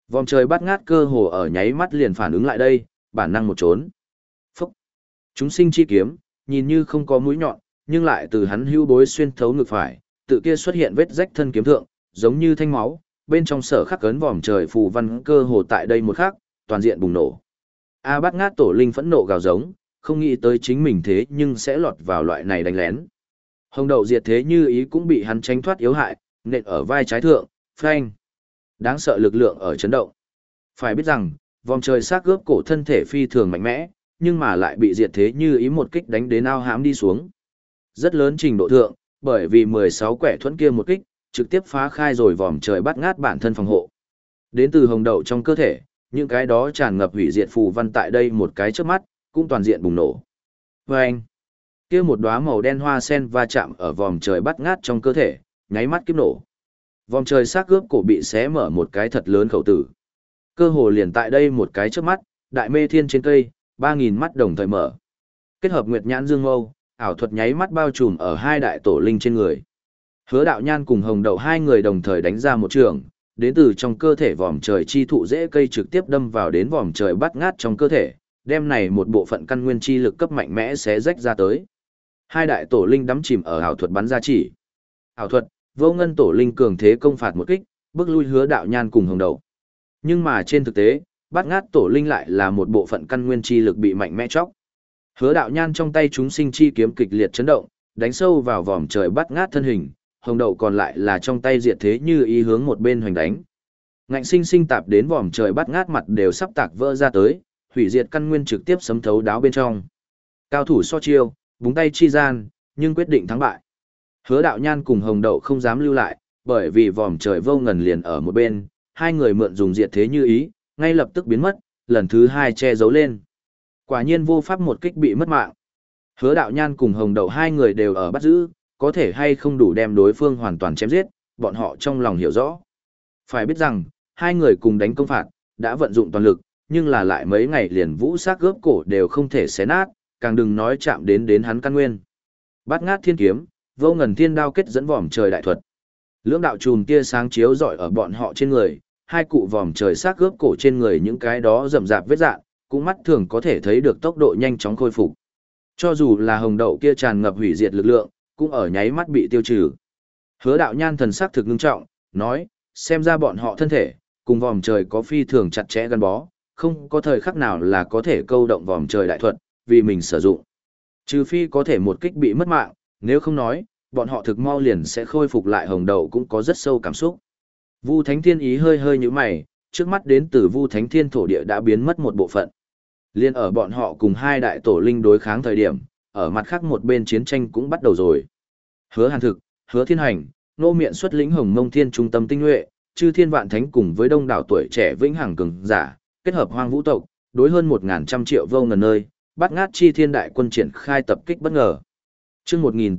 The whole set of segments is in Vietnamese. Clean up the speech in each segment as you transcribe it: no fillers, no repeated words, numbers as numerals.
Vòm trời bắt ngát cơ hồ ở nháy mắt liền phản ứng lại đây, bản năng một trốn. Phúc! Chúng sinh chi kiếm, nhìn như không có mũi nhọn, nhưng lại từ hắn hưu bối xuyên thấu ngực phải, tự kia xuất hiện vết rách thân kiếm thượng, giống như thanh máu, bên trong sở khắc cấn vòm trời phù văn cơ hồ tại đây một khắc, toàn diện bùng nổ. A Bát Ngát Tổ Linh phẫn nộ gào giống, không nghĩ tới chính mình thế nhưng sẽ lọt vào loại này đánh lén. Hồng Đậu Diệt Thế Như Ý cũng bị hắn tránh thoát yếu hại, nện ở vai trái thượng, phanh. Đáng sợ lực lượng ở chấn động. Phải biết rằng, vòng trời xác gớp cổ thân thể phi thường mạnh mẽ, nhưng mà lại bị Diệt Thế Như Ý một kích đánh đến ao hãm đi xuống. Rất lớn trình độ thượng, bởi vì 16 quẻ thuẫn kia một kích, trực tiếp phá khai rồi vòm trời bắt ngát bản thân phòng hộ. Đến từ hồng đậu trong cơ thể, những cái đó tràn ngập hủy diệt phù văn tại đây một cái chớp mắt, cũng toàn diện bùng nổ. Vâng! Kia một đóa màu đen hoa sen va chạm ở vòm trời bắt ngát trong cơ thể, nháy mắt kiếp nổ. Vòm trời xác gớp cổ bị xé mở một cái thật lớn khẩu tử. Cơ hồ liền tại đây một cái chớp mắt, đại mê thiên trên cây, 3.000 mắt đồng thời mở. Kết hợp nguyệt nhãn dương mâu, ảo thuật nháy mắt bao trùm ở hai đại tổ linh trên người. Hứa Đạo Nhan cùng Hồng Đậu hai người đồng thời đánh ra một trường, đến từ trong cơ thể vòm trời chi thụ rễ cây trực tiếp đâm vào đến vòm trời bắt ngát trong cơ thể, đem này một bộ phận căn nguyên chi lực cấp mạnh mẽ xé rách ra tới. Hai đại tổ linh đắm chìm ở ảo thuật bắn ra chỉ. Ảo thuật, Vô Ngân tổ linh cường thế công phạt một kích, bước lui Hứa Đạo Nhan cùng Hồng Đậu. Nhưng mà trên thực tế, bắt ngát tổ linh lại là một bộ phận căn nguyên chi lực bị mạnh mẽ chóc. Hứa Đạo Nhan trong tay chúng sinh chi kiếm kịch liệt chấn động, đánh sâu vào vòm trời bắt ngát thân hình, Hồng Đậu còn lại là trong tay Diệt Thế Như Ý hướng một bên hoành đánh. Ngạnh sinh sinh tạp đến vòm trời bắt ngát mặt đều sắp tạc vỡ ra tới, hủy diệt căn nguyên trực tiếp sấm thấu đáo bên trong. Cao thủ so chiêu, búng tay chi gian, nhưng quyết định thắng bại. Hứa Đạo Nhan cùng Hồng Đậu không dám lưu lại, bởi vì vòm trời Vô Ngần liền ở một bên, hai người mượn dùng Diệt Thế Như Ý, ngay lập tức biến mất, lần thứ hai che giấu lên. Quả nhiên vô pháp một kích bị mất mạng. Hứa Đạo Nhan cùng Hồng Đậu hai người đều ở bắt giữ, có thể hay không đủ đem đối phương hoàn toàn chém giết, bọn họ trong lòng hiểu rõ. Phải biết rằng, hai người cùng đánh công phạt, đã vận dụng toàn lực, nhưng là lại mấy ngày liền vũ xác gớp cổ đều không thể xé nát, càng đừng nói chạm đến hắn căn nguyên. Bát ngát thiên kiếm, Vô Ngần thiên đao kết dẫn vòm trời đại thuật. Lưỡng đạo chùm tia sáng chiếu rọi ở bọn họ trên người, hai cụ vòm trời xác gớp cổ trên người những cái đó rậm rạp vết dạn, cũng mắt thường có thể thấy được tốc độ nhanh chóng khôi phục. Cho dù là Hồng Đậu kia tràn ngập hủy diệt lực lượng, cũng ở nháy mắt bị tiêu trừ. Hứa Đạo Nhan thần sắc thực ngưng trọng, nói, xem ra bọn họ thân thể, cùng vòm trời có phi thường chặt chẽ gắn bó, không có thời khắc nào là có thể câu động vòm trời đại thuật, vì mình sử dụng. Trừ phi có thể một kích bị mất mạng, nếu không nói, bọn họ thực mau liền sẽ khôi phục lại. Hồng Đậu cũng có rất sâu cảm xúc. Vu Thánh Thiên ý hơi hơi như mày, trước mắt đến từ Vu Thánh Thiên thổ địa đã biến mất một bộ phận. Liên ở bọn họ cùng hai đại tổ linh đối kháng thời điểm, ở mặt khác một bên chiến tranh cũng bắt đầu rồi. Hứa Hàn Thực, Hứa Thiên Hành, nô miện xuất lĩnh Hồng Mông Thiên trung tâm tinh nhuệ, chư thiên vạn thánh cùng với đông đảo tuổi trẻ vĩnh hằng cường giả, kết hợp hoang vũ tộc, đối hơn 1.100 triệu Vô Ngần nơi, bắt ngát chi thiên đại quân triển khai tập kích bất ngờ. Chương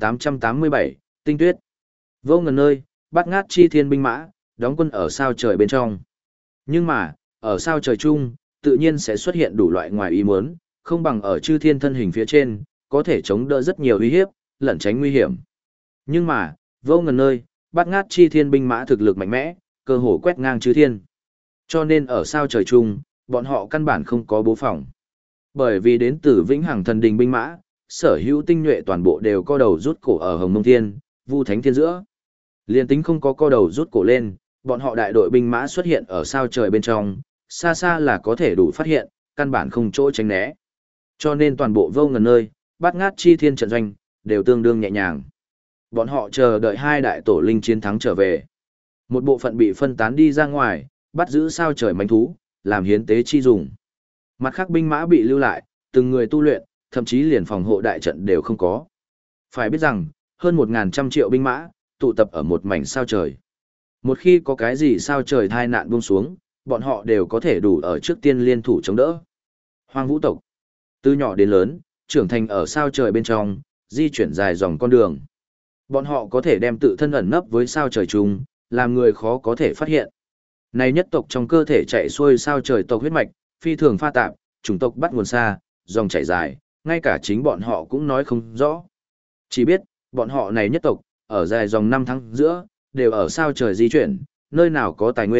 1887, Tinh Tuyết. Vô Ngần nơi, bắt ngát chi thiên binh mã, đóng quân ở sao trời bên trong. Nhưng mà, ở sao trời chung, tự nhiên sẽ xuất hiện đủ loại ngoài ý muốn, không bằng ở chư thiên thân hình phía trên, có thể chống đỡ rất nhiều uy hiếp, lẩn tránh nguy hiểm. Nhưng mà, Vô Ngần nơi, bắt ngát chi thiên binh mã thực lực mạnh mẽ, cơ hồ quét ngang chư thiên. Cho nên ở sao trời chung, bọn họ căn bản không có bố phòng. Bởi vì đến từ vĩnh hằng thần đình binh mã, sở hữu tinh nhuệ toàn bộ đều co đầu rút cổ ở Hồng Mông Thiên, Vu Thánh Thiên giữa. Liên tính không có co đầu rút cổ lên, bọn họ đại đội binh mã xuất hiện ở sao trời bên trong, xa xa là có thể đủ phát hiện, căn bản không chỗ tránh né. Cho nên toàn bộ Vô Ngần nơi, bát ngát chi thiên trận doanh, đều tương đương nhẹ nhàng. Bọn họ chờ đợi hai đại tổ linh chiến thắng trở về. Một bộ phận bị phân tán đi ra ngoài, bắt giữ sao trời manh thú, làm hiến tế chi dùng. Mặt khác binh mã bị lưu lại, từng người tu luyện, thậm chí liền phòng hộ đại trận đều không có. Phải biết rằng, hơn 1.100 triệu binh mã, tụ tập ở một mảnh sao trời. Một khi có cái gì sao trời thai nạn buông xuống, bọn họ đều có thể đủ ở trước tiên liên thủ chống đỡ. Hoang vũ tộc, từ nhỏ đến lớn, trưởng thành ở sao trời bên trong, di chuyển dài dòng con đường. Bọn họ có thể đem tự thân ẩn nấp với sao trời chung, làm người khó có thể phát hiện. Này nhất tộc trong cơ thể chạy xuôi sao trời tộc huyết mạch, phi thường pha tạp, chủng tộc bắt nguồn xa, dòng chảy dài, ngay cả chính bọn họ cũng nói không rõ. Chỉ biết, bọn họ này nhất tộc, ở dài dòng năm tháng giữa, đều ở sao trời di chuyển, nơi nào có tài nguyên,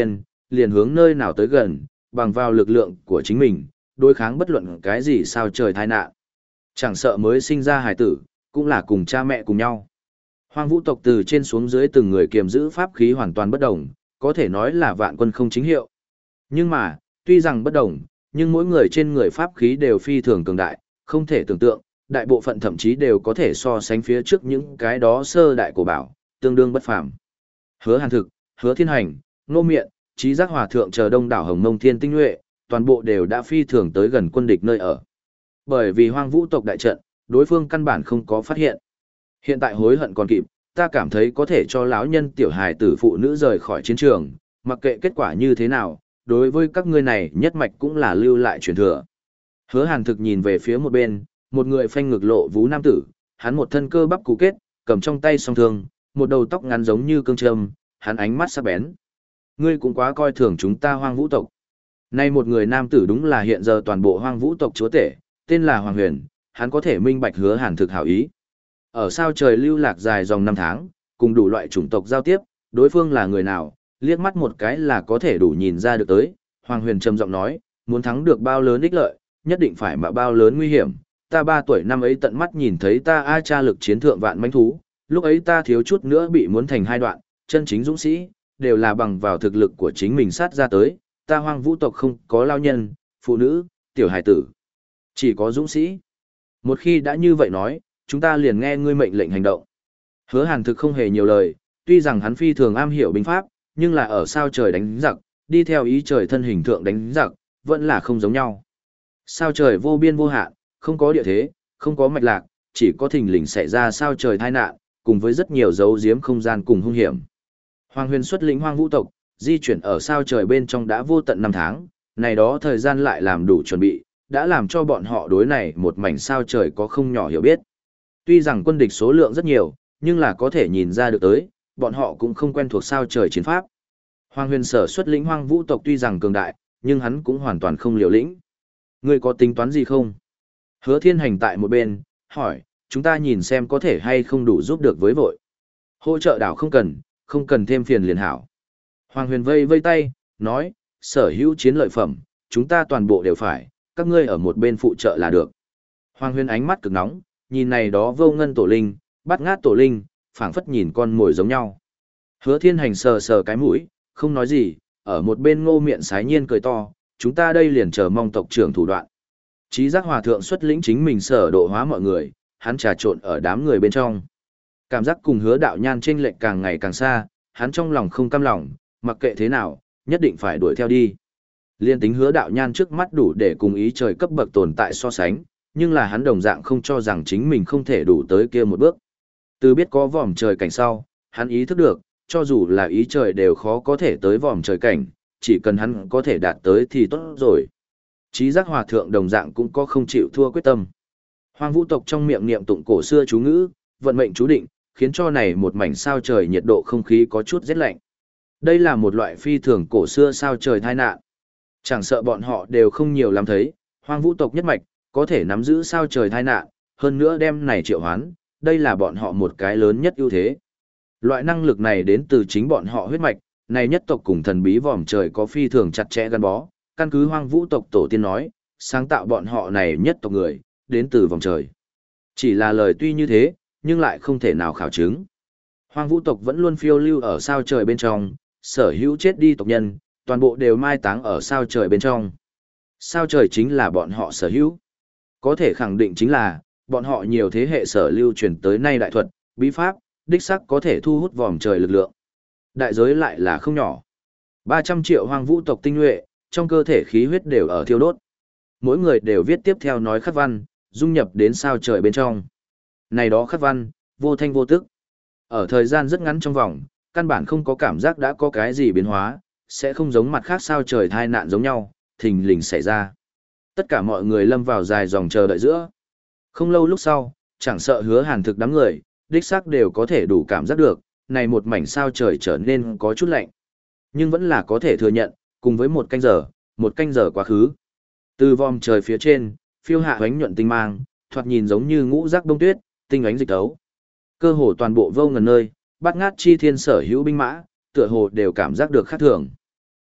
liền hướng nơi nào tới gần, bằng vào lực lượng của chính mình, đối kháng bất luận cái gì sao trời tai nạn. Chẳng sợ mới sinh ra hải tử, cũng là cùng cha mẹ cùng nhau. Hoang vũ tộc từ trên xuống dưới từng người kiềm giữ pháp khí hoàn toàn bất đồng, có thể nói là vạn quân không chính hiệu. Nhưng mà, tuy rằng bất đồng, nhưng mỗi người trên người pháp khí đều phi thường cường đại, không thể tưởng tượng, đại bộ phận thậm chí đều có thể so sánh phía trước những cái đó sơ đại cổ bảo, tương đương bất phàm. Hứa Hàn Thực, Hứa Thiên Hành, Nô Miện, Trí Giác Hòa Thượng chờ đông đảo Hồng Mông Thiên tinh nhuệ, toàn bộ đều đã phi thường tới gần quân địch nơi ở. Bởi vì hoang vũ tộc đại trận, đối phương căn bản không có phát hiện. Hiện tại hối hận còn kịp, ta cảm thấy có thể cho lão nhân tiểu hài tử phụ nữ rời khỏi chiến trường, mặc kệ kết quả như thế nào, đối với các ngươi này nhất mạch cũng là lưu lại truyền thừa. Hứa Hàn Thực nhìn về phía một bên, một người phanh ngực lộ vú nam tử, hắn một thân cơ bắp cú kết, cầm trong tay song thương, một đầu tóc ngắn giống như cương châm, hắn ánh mắt sắc bén. Ngươi cũng quá coi thường chúng ta hoang vũ tộc. Nay một người nam tử đúng là hiện giờ toàn bộ hoang vũ tộc chúa tể, tên là Hoàng Huyền, hắn có thể minh bạch Hứa Hàn Thực hảo ý. Ở sao trời lưu lạc dài dòng năm tháng, cùng đủ loại chủng tộc giao tiếp, đối phương là người nào, liếc mắt một cái là có thể đủ nhìn ra được tới. Hoàng Huyền trầm giọng nói, muốn thắng được bao lớn ích lợi, nhất định phải mà bao lớn nguy hiểm. Ta 3 tuổi năm ấy tận mắt nhìn thấy ta A cha lực chiến thượng vạn mãnh thú, lúc ấy ta thiếu chút nữa bị muốn thành hai đoạn, chân chính dũng sĩ, đều là bằng vào thực lực của chính mình sát ra tới, ta hoang vũ tộc không có lao nhân, phụ nữ, tiểu hải tử, chỉ có dũng sĩ. Một khi đã như vậy nói, chúng ta liền nghe ngươi mệnh lệnh hành động. Hứa Hàn Thực không hề nhiều lời, tuy rằng hắn phi thường am hiểu binh pháp, nhưng là ở sao trời đánh giặc, đi theo ý trời thân hình thượng đánh giặc, vẫn là không giống nhau. Sao trời vô biên vô hạn, không có địa thế, không có mạch lạc, chỉ có thình lình xảy ra sao trời tai nạn, cùng với rất nhiều dấu giếm không gian cùng hung hiểm. Hoàng Huyền xuất lĩnh hoang vũ tộc, di chuyển ở sao trời bên trong đã vô tận năm tháng, này đó thời gian lại làm đủ chuẩn bị, đã làm cho bọn họ đối này một mảnh sao trời có không nhỏ hiểu biết. Tuy rằng quân địch số lượng rất nhiều, nhưng là có thể nhìn ra được tới, bọn họ cũng không quen thuộc sao trời chiến pháp. Hoàng Huyền sở xuất lĩnh hoang vũ tộc tuy rằng cường đại, nhưng hắn cũng hoàn toàn không liều lĩnh. Ngươi có tính toán gì không? Hứa Thiên Hành tại một bên, hỏi, chúng ta nhìn xem có thể hay không đủ giúp được với vội. Hỗ trợ đảo không cần thêm phiền liền hảo. Hoàng Huyền vây vây tay, nói, sở hữu chiến lợi phẩm, chúng ta toàn bộ đều phải, các ngươi ở một bên phụ trợ là được. Hoàng Huyền ánh mắt cực nóng, nhìn này đó vô ngân tổ linh, bắt ngát tổ linh, phảng phất nhìn con mồi giống nhau. Hứa Thiên Hành sờ sờ cái mũi, không nói gì, ở một bên Ngô Miện sái nhiên cười to, chúng ta đây liền chờ mong tộc trưởng thủ đoạn. Trí Giác Hòa Thượng xuất lĩnh chính mình sở độ hóa mọi người, hắn trà trộn ở đám người bên trong. Cảm giác cùng Hứa Đạo Nhan chênh lệch càng ngày càng xa, hắn trong lòng không cam lòng, mặc kệ thế nào, nhất định phải đuổi theo đi. Liên tính Hứa Đạo Nhan trước mắt đủ để cùng ý trời cấp bậc tồn tại so sánh, nhưng là hắn đồng dạng không cho rằng chính mình không thể đủ tới kia một bước. Từ biết có vòm trời cảnh sau, hắn ý thức được, cho dù là ý trời đều khó có thể tới vòm trời cảnh, chỉ cần hắn có thể đạt tới thì tốt rồi. Trí Giác Hòa Thượng đồng dạng cũng có không chịu thua quyết tâm. Hoang vũ tộc trong miệng niệm tụng cổ xưa chú ngữ, vận mệnh chú định, khiến cho này một mảnh sao trời nhiệt độ không khí có chút rét lạnh. Đây là một loại phi thường cổ xưa sao trời tai nạn. Chẳng sợ bọn họ đều không nhiều lắm thấy, hoang vũ tộc nhất mạch, có thể nắm giữ sao trời tai nạn, hơn nữa đem này triệu hoán, đây là bọn họ một cái lớn nhất ưu thế. Loại năng lực này đến từ chính bọn họ huyết mạch, này nhất tộc cùng thần bí vòm trời có phi thường chặt chẽ gắn bó, căn cứ hoang vũ tộc tổ tiên nói, sáng tạo bọn họ này nhất tộc người, đến từ vòng trời. Chỉ là lời tuy như thế, nhưng lại không thể nào khảo chứng. Hoang vũ tộc vẫn luôn phiêu lưu ở sao trời bên trong, sở hữu chết đi tộc nhân, toàn bộ đều mai táng ở sao trời bên trong. Sao trời chính là bọn họ sở hữu. Có thể khẳng định chính là, bọn họ nhiều thế hệ sở lưu truyền tới nay đại thuật, bí pháp, đích sắc có thể thu hút vòm trời lực lượng. Đại giới lại là không nhỏ. 300 triệu hoang vũ tộc tinh nhuệ, trong cơ thể khí huyết đều ở thiêu đốt. Mỗi người đều viết tiếp theo nói khắc văn, dung nhập đến sao trời bên trong. Này đó khắc văn, vô thanh vô tức. Ở thời gian rất ngắn trong vòng, căn bản không có cảm giác đã có cái gì biến hóa, sẽ không giống mặt khác sao trời thai nạn giống nhau, thình lình xảy ra. Tất cả mọi người lâm vào dài dòng chờ đợi giữa. Không lâu lúc sau, chẳng sợ Hứa Hàn Thực đám người, đích xác đều có thể đủ cảm giác được, này một mảnh sao trời trở nên có chút lạnh. Nhưng vẫn là có thể thừa nhận, cùng với một canh giờ quá khứ. Từ vòm trời phía trên, phiêu hạ ánh nhuận tinh mang, thoạt nhìn giống như ngũ giác đông tuyết, tinh ánh dịch tấu. Cơ hồ toàn bộ vô ngần nơi, bát ngát chi thiên sở hữu binh mã, tựa hồ đều cảm giác được khác thường.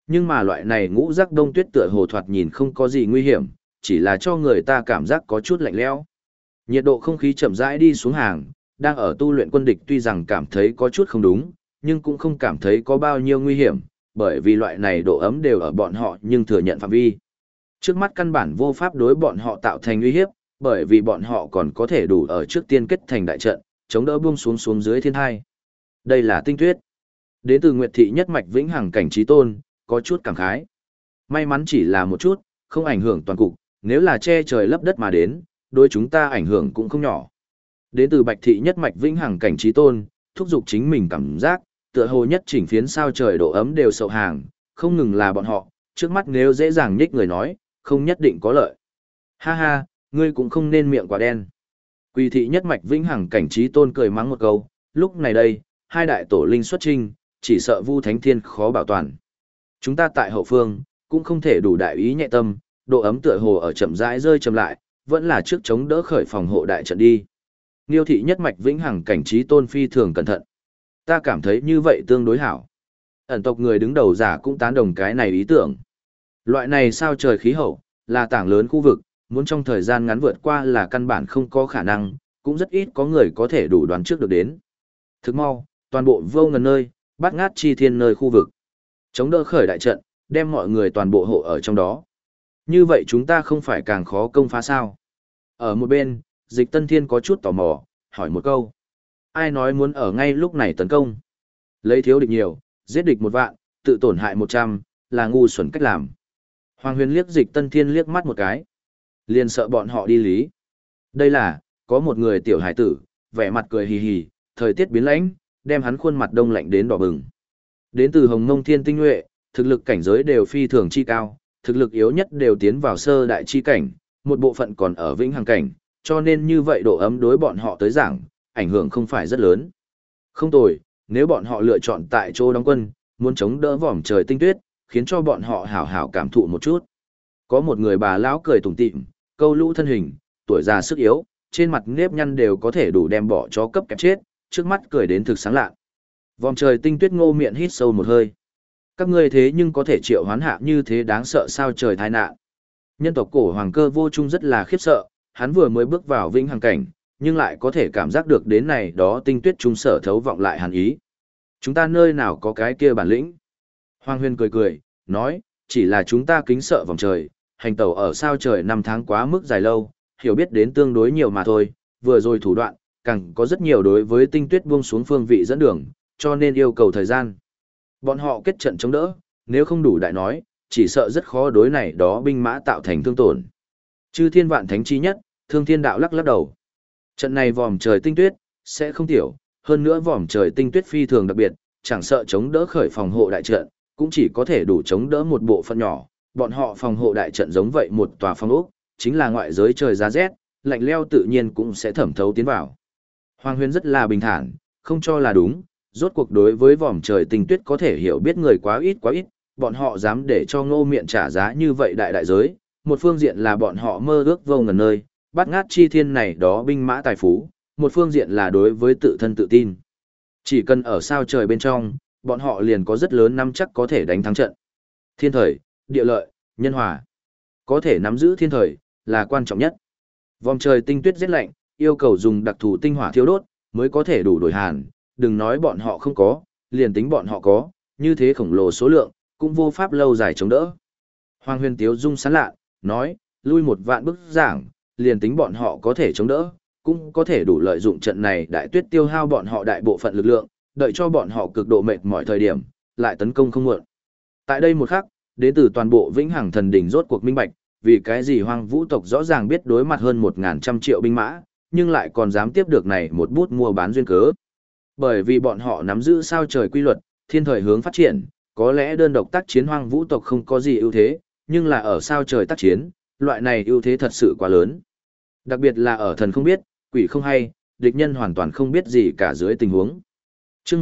Nhưng mà loại này ngũ giác đông tuyết tựa hồ thoạt nhìn không có gì nguy hiểm, chỉ là cho người ta cảm giác có chút lạnh lẽo. Nhiệt độ không khí chậm rãi đi xuống hàng, đang ở tu luyện quân địch tuy rằng cảm thấy có chút không đúng, nhưng cũng không cảm thấy có bao nhiêu nguy hiểm, bởi vì loại này độ ấm đều ở bọn họ nhưng thừa nhận phạm vi. Trước mắt căn bản vô pháp đối bọn họ tạo thành uy hiếp, bởi vì bọn họ còn có thể đủ ở trước tiên kết thành đại trận, chống đỡ buông xuống xuống dưới thiên thai. Đây là tinh tuyết. Đến từ Nguyệt thị nhất mạch vĩnh hằng cảnh trí tôn, có chút cảm khái. May mắn chỉ là một chút, không ảnh hưởng toàn cục, nếu là che trời lấp đất mà đến, đối chúng ta ảnh hưởng cũng không nhỏ. Đến từ Bạch thị nhất mạch vĩnh hằng cảnh trí tôn, thúc giục chính mình cảm giác, tựa hồ nhất chỉnh phiến sao trời độ ấm đều sậu hàng, không ngừng là bọn họ, trước mắt nếu dễ dàng nhích người nói, không nhất định có lợi. Ha ha, ngươi cũng không nên miệng quả đen. Quỳ thị nhất mạch vĩnh hằng cảnh trí tôn cười mắng một câu, lúc này đây, hai đại tổ linh xuất trinh, chỉ sợ Vu Thánh Thiên khó bảo toàn. Chúng ta tại hậu phương, cũng không thể đủ đại ý nhẹ tâm, độ ấm tựa hồ ở chậm rãi rơi chậm lại, vẫn là trước chống đỡ khởi phòng hộ đại trận đi. Niêu thị nhất mạch vĩnh hằng cảnh trí tôn phi thường cẩn thận. Ta cảm thấy như vậy tương đối hảo. Ẩn tộc người đứng đầu giả cũng tán đồng cái này ý tưởng. Loại này sao trời khí hậu, là tảng lớn khu vực, muốn trong thời gian ngắn vượt qua là căn bản không có khả năng, cũng rất ít có người có thể đủ đoán trước được đến. Thức mau, toàn bộ vô ngần nơi, bát ngát chi thiên nơi khu vực. Chống đỡ khởi đại trận, đem mọi người toàn bộ hộ ở trong đó. Như vậy chúng ta không phải càng khó công phá sao? Ở một bên, Dịch Tân Thiên có chút tò mò, hỏi một câu. Ai nói muốn ở ngay lúc này tấn công? Lấy thiếu địch nhiều, giết địch 1 vạn, tự tổn hại 100, là ngu xuẩn cách làm. Hoàng Huyền liếc Dịch Tân Thiên liếc mắt một cái. Liền sợ bọn họ đi lý. Đây là, có một người tiểu hải tử, vẻ mặt cười hì hì, thời tiết biến lãnh, đem hắn khuôn mặt đông lạnh đến đỏ bừng. Đến từ Hồng Mông Thiên tinh nhuệ, thực lực cảnh giới đều phi thường chi cao, thực lực yếu nhất đều tiến vào sơ đại chi cảnh, một bộ phận còn ở vĩnh hằng cảnh, cho nên như vậy độ ấm đối bọn họ tới giảng, ảnh hưởng không phải rất lớn. Không tồi, nếu bọn họ lựa chọn tại chỗ đóng quân, muốn chống đỡ vòm trời tinh tuyết, khiến cho bọn họ hảo hảo cảm thụ một chút. Có một người bà lão cười tủm tỉm, câu lũ thân hình, tuổi già sức yếu, trên mặt nếp nhăn đều có thể đủ đem bỏ chó cấp kẹp chết, trước mắt cười đến thực sáng lạ. Vòm trời tinh tuyết ngô miệng hít sâu một hơi. Các ngươi thế nhưng có thể triệu hoán hạ như thế đáng sợ sao trời tai nạn. Nhân tộc cổ hoàng cơ vô trung rất là khiếp sợ, hắn vừa mới bước vào vĩnh hằng cảnh, nhưng lại có thể cảm giác được đến này đó tinh tuyết trung sở thấu vọng lại hàn ý. Chúng ta nơi nào có cái kia bản lĩnh? Hoàng Huyền cười cười, nói, chỉ là chúng ta kính sợ vòng trời, hành tẩu ở sao trời 5 tháng quá mức dài lâu, hiểu biết đến tương đối nhiều mà thôi, vừa rồi thủ đoạn, càng có rất nhiều đối với tinh tuyết buông xuống phương vị dẫn đường, cho nên yêu cầu thời gian. Bọn họ kết trận chống đỡ, nếu không đủ đại nói, chỉ sợ rất khó đối này đó binh mã tạo thành thương tổn. Chư thiên vạn thánh chi nhất, Thương Thiên Đạo lắc lắc đầu. Trận này vòm trời tinh tuyết, sẽ không tiểu, hơn nữa vòm trời tinh tuyết phi thường đặc biệt, chẳng sợ chống đỡ khởi phòng hộ đại trận, cũng chỉ có thể đủ chống đỡ một bộ phận nhỏ, bọn họ phòng hộ đại trận giống vậy một tòa phong ốc, chính là ngoại giới trời giá rét, lạnh leo tự nhiên cũng sẽ thẩm thấu tiến vào. Hoàng Huyền rất là bình thản, không cho là đúng, rốt cuộc đối với vòm trời tinh tuyết có thể hiểu biết người quá ít, bọn họ dám để cho Ngô Miện trả giá như vậy đại giới, một phương diện là bọn họ mơ ước vô ngần nơi, bát ngát chi thiên này đó binh mã tài phú, một phương diện là đối với tự thân tự tin. Chỉ cần ở sao trời bên trong, bọn họ liền có rất lớn nắm chắc có thể đánh thắng trận. Thiên thời, địa lợi, nhân hòa. Có thể nắm giữ thiên thời, là quan trọng nhất. Vòm trời tinh tuyết rất lạnh, yêu cầu dùng đặc thù tinh hỏa thiêu đốt, mới có thể đủ đổi hàn, đừng nói bọn họ không có, liền tính bọn họ có, như thế khổng lồ số lượng, cũng vô pháp lâu dài chống đỡ. Hoàng Huyền Tiếu dung sán lạ, nói, lui 1 vạn bức giảng, liền tính bọn họ có thể chống đỡ, cũng có thể đủ lợi dụng trận này đại tuyết tiêu hao bọn họ đại bộ phận lực lượng, đợi cho bọn họ cực độ mệt mỏi thời điểm, lại tấn công không muộn. Tại đây một khắc, đến từ toàn bộ vĩnh hằng thần đỉnh rốt cuộc minh bạch, vì cái gì Hoang Vũ tộc rõ ràng biết đối mặt hơn 1.100 triệu binh mã, nhưng lại còn dám tiếp được này một bút mua bán duyên cớ. Bởi vì bọn họ nắm giữ sao trời quy luật, thiên thời hướng phát triển, có lẽ đơn độc tác chiến Hoang Vũ tộc không có gì ưu thế, nhưng là ở sao trời tác chiến, loại này ưu thế thật sự quá lớn. Đặc biệt là ở thần không biết, quỷ không hay, địch nhân hoàn toàn không biết gì cả dưới tình huống. Chương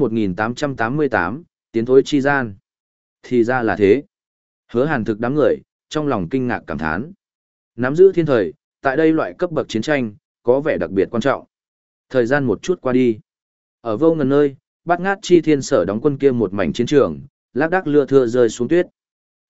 1888, tiến thối chi gian. Thì ra là thế. Hứa Hàn thực đám người, trong lòng kinh ngạc cảm thán. Nắm giữ thiên thời, tại đây loại cấp bậc chiến tranh, có vẻ đặc biệt quan trọng. Thời gian một chút qua đi. Ở vô ngần nơi, bát ngát chi thiên sở đóng quân kia một mảnh chiến trường, lác đác lưa thưa rơi xuống tuyết.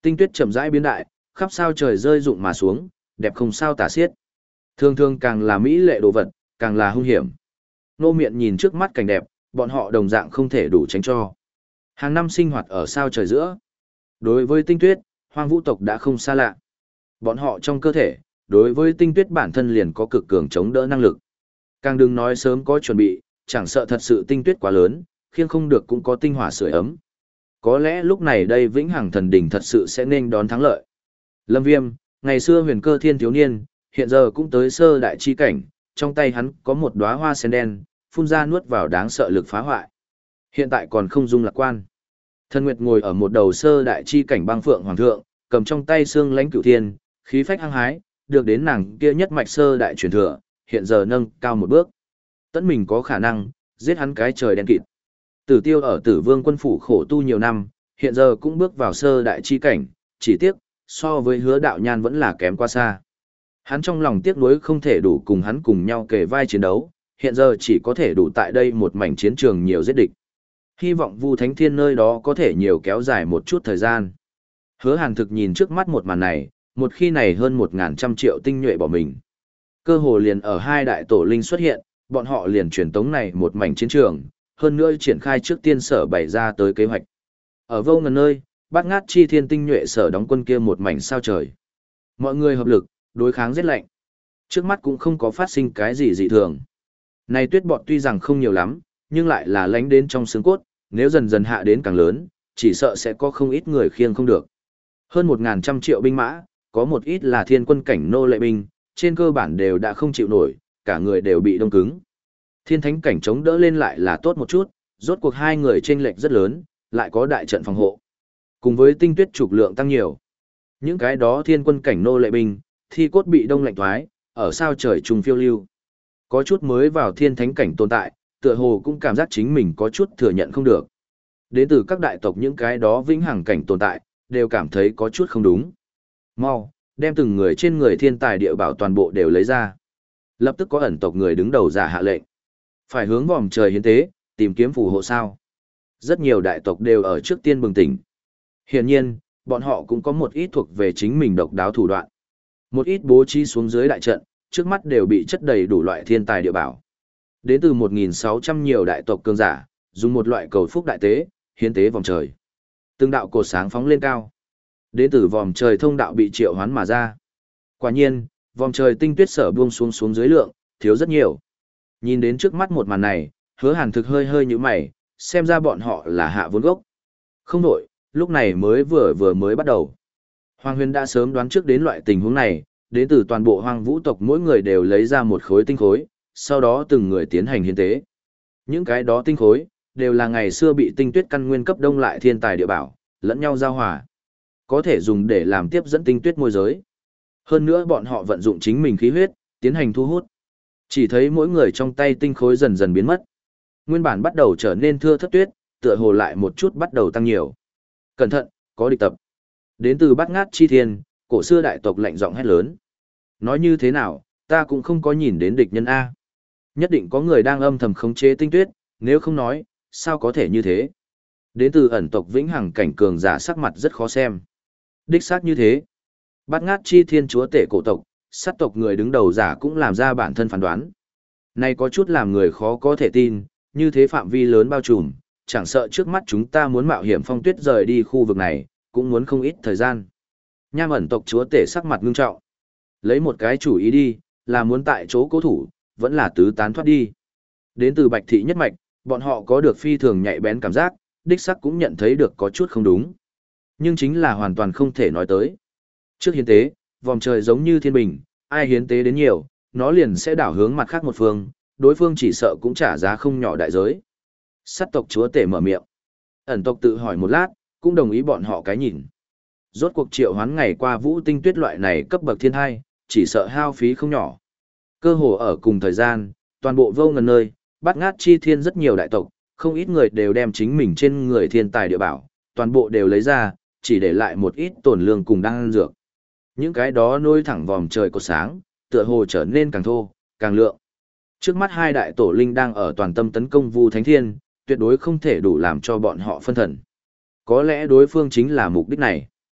Tinh tuyết chậm rãi biến đại, khắp sao trời rơi rụng mà xuống, đẹp không sao tả xiết. Thường thường càng là mỹ lệ đồ vật, càng là hung hiểm. Nô Miện nhìn trước mắt cảnh đẹp, bọn họ đồng dạng không thể đủ tránh cho. Hàng năm sinh hoạt ở sao trời giữa. Đối với tinh tuyết, hoang vũ tộc đã không xa lạ. Bọn họ trong cơ thể, đối với tinh tuyết bản thân liền có cực cường chống đỡ năng lực. Càng đừng nói sớm có chuẩn bị, chẳng sợ thật sự tinh tuyết quá lớn, khiêng không được cũng có tinh hỏa sưởi ấm. Có lẽ lúc này đây Vĩnh Hằng Thần Đỉnh thật sự sẽ nên đón thắng lợi. Lâm Viêm, ngày xưa huyền cơ thiên thiếu niên, hiện giờ cũng tới sơ đại chi cảnh, trong tay hắn có một đóa hoa sen đen, phun ra nuốt vào đáng sợ lực phá hoại. Hiện tại còn không dung lạc quan. Thần Nguyệt ngồi ở một đầu sơ đại chi cảnh băng phượng hoàng thượng, cầm trong tay xương lãnh cửu thiên, khí phách hăng hái, được đến nàng kia nhất mạch sơ đại truyền thừa, hiện giờ nâng cao một bước. Tẫn mình có khả năng giết hắn cái trời đen kịt. Tử Tiêu ở Tử Vương quân phủ khổ tu nhiều năm, hiện giờ cũng bước vào sơ đại chi cảnh, chỉ tiếc so với Hứa Đạo Nhan vẫn là kém quá xa. Hắn trong lòng tiếc nuối không thể đủ cùng hắn cùng nhau kề vai chiến đấu, hiện giờ chỉ có thể đủ tại đây một mảnh chiến trường nhiều giết địch. Hy vọng Vu Thánh Thiên nơi đó có thể nhiều kéo dài một chút thời gian. Hứa Hàn thực nhìn trước mắt một màn này, một khi này hơn 1.100 triệu tinh nhuệ bỏ mình. Cơ hồ liền ở hai đại tổ linh xuất hiện, bọn họ liền truyền tống này một mảnh chiến trường, hơn nữa triển khai trước tiên sở bày ra tới kế hoạch. Ở vô ngần nơi, Bát Ngát Chi Thiên tinh nhuệ sở đóng quân kia một mảnh sao trời. Mọi người hợp lực, đối kháng rét lạnh. Trước mắt cũng không có phát sinh cái gì dị thường. Này tuyết bọt tuy rằng không nhiều lắm, nhưng lại là lánh đến trong xương cốt, nếu dần dần hạ đến càng lớn, chỉ sợ sẽ có không ít người khiêng không được. Hơn 1.100 triệu binh mã, có một ít là thiên quân cảnh nô lệ binh, trên cơ bản đều đã không chịu nổi, cả người đều bị đông cứng. Thiên thánh cảnh chống đỡ lên lại là tốt một chút, rốt cuộc hai người chênh lệch rất lớn, lại có đại trận phòng hộ. Cùng với tinh tuyết trục lượng tăng nhiều. Những cái đó thiên quân cảnh nô lệ binh, thi cốt bị đông lạnh thoái, ở sao trời trùng phiêu lưu. Có chút mới vào thiên thánh cảnh tồn tại, tựa hồ cũng cảm giác chính mình có chút thừa nhận không được. Đến từ các đại tộc những cái đó vĩnh hằng cảnh tồn tại, đều cảm thấy có chút không đúng. Mau, đem từng người trên người thiên tài địa bảo toàn bộ đều lấy ra. Lập tức có ẩn tộc người đứng đầu giả hạ lệnh. Phải hướng vòm trời hiến tế, tìm kiếm phù hộ sao. Rất nhiều đại tộc đều ở trước tiên bừng tỉnh. Hiển nhiên, bọn họ cũng có một ít thuộc về chính mình độc đáo thủ đoạn. Một ít bố trí xuống dưới đại trận, trước mắt đều bị chất đầy đủ loại thiên tài địa bảo. Đến từ 1.600 nhiều đại tộc cường giả, dùng một loại cầu phúc đại tế, hiến tế vòng trời. Từng đạo cột sáng phóng lên cao. Đến từ vòm trời thông đạo bị triệu hoán mà ra. Quả nhiên, vòm trời tinh tuyết sở buông xuống dưới lượng, thiếu rất nhiều. Nhìn đến trước mắt một màn này, Hứa Hàn thực hơi hơi như mày, xem ra bọn họ là hạ vốn gốc. Không đổi, lúc này vừa mới bắt đầu. Hoàng Huyền đã sớm đoán trước đến loại tình huống này, đến từ toàn bộ hoang vũ tộc mỗi người đều lấy ra một khối tinh khối, sau đó từng người tiến hành hiến tế. Những cái đó tinh khối, đều là ngày xưa bị tinh tuyết căn nguyên cấp đông lại thiên tài địa bảo, lẫn nhau giao hòa. Có thể dùng để làm tiếp dẫn tinh tuyết môi giới. Hơn nữa bọn họ vận dụng chính mình khí huyết, tiến hành thu hút. Chỉ thấy mỗi người trong tay tinh khối dần dần biến mất. Nguyên bản bắt đầu trở nên thưa thớt tuyết, tựa hồ lại một chút bắt đầu tăng nhiều. Cẩn thận, có địch tập. Đến từ Bát Ngát Chi Thiên, cổ xưa đại tộc lạnh giọng hét lớn. Nói như thế nào, ta cũng không có nhìn đến địch nhân A. Nhất định có người đang âm thầm khống chế tinh tuyết, nếu không nói, sao có thể như thế? Đến từ ẩn tộc vĩnh hằng cảnh cường giả sắc mặt rất khó xem. Đích xác như thế. Bát Ngát Chi Thiên chúa tể cổ tộc, sát tộc người đứng đầu giả cũng làm ra bản thân phán đoán. Này có chút làm người khó có thể tin, như thế phạm vi lớn bao trùm, chẳng sợ trước mắt chúng ta muốn mạo hiểm phong tuyết rời đi khu vực này, cũng muốn không ít thời gian. Nham ẩn tộc chúa tể sắc mặt ngưng trọng. Lấy một cái chủ ý đi, là muốn tại chỗ cố thủ, vẫn là tứ tán thoát đi. Đến từ Bạch Thị nhất mạch, bọn họ có được phi thường nhạy bén cảm giác, đích sắc cũng nhận thấy được có chút không đúng. Nhưng chính là hoàn toàn không thể nói tới. Trước hiến tế, vòng trời giống như thiên bình, ai hiến tế đến nhiều, nó liền sẽ đảo hướng mặt khác một phương, đối phương chỉ sợ cũng trả giá không nhỏ đại giới. Sát tộc chúa tể mở miệng. Ẩn tộc tự hỏi một lát, cũng đồng ý bọn họ cái nhìn. Rốt cuộc triệu hoán ngày qua vũ tinh tuyết loại này cấp bậc thiên hai, chỉ sợ hao phí không nhỏ. Cơ hồ ở cùng thời gian, toàn bộ vô ngần nơi, Bát Ngát Chi Thiên rất nhiều đại tộc, không ít người đều đem chính mình trên người thiên tài địa bảo, toàn bộ đều lấy ra, chỉ để lại một ít tổn lương cùng đang ăn dược. Những cái đó nôi thẳng vòm trời có sáng, tựa hồ trở nên càng thô, càng lượng. Trước mắt hai đại tổ linh đang ở toàn tâm tấn công Vu Thánh Thiên, tuyệt đối không thể đủ làm cho bọn họ phân thần. Có lẽ đối phương chính là mục đích này.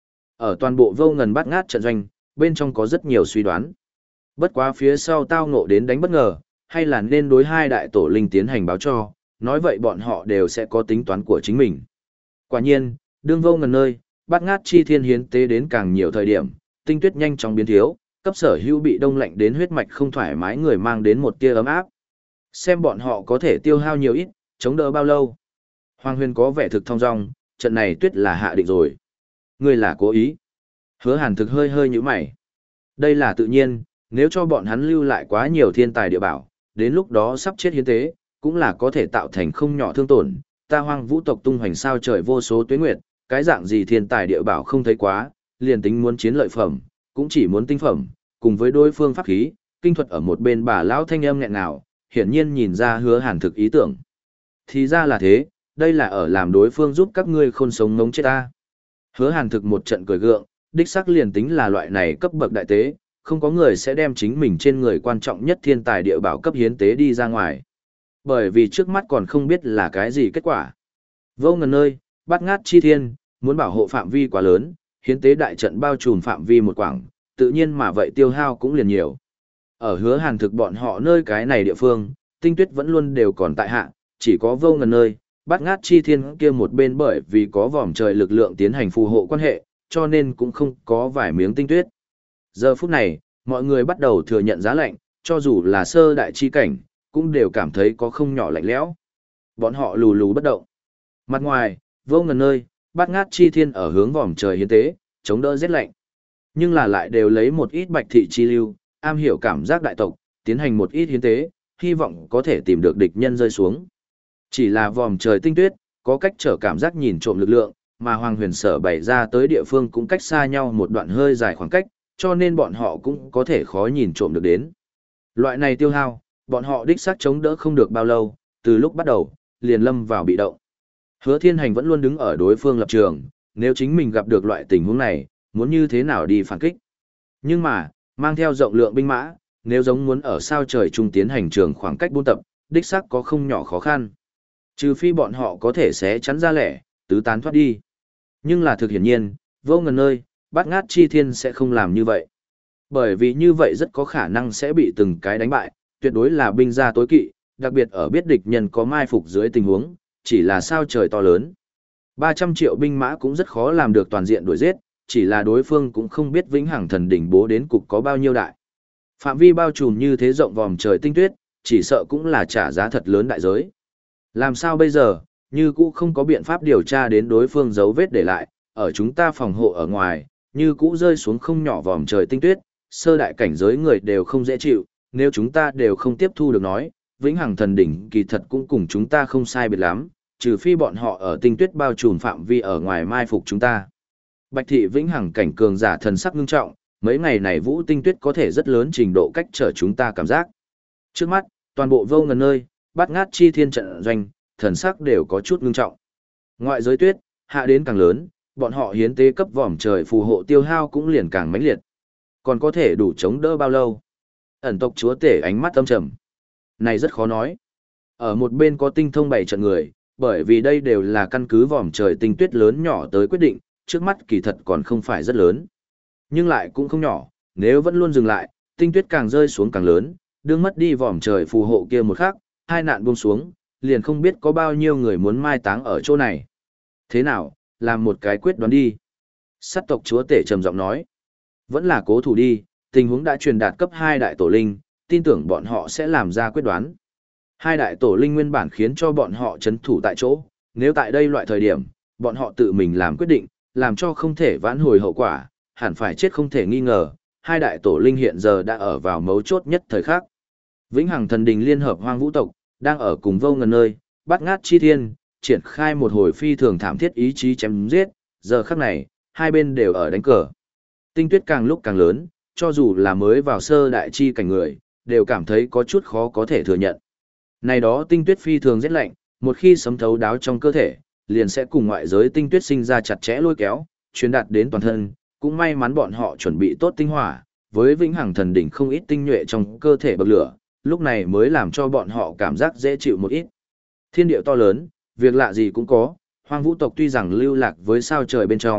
Ở toàn bộ vô ngần bát ngát trận doanh, bên trong có rất nhiều suy đoán. Bất quá phía sau tao ngộ đến đánh bất ngờ, hay là nên đối hai đại tổ linh tiến hành báo cho, nói vậy bọn họ đều sẽ có tính toán của chính mình. Quả nhiên, đương vô ngần nơi, bát ngát chi thiên hiến tế đến càng nhiều thời điểm, tinh tuyết nhanh chóng biến thiếu, cấp sở hữu bị đông lạnh đến huyết mạch không thoải mái người mang đến một tia ấm áp. Xem bọn họ có thể tiêu hao nhiều ít, chống đỡ bao lâu. Hoàng Huyền có vẻ thực thong dong, trận này tuyết là hạ định rồi. Ngươi là cố ý. Hứa Hàn thực hơi hơi như mày. Đây là tự nhiên, nếu cho bọn hắn lưu lại quá nhiều thiên tài địa bảo, đến lúc đó sắp chết hiến tế, cũng là có thể tạo thành không nhỏ thương tổn. Ta Hoang Vũ tộc tung hoành sao trời vô số tuế nguyệt, cái dạng gì thiên tài địa bảo không thấy quá, liền tính muốn chiến lợi phẩm, cũng chỉ muốn tinh phẩm, cùng với đối phương pháp khí, kinh thuật ở một bên bà lão thanh âm nghẹn ngào, hiển nhiên nhìn ra Hứa Hàn thực ý tưởng. Thì ra là thế, đây là ở làm đối phương giúp các ngươi khôn sống ngống chết ta. Hứa Hàn thực một trận cười gượng, đích xác liền tính là loại này cấp bậc đại tế, không có người sẽ đem chính mình trên người quan trọng nhất thiên tài địa bảo cấp hiến tế đi ra ngoài. Bởi vì trước mắt còn không biết là cái gì kết quả. Vô ngần nơi, bát ngát chi thiên, muốn bảo hộ phạm vi quá lớn, hiến tế đại trận bao trùm phạm vi một quảng, tự nhiên mà vậy tiêu hao cũng liền nhiều. Ở Hứa Hàn thực bọn họ nơi cái này địa phương, tinh tuyết vẫn luôn đều còn tại hạ, chỉ có vô ngần nơi, bát ngát chi thiên kia một bên bởi vì có vòm trời lực lượng tiến hành phù hộ quan hệ, cho nên cũng không có vài miếng tinh tuyết. Giờ phút này, mọi người bắt đầu thừa nhận giá lạnh, cho dù là sơ đại chi cảnh, cũng đều cảm thấy có không nhỏ lạnh lẽo. Bọn họ lù lù bất động. Mặt ngoài, vô ngần nơi, bát ngát chi thiên ở hướng vòm trời hiến tế, chống đỡ rét lạnh. Nhưng là lại đều lấy một ít bạch thị chi lưu, am hiểu cảm giác đại tộc, tiến hành một ít hiến tế, hy vọng có thể tìm được địch nhân rơi xuống. Chỉ là vòm trời tinh tuyết, có cách trở cảm giác nhìn trộm lực lượng, mà Hoàng Huyền Sở bày ra tới địa phương cũng cách xa nhau một đoạn hơi dài khoảng cách, cho nên bọn họ cũng có thể khó nhìn trộm được đến. Loại này tiêu hao, bọn họ đích xác chống đỡ không được bao lâu, từ lúc bắt đầu, liền lâm vào bị động. Hứa Thiên Hành vẫn luôn đứng ở đối phương lập trường, nếu chính mình gặp được loại tình huống này, muốn như thế nào đi phản kích. Nhưng mà, mang theo rộng lượng binh mã, nếu giống muốn ở sao trời trung tiến hành trường khoảng cách buôn tập, đích xác có không nhỏ khó khăn. Trừ phi bọn họ có thể xé chắn ra lẻ, tứ tán thoát đi. Nhưng là thực hiển nhiên, vô ngần nơi, bát ngát chi thiên sẽ không làm như vậy. Bởi vì như vậy rất có khả năng sẽ bị từng cái đánh bại, tuyệt đối là binh gia tối kỵ, đặc biệt ở biết địch nhân có mai phục dưới tình huống, chỉ là sao trời to lớn. 300 triệu binh mã cũng rất khó làm được toàn diện đuổi giết, chỉ là đối phương cũng không biết vĩnh hằng thần đỉnh bố đến cục có bao nhiêu đại. Phạm vi bao trùm như thế rộng vòm trời tinh tuyết, chỉ sợ cũng là trả giá thật lớn đại giới. Làm sao bây giờ, như cũ không có biện pháp điều tra đến đối phương dấu vết để lại, ở chúng ta phòng hộ ở ngoài, như cũ rơi xuống không nhỏ vòm trời tinh tuyết, sơ đại cảnh giới người đều không dễ chịu, nếu chúng ta đều không tiếp thu được nói, vĩnh hằng thần đỉnh kỳ thật cũng cùng chúng ta không sai biệt lắm, trừ phi bọn họ ở tinh tuyết bao trùm phạm vi ở ngoài mai phục chúng ta. Bạch thị vĩnh hằng cảnh cường giả thần sắc ngưng trọng, mấy ngày này vũ tinh tuyết có thể rất lớn trình độ cách trở chúng ta cảm giác. Trước mắt, toàn bộ vô ngần nơi, bát ngát chi thiên trận doanh, thần sắc đều có chút ngưng trọng. Ngoại giới tuyết, hạ đến càng lớn, bọn họ hiến tế cấp vòm trời phù hộ tiêu hao cũng liền càng mãnh liệt. Còn có thể đủ chống đỡ bao lâu? Ẩn tộc chúa tể ánh mắt âm trầm. Này rất khó nói. Ở một bên có tinh thông bảy trận người, bởi vì đây đều là căn cứ vòm trời tinh tuyết lớn nhỏ tới quyết định, trước mắt kỳ thật còn không phải rất lớn. Nhưng lại cũng không nhỏ, nếu vẫn luôn dừng lại, tinh tuyết càng rơi xuống càng lớn, đương mất đi vòm trời phù hộ kia một khắc, hai nạn buông xuống, liền không biết có bao nhiêu người muốn mai táng ở chỗ này. Thế nào, làm một cái quyết đoán đi. Sát tộc chúa tể trầm giọng nói. Vẫn là cố thủ đi, tình huống đã truyền đạt cấp 2 đại tổ linh, tin tưởng bọn họ sẽ làm ra quyết đoán. Hai đại tổ linh nguyên bản khiến cho bọn họ chấn thủ tại chỗ, nếu tại đây loại thời điểm, bọn họ tự mình làm quyết định, làm cho không thể vãn hồi hậu quả, hẳn phải chết không thể nghi ngờ, hai đại tổ linh hiện giờ đã ở vào mấu chốt nhất thời khắc. Vĩnh Hằng Thần Đình liên hợp Hoang Vũ tộc, đang ở cùng vô ngần nơi, bát ngát chi thiên, triển khai một hồi phi thường thảm thiết ý chí chém giết, giờ khắc này, hai bên đều ở đánh cờ. Tinh tuyết càng lúc càng lớn, cho dù là mới vào sơ đại chi cảnh người, đều cảm thấy có chút khó có thể thừa nhận. Này đó tinh tuyết phi thường rất lạnh, một khi sấm thấu đáo trong cơ thể, liền sẽ cùng ngoại giới tinh tuyết sinh ra chặt chẽ lôi kéo, truyền đạt đến toàn thân, cũng may mắn bọn họ chuẩn bị tốt tinh hỏa, với Vĩnh Hằng Thần Đỉnh không ít tinh nhuệ trong cơ thể bậc lửa, lúc này mới làm cho bọn họ cảm giác dễ chịu một ít. Thiên địa to lớn, việc lạ gì cũng có, Hoang Vũ tộc tuy rằng lưu lạc với sao trời bên trong,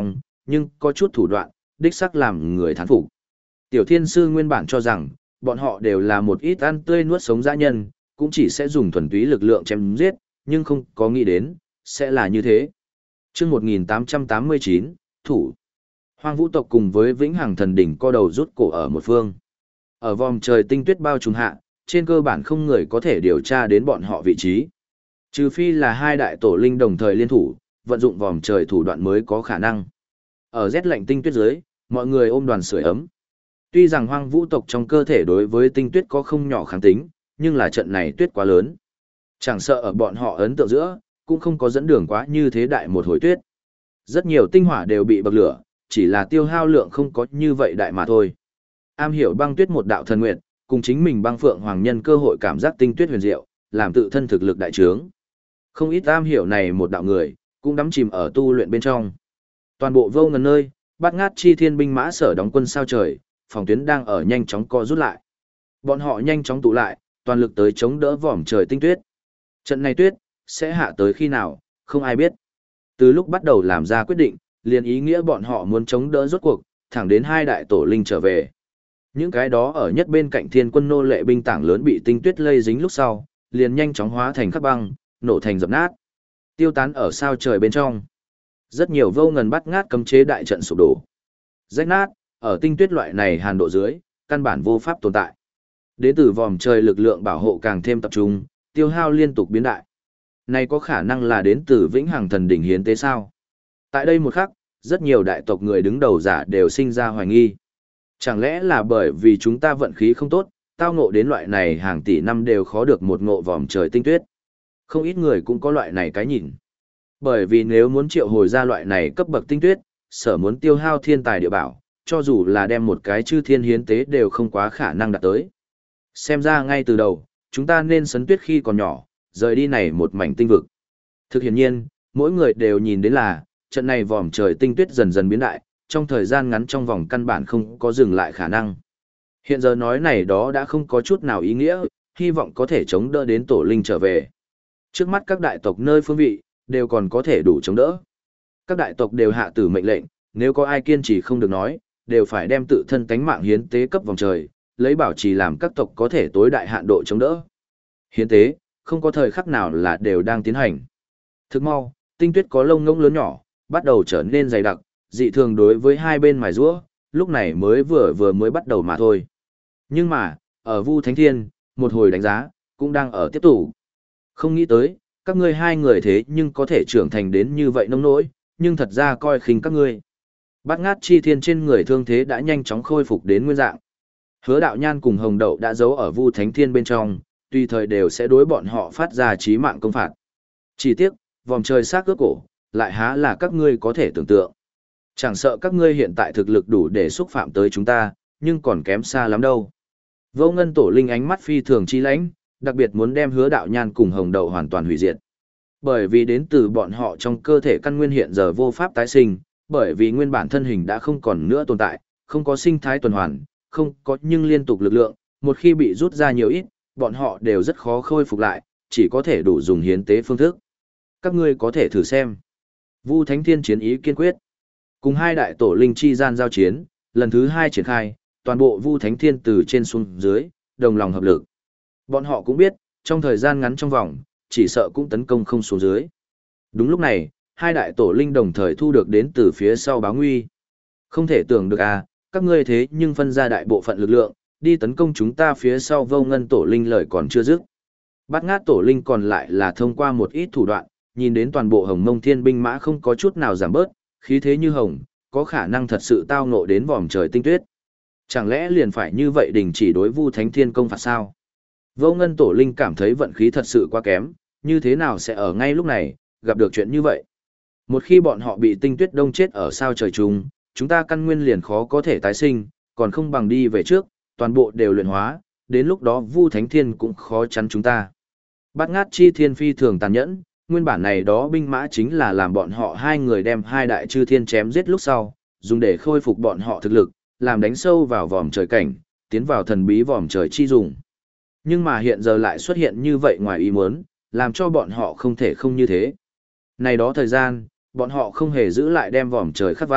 nhưng có chút thủ đoạn, đích sắc làm người thán phục. Tiểu thiên sư nguyên bản cho rằng, bọn họ đều là một ít ăn tươi nuốt sống dã nhân, cũng chỉ sẽ dùng thuần túy lực lượng chém giết, nhưng không có nghĩ đến, sẽ là như thế. Trước 1889, thủ. Hoang vũ tộc cùng với vĩnh hằng thần đỉnh co đầu rút cổ ở một phương. Ở vòm trời tinh tuyết bao trùm hạ, trên cơ bản không người có thể điều tra đến bọn họ vị trí. Trừ phi là hai đại tổ linh đồng thời liên thủ, vận dụng vòm trời thủ đoạn mới có khả năng. Ở rét lạnh tinh tuyết dưới, mọi người ôm đoàn sưởi ấm. Tuy rằng hoang vũ tộc trong cơ thể đối với tinh tuyết có không nhỏ kháng tính, nhưng là trận này tuyết quá lớn. Chẳng sợ ở bọn họ ấn tượng giữa, cũng không có dẫn đường quá như thế đại một hồi tuyết. Rất nhiều tinh hỏa đều bị bậc lửa, chỉ là tiêu hao lượng không có như vậy đại mà thôi. Am hiểu băng tuyết một đạo thần nguyện, cùng chính mình băng phượng hoàng nhân cơ hội cảm giác tinh tuyết huyền diệu, làm tự thân thực lực đại trướng. Không ít am hiểu này một đạo người, cũng đắm chìm ở tu luyện bên trong. Toàn bộ vô ngần nơi, bát ngát chi thiên binh mã sở đóng quân sao trời, phòng tuyến đang ở nhanh chóng co rút lại. Bọn họ nhanh chóng tụ lại, toàn lực tới chống đỡ vòm trời tinh tuyết. Trận này tuyết, sẽ hạ tới khi nào, không ai biết. Từ lúc bắt đầu làm ra quyết định, liền ý nghĩa bọn họ muốn chống đỡ rốt cuộc, thẳng đến hai đại tổ linh trở về. Những cái đó ở nhất bên cạnh thiên quân nô lệ binh tảng lớn bị tinh tuyết lây dính lúc sau, liền nhanh chóng hóa thành khắc băng, nổ thành dập nát. Tiêu tán ở sao trời bên trong. Rất nhiều vô ngần bắt ngát cấm chế đại trận sụp đổ. Rách nát, ở tinh tuyết loại này hàn độ dưới, căn bản vô pháp tồn tại. Đến từ vòm trời lực lượng bảo hộ càng thêm tập trung, tiêu hao liên tục biến đại. Này có khả năng là đến từ vĩnh hằng thần đỉnh hiến tế sao? Tại đây một khắc, rất nhiều đại tộc người đứng đầu giả đều sinh ra hoài nghi. Chẳng lẽ là bởi vì chúng ta vận khí không tốt, tao ngộ đến loại này hàng tỷ năm đều khó được một ngộ vòm trời tinh tuyết. Không ít người cũng có loại này cái nhìn. Bởi vì nếu muốn triệu hồi ra loại này cấp bậc tinh tuyết, sở muốn tiêu hao thiên tài địa bảo, cho dù là đem một cái chư thiên hiến tế đều không quá khả năng đạt tới. Xem ra ngay từ đầu, chúng ta nên sấn tuyết khi còn nhỏ, rời đi này một mảnh tinh vực. Thực hiện nhiên, mỗi người đều nhìn đến là, trận này vòm trời tinh tuyết dần dần biến đại, trong thời gian ngắn trong vòng căn bản không có dừng lại khả năng. Hiện giờ nói này đó đã không có chút nào ý nghĩa, hy vọng có thể chống đỡ đến tổ linh trở về. Trước mắt các đại tộc nơi phương vị, đều còn có thể đủ chống đỡ. Các đại tộc đều hạ tử mệnh lệnh, nếu có ai kiên trì không được nói, đều phải đem tự thân tánh mạng hiến tế cấp vòng trời, lấy bảo trì làm các tộc có thể tối đại hạn độ chống đỡ. Hiến tế, không có thời khắc nào là đều đang tiến hành. Thức mau, tinh tuyết có lông ngỗng lớn nhỏ, bắt đầu trở nên dày đặc, dị thường đối với hai bên mài rũa, lúc này mới vừa mới bắt đầu mà thôi. Nhưng mà, ở Vu Thánh Thiên, một hồi đánh giá, cũng đang ở tiếp tục. Không nghĩ tới, các ngươi hai người thế nhưng có thể trưởng thành đến như vậy nông nỗi, nhưng thật ra coi khinh các ngươi. Bát ngát chi thiên trên người thương thế đã nhanh chóng khôi phục đến nguyên dạng. Hứa đạo nhan cùng hồng đậu đã giấu ở Vu Thánh Thiên bên trong, tùy thời đều sẽ đối bọn họ phát ra chí mạng công phạt. Chỉ tiếc, vòng trời xác cướp cổ, lại há là các ngươi có thể tưởng tượng. Chẳng sợ các ngươi hiện tại thực lực đủ để xúc phạm tới chúng ta, nhưng còn kém xa lắm đâu. Vô ngân tổ linh ánh mắt phi thường chi lãnh, đặc biệt muốn đem hứa đạo nhan cùng hồng đậu hoàn toàn hủy diệt. Bởi vì đến từ bọn họ trong cơ thể căn nguyên hiện giờ vô pháp tái sinh, bởi vì nguyên bản thân hình đã không còn nữa tồn tại, không có sinh thái tuần hoàn, không có nhưng liên tục lực lượng, một khi bị rút ra nhiều ít, bọn họ đều rất khó khôi phục lại, chỉ có thể đủ dùng hiến tế phương thức. Các ngươi có thể thử xem. Vu Thánh Thiên chiến ý kiên quyết. Cùng hai đại tổ linh chi gian giao chiến, lần thứ 2 triển khai, toàn bộ Vu Thánh Thiên từ trên xuống dưới, đồng lòng hợp lực. Bọn họ cũng biết, trong thời gian ngắn trong vòng, chỉ sợ cũng tấn công không xuống dưới. Đúng lúc này, hai đại tổ linh đồng thời thu được đến từ phía sau báo nguy. Không thể tưởng được à, các ngươi thế nhưng phân ra đại bộ phận lực lượng, đi tấn công chúng ta phía sau vô ngân tổ linh lời còn chưa dứt. Bát ngát tổ linh còn lại là thông qua một ít thủ đoạn, nhìn đến toàn bộ hồng mông thiên binh mã không có chút nào giảm bớt, khí thế như hồng, có khả năng thật sự tao ngộ đến vòm trời tinh tuyết. Chẳng lẽ liền phải như vậy đình chỉ đối Vu Thánh Thiên công phạt sao? Vô ngân tổ linh cảm thấy vận khí thật sự quá kém, như thế nào sẽ ở ngay lúc này, gặp được chuyện như vậy? Một khi bọn họ bị tinh tuyết đông chết ở sao trời chung, chúng ta căn nguyên liền khó có thể tái sinh, còn không bằng đi về trước, toàn bộ đều luyện hóa, đến lúc đó Vu Thánh Thiên cũng khó chắn chúng ta. Bát ngát chi thiên phi thường tàn nhẫn, nguyên bản này đó binh mã chính là làm bọn họ hai người đem hai đại chư thiên chém giết lúc sau, dùng để khôi phục bọn họ thực lực, làm đánh sâu vào vòm trời cảnh, tiến vào thần bí vòm trời chi dùng. Nhưng mà hiện giờ lại xuất hiện như vậy ngoài ý muốn, làm cho bọn họ không thể không như thế. Này đó thời gian, bọn họ không hề giữ lại đem vòm trời khắc văn,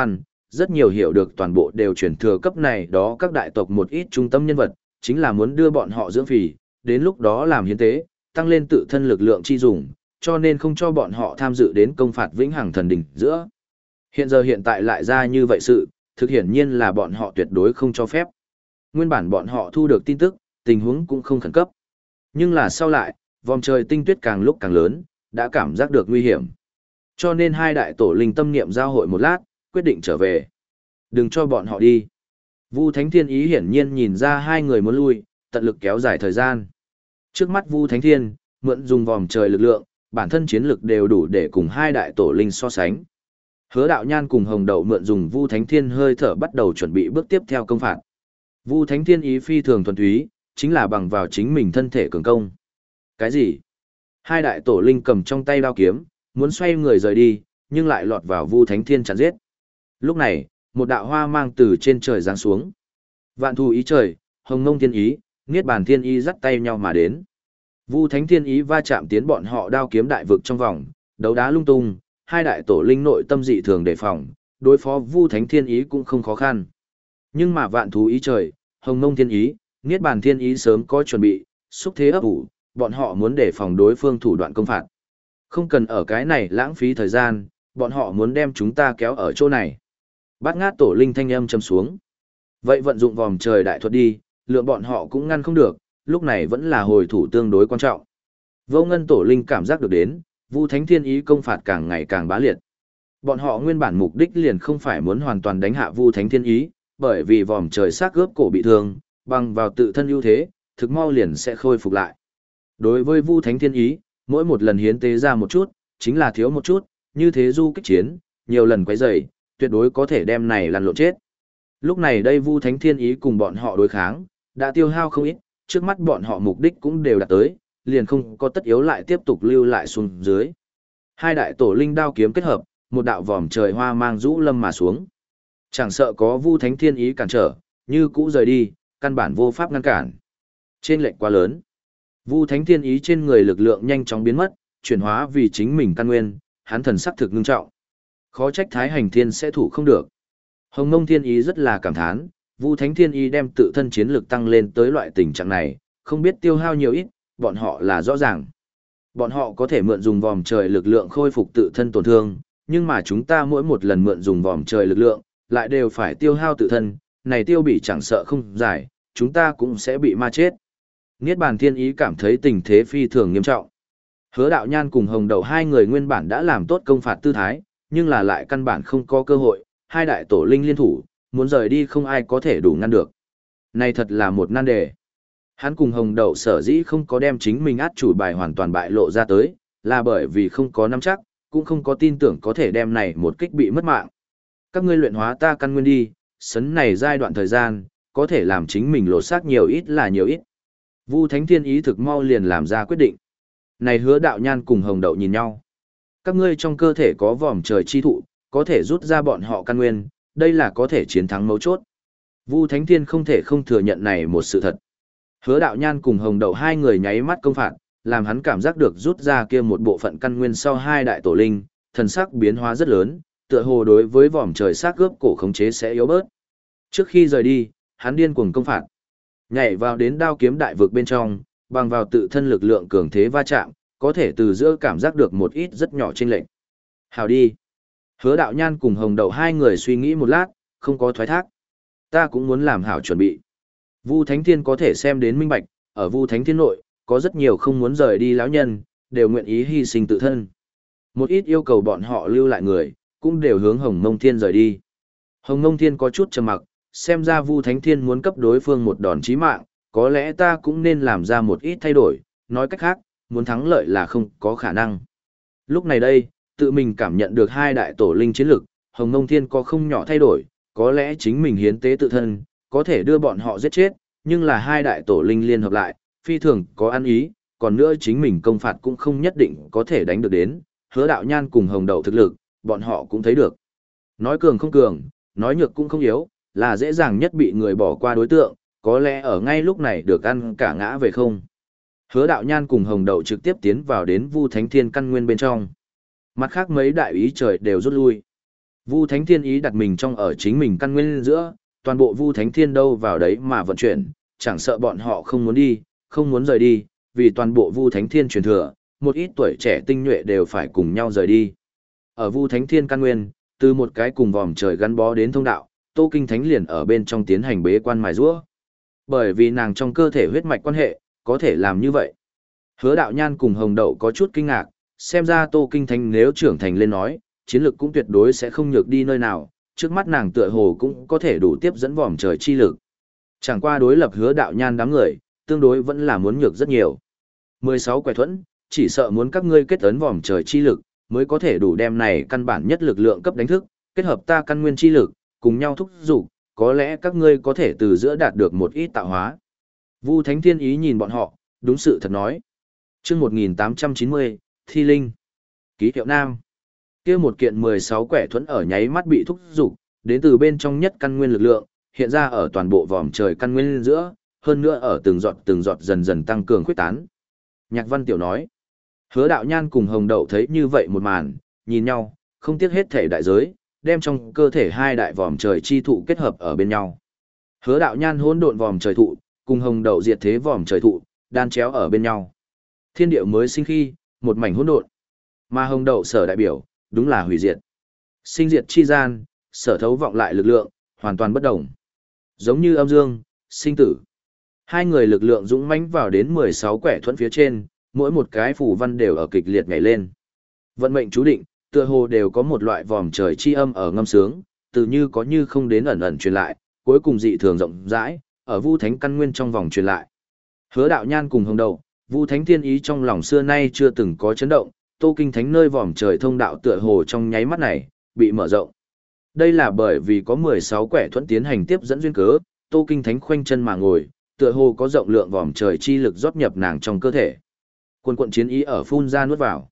rất nhiều hiểu được toàn bộ đều chuyển thừa cấp này đó các đại tộc một ít trung tâm nhân vật, chính là muốn đưa bọn họ dưỡng phì, đến lúc đó làm hiến tế, tăng lên tự thân lực lượng chi dùng, cho nên không cho bọn họ tham dự đến công phạt vĩnh hằng thần đỉnh giữa. Hiện tại lại ra như vậy sự, thực hiển nhiên là bọn họ tuyệt đối không cho phép. Nguyên bản bọn họ thu được tin tức, tình huống cũng không khẩn cấp. Nhưng là sau lại, vòng trời tinh tuyết càng lúc càng lớn, đã cảm giác được nguy hiểm. Cho nên hai đại tổ linh tâm niệm giao hội một lát, quyết định trở về. Đừng cho bọn họ đi. Vu Thánh Thiên ý hiển nhiên nhìn ra hai người muốn lui, tận lực kéo dài thời gian. Trước mắt Vu Thánh Thiên, mượn dùng vòng trời lực lượng, bản thân chiến lực đều đủ để cùng hai đại tổ linh so sánh. Hứa Đạo Nhan cùng Hồng Đậu mượn dùng Vu Thánh Thiên hơi thở bắt đầu chuẩn bị bước tiếp theo công phạt. Vu Thánh Thiên ý phi thường thuần túy, chính là bằng vào chính mình thân thể cường công. Cái gì? Hai đại tổ linh cầm trong tay đao kiếm, muốn xoay người rời đi, nhưng lại lọt vào Vu Thánh Thiên chặn giết. Lúc này, một đạo hoa mang từ trên trời giáng xuống. Vạn thù ý trời, Hồng Ngông Thiên ý, Niết Bàn Thiên ý dắt tay nhau mà đến. Vu Thánh Thiên ý va chạm tiến bọn họ đao kiếm đại vực trong vòng, đấu đá lung tung, hai đại tổ linh nội tâm dị thường đề phòng, đối phó Vu Thánh Thiên ý cũng không khó khăn. Nhưng mà vạn thú ý trời, Hồng Ngông Thiên ý, Niết Bàn Thiên ý sớm có chuẩn bị, xúc thế ấp ủ, bọn họ muốn đề phòng đối phương thủ đoạn công phạt. Không cần ở cái này lãng phí thời gian, bọn họ muốn đem chúng ta kéo ở chỗ này. Bát Ngát tổ linh thanh âm châm xuống. Vậy vận dụng vòm trời đại thuật đi, lượng bọn họ cũng ngăn không được, lúc này vẫn là hồi thủ tương đối quan trọng. Vô Ngân tổ linh cảm giác được đến, Vu Thánh Thiên ý công phạt càng ngày càng bá liệt. Bọn họ nguyên bản mục đích liền không phải muốn hoàn toàn đánh hạ Vu Thánh Thiên ý, bởi vì vòm trời xác gớp cổ bị thương, bằng vào tự thân ưu thế, thực mau liền sẽ khôi phục lại. Đối với Vu Thánh Thiên ý, mỗi một lần hiến tế ra một chút, chính là thiếu một chút, như thế du kích chiến, nhiều lần quấy rầy, tuyệt đối có thể đem này lăn lộn chết. Lúc này đây Vu Thánh Thiên ý cùng bọn họ đối kháng, đã tiêu hao không ít, trước mắt bọn họ mục đích cũng đều đạt tới, liền không có tất yếu lại tiếp tục lưu lại xuống dưới. Hai đại tổ linh đao kiếm kết hợp, một đạo vòm trời hoa mang rũ lâm mà xuống. Chẳng sợ có Vu Thánh Thiên ý cản trở, như cũ rời đi, căn bản vô pháp ngăn cản. Trên lệnh quá lớn. Vu Thánh Thiên ý trên người lực lượng nhanh chóng biến mất, chuyển hóa vì chính mình căn nguyên, hắn thần sắc thực ngưng trọng. Khó trách Thái Hành Thiên sẽ thủ không được. Hồng Ngông Thiên ý rất là cảm thán, Vu Thánh Thiên ý đem tự thân chiến lực tăng lên tới loại tình trạng này, không biết tiêu hao nhiều ít, bọn họ là rõ ràng. Bọn họ có thể mượn dùng vòm trời lực lượng khôi phục tự thân tổn thương, nhưng mà chúng ta mỗi một lần mượn dùng vòm trời lực lượng, lại đều phải tiêu hao tự thân, này tiêu bị chẳng sợ không giải, chúng ta cũng sẽ bị ma chết. Niết Bàn Thiên ý cảm thấy tình thế phi thường nghiêm trọng. Hứa Đạo Nhan cùng Hồng Đậu hai người nguyên bản đã làm tốt công phạt tư thái, nhưng là lại căn bản không có cơ hội, hai đại tổ linh liên thủ, muốn rời đi không ai có thể đủ ngăn được. Này thật là một nan đề. Hắn cùng Hồng Đậu sở dĩ không có đem chính mình át chủ bài hoàn toàn bại lộ ra tới, là bởi vì không có nắm chắc, cũng không có tin tưởng có thể đem này một kích bị mất mạng. Các ngươi luyện hóa ta căn nguyên đi, sấn này giai đoạn thời gian, có thể làm chính mình lột xác nhiều ít là nhiều ít. Vu Thánh Thiên ý thực mau liền làm ra quyết định. Này Hứa Đạo Nhan cùng Hồng Đậu nhìn nhau. Các ngươi trong cơ thể có vòm trời chi thụ, có thể rút ra bọn họ căn nguyên, đây là có thể chiến thắng mấu chốt. Vu Thánh Thiên không thể không thừa nhận này một sự thật. Hứa Đạo Nhan cùng Hồng Đậu hai người nháy mắt công phạt, làm hắn cảm giác được rút ra kia một bộ phận căn nguyên sau hai đại tổ linh, thần sắc biến hóa rất lớn, tựa hồ đối với vòm trời xác gớp cổ khống chế sẽ yếu bớt. Trước khi rời đi, hắn điên cuồng công phạt, nhảy vào đến đao kiếm đại vực bên trong, bằng vào tự thân lực lượng cường thế va chạm, có thể từ giữa cảm giác được một ít rất nhỏ chênh lệch. Hào đi. Hứa Đạo Nhan cùng Hồng Đậu hai người suy nghĩ một lát, không có thoái thác. Ta cũng muốn làm hảo chuẩn bị. Vu Thánh Thiên có thể xem đến minh bạch, ở Vu Thánh Thiên nội, có rất nhiều không muốn rời đi lão nhân, đều nguyện ý hy sinh tự thân. Một ít yêu cầu bọn họ lưu lại người, cũng đều hướng Hồng Ngông Thiên rời đi. Hồng Ngông Thiên có chút trầm mặc, xem ra Vu Thánh Thiên muốn cấp đối phương một đòn chí mạng, có lẽ ta cũng nên làm ra một ít thay đổi, nói cách khác, muốn thắng lợi là không có khả năng. Lúc này đây, tự mình cảm nhận được hai đại tổ linh chiến lực, Hồng Ngông Thiên có không nhỏ thay đổi, có lẽ chính mình hiến tế tự thân, có thể đưa bọn họ giết chết, nhưng là hai đại tổ linh liên hợp lại, phi thường có ăn ý, còn nữa chính mình công phạt cũng không nhất định có thể đánh được đến, Hứa Đạo Nhan cùng Hồng Đậu thực lực, bọn họ cũng thấy được. Nói cường không cường, nói nhược cũng không yếu, là dễ dàng nhất bị người bỏ qua đối tượng, có lẽ ở ngay lúc này được ăn cả ngã về không. Hứa Đạo Nhan cùng Hồng Đậu trực tiếp tiến vào đến Vu Thánh Thiên căn nguyên bên trong. Mặt khác mấy đại ý trời đều rút lui. Vu Thánh Thiên ý đặt mình trong ở chính mình căn nguyên giữa, toàn bộ Vu Thánh Thiên đâu vào đấy mà vận chuyển, chẳng sợ bọn họ không muốn đi, không muốn rời đi, vì toàn bộ Vu Thánh Thiên truyền thừa, một ít tuổi trẻ tinh nhuệ đều phải cùng nhau rời đi. Ở Vu Thánh Thiên căn nguyên, từ một cái cùng vòm trời gắn bó đến thông đạo, Tô Kinh Thánh liền ở bên trong tiến hành bế quan mài giũa. Bởi vì nàng trong cơ thể huyết mạch quan hệ, có thể làm như vậy. Hứa Đạo Nhan cùng Hồng Đậu có chút kinh ngạc, xem ra Tô Kinh Thánh nếu trưởng thành lên nói, chiến lực cũng tuyệt đối sẽ không nhược đi nơi nào, trước mắt nàng tựa hồ cũng có thể đủ tiếp dẫn vòm trời chi lực. Chẳng qua đối lập Hứa Đạo Nhan đám người, tương đối vẫn là muốn nhược rất nhiều. 16 quẻ thuẫn, chỉ sợ muốn các ngươi kết ấn vòm trời chi lực, mới có thể đủ đem này căn bản nhất lực lượng cấp đánh thức, kết hợp ta căn nguyên chi lực, cùng nhau thúc giục, có lẽ các ngươi có thể từ giữa đạt được một ít tạo hóa. Vu Thánh Thiên ý nhìn bọn họ, đúng sự thật nói. Chương 1890, Thi Linh. Ký hiệu Nam. Kia một kiện 16 quẻ thuẫn ở nháy mắt bị thúc giục, đến từ bên trong nhất căn nguyên lực lượng, hiện ra ở toàn bộ vòm trời căn nguyên giữa, hơn nữa ở từng giọt dần dần tăng cường khuyết tán. Nhạc Văn Tiểu nói. Hứa Đạo Nhan cùng Hồng Đậu thấy như vậy một màn, nhìn nhau, không tiếc hết thể đại giới, đem trong cơ thể hai đại vòm trời chi thụ kết hợp ở bên nhau. Hứa Đạo Nhan hỗn độn vòm trời thụ, cùng Hồng Đậu diệt thế vòm trời thụ, đan chéo ở bên nhau. Thiên địa mới sinh khi, một mảnh hỗn độn. Mà Hồng Đậu sở đại biểu, đúng là hủy diệt. Sinh diệt chi gian, sở thấu vọng lại lực lượng, hoàn toàn bất đồng. Giống như âm dương, sinh tử. Hai người lực lượng dũng mãnh vào đến 16 quẻ thuẫn phía trên, mỗi một cái phù văn đều ở kịch liệt nhảy lên. Vận mệnh chú định, tựa hồ đều có một loại vòm trời chi âm ở ngâm sướng, từ như có như không đến ẩn ẩn truyền lại, cuối cùng dị thường rộng rãi, ở Vu Thánh căn nguyên trong vòng truyền lại. Hứa Đạo Nhan cùng Hồng Đậu, Vu Thánh Thiên ý trong lòng xưa nay chưa từng có chấn động, Tô Kinh Thánh nơi vòm trời thông đạo tựa hồ trong nháy mắt này bị mở rộng. Đây là bởi vì có 16 quẻ thuẫn tiến hành tiếp dẫn duyên cớ, Tô Kinh Thánh khoanh chân mà ngồi, tựa hồ có rộng lượng vòm trời chi lực rót nhập nàng trong cơ thể. Quân quận chiến ý ở phun ra nuốt vào.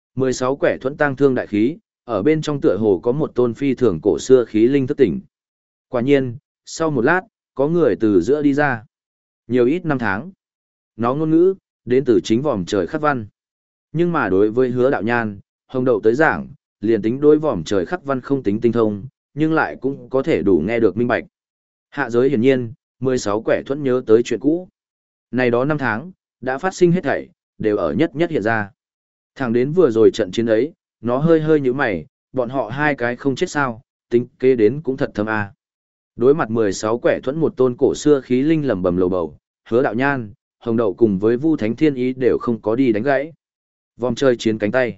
16 quẻ thuẫn tăng thương đại khí, ở bên trong tựa hồ có một tôn phi thường cổ xưa khí linh thức tỉnh. Quả nhiên, sau một lát, có người từ giữa đi ra. Nhiều ít năm tháng. Nó ngôn ngữ, đến từ chính vòm trời khắc văn. Nhưng mà đối với Hứa Đạo Nhan, Hồng Đậu tới giảng, liền tính đối vòm trời khắc văn không tính tinh thông, nhưng lại cũng có thể đủ nghe được minh bạch. Hạ giới hiển nhiên, 16 quẻ thuẫn nhớ tới chuyện cũ. Này đó năm tháng, đã phát sinh hết thảy, đều ở nhất nhất hiện ra. Thẳng đến vừa rồi trận chiến ấy, nó hơi hơi như mày, bọn họ hai cái không chết sao, tính kế đến cũng thật thâm a. Đối mặt 16 quẻ thuẫn một tôn cổ xưa khí linh lẩm bẩm lầu bầu, Hứa Đạo Nhan, Hồng Đậu cùng với Vu Thánh Thiên ý đều không có đi đánh gãy. Vòng chơi chiến cánh tay.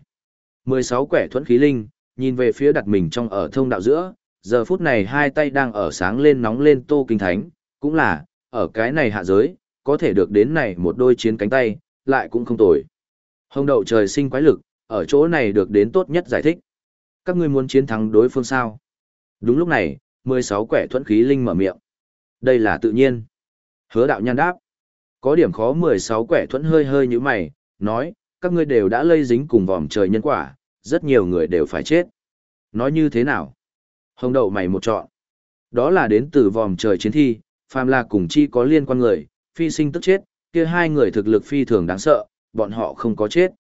16 quẻ thuẫn khí linh, nhìn về phía đặt mình trong ở thông đạo giữa, giờ phút này hai tay đang ở sáng lên nóng lên Tô Kinh Thánh, cũng là, ở cái này hạ giới, có thể được đến này một đôi chiến cánh tay, lại cũng không tồi. Hồng Đậu trời sinh quái lực, ở chỗ này được đến tốt nhất giải thích. Các ngươi muốn chiến thắng đối phương sao? Đúng lúc này, 16 quẻ thuẫn khí linh mở miệng. Đây là tự nhiên. Hứa Đạo Nhan đáp. Có điểm khó 16 quẻ thuẫn hơi hơi như mày, nói, các ngươi đều đã lây dính cùng vòm trời nhân quả, rất nhiều người đều phải chết. Nói như thế nào? Hồng Đậu mày một chọn. Đó là đến từ vòm trời chiến thi, phàm là cùng chi có liên quan người, phi sinh tức chết, kia hai người thực lực phi thường đáng sợ, bọn họ không có chết.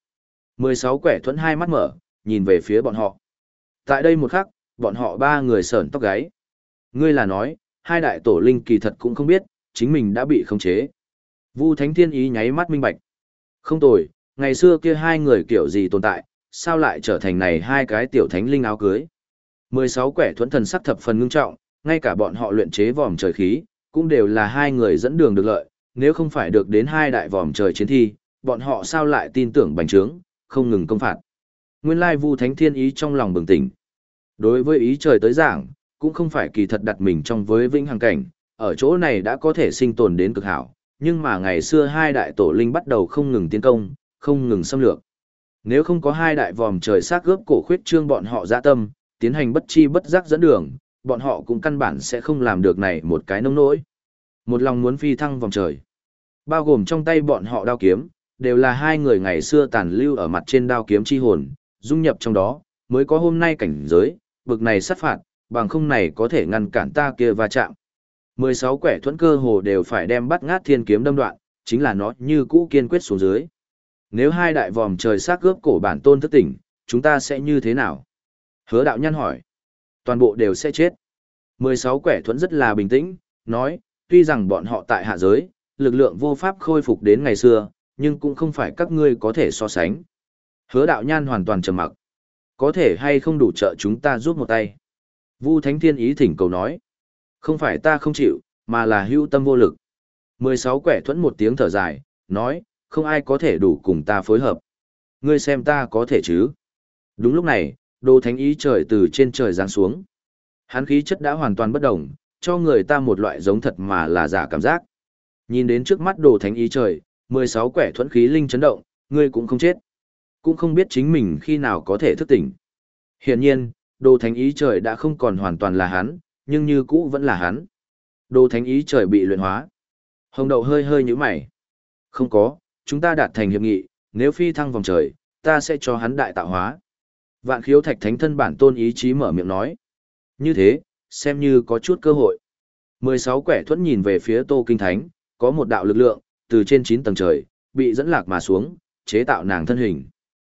16 quẻ thuẫn hai mắt mở, nhìn về phía bọn họ. Tại đây một khắc, bọn họ ba người sởn tóc gáy. Ngươi là nói, hai đại tổ linh kỳ thật cũng không biết, chính mình đã bị khống chế. Vu Thánh Thiên ý nháy mắt minh bạch. Không tồi, ngày xưa kia hai người kiểu gì tồn tại, sao lại trở thành này hai cái tiểu thánh linh áo cưới. 16 quẻ thuẫn thần sắc thập phần ngưng trọng, ngay cả bọn họ luyện chế vòm trời khí, cũng đều là hai người dẫn đường được lợi, nếu không phải được đến hai đại vòm trời chiến thi, bọn họ sao lại tin tưởng bành trướng, không ngừng công phạt. Nguyên lai Vu Thánh Thiên ý trong lòng bừng tỉnh. Đối với ý trời tới giảng, cũng không phải kỳ thật đặt mình trong với vĩnh hằng cảnh, ở chỗ này đã có thể sinh tồn đến cực hảo, nhưng mà ngày xưa hai đại tổ linh bắt đầu không ngừng tiến công, không ngừng xâm lược. Nếu không có hai đại vòm trời xác gớp cổ khuyết trương bọn họ dạ tâm, tiến hành bất chi bất giác dẫn đường, bọn họ cũng căn bản sẽ không làm được này một cái nông nỗi. Một lòng muốn phi thăng vòng trời. Bao gồm trong tay bọn họ đao kiếm, đều là hai người ngày xưa tàn lưu ở mặt trên đao kiếm chi hồn, dung nhập trong đó, mới có hôm nay cảnh giới, bực này sát phạt, bằng không này có thể ngăn cản ta kia va chạm. 16 quẻ thuẫn cơ hồ đều phải đem bắt ngát thiên kiếm đâm đoạn, chính là nó như cũ kiên quyết xuống dưới. Nếu hai đại vòm trời xác cướp cổ bản tôn thức tỉnh, chúng ta sẽ như thế nào? Hứa Đạo Nhan hỏi. Toàn bộ đều sẽ chết. 16 quẻ thuẫn rất là bình tĩnh, nói, tuy rằng bọn họ tại hạ giới, lực lượng vô pháp khôi phục đến ngày xưa, nhưng cũng không phải các ngươi có thể so sánh. Hứa đạo nhan hoàn toàn trầm mặc. Có thể hay không đủ trợ chúng ta giúp một tay. Vu Thánh Thiên ý thỉnh cầu nói. Không phải ta không chịu, mà là hữu tâm vô lực. 16 quẻ thuẫn một tiếng thở dài, nói, không ai có thể đủ cùng ta phối hợp. Ngươi xem ta có thể chứ. Đúng lúc này, Đồ Thánh ý trời từ trên trời giáng xuống. Hắn khí chất đã hoàn toàn bất động, cho người ta một loại giống thật mà là giả cảm giác. Nhìn đến trước mắt Đồ Thánh ý trời, 16 quẻ thuẫn khí linh chấn động, ngươi cũng không chết. Cũng không biết chính mình khi nào có thể thức tỉnh. Hiển nhiên, Đồ Thánh ý trời đã không còn hoàn toàn là hắn, nhưng như cũ vẫn là hắn. Đồ Thánh ý trời bị luyện hóa. Hồng Đậu hơi hơi nhíu mày. Không có, chúng ta đạt thành hiệp nghị, nếu phi thăng vòng trời, ta sẽ cho hắn đại tạo hóa. Vạn Khiếu Thạch Thánh Thân bản tôn ý chí mở miệng nói. Như thế, xem như có chút cơ hội. 16 quẻ thuẫn nhìn về phía Tô Kinh Thánh, có một đạo lực lượng, từ trên 9 tầng trời, bị dẫn lạc mà xuống, chế tạo nàng thân hình.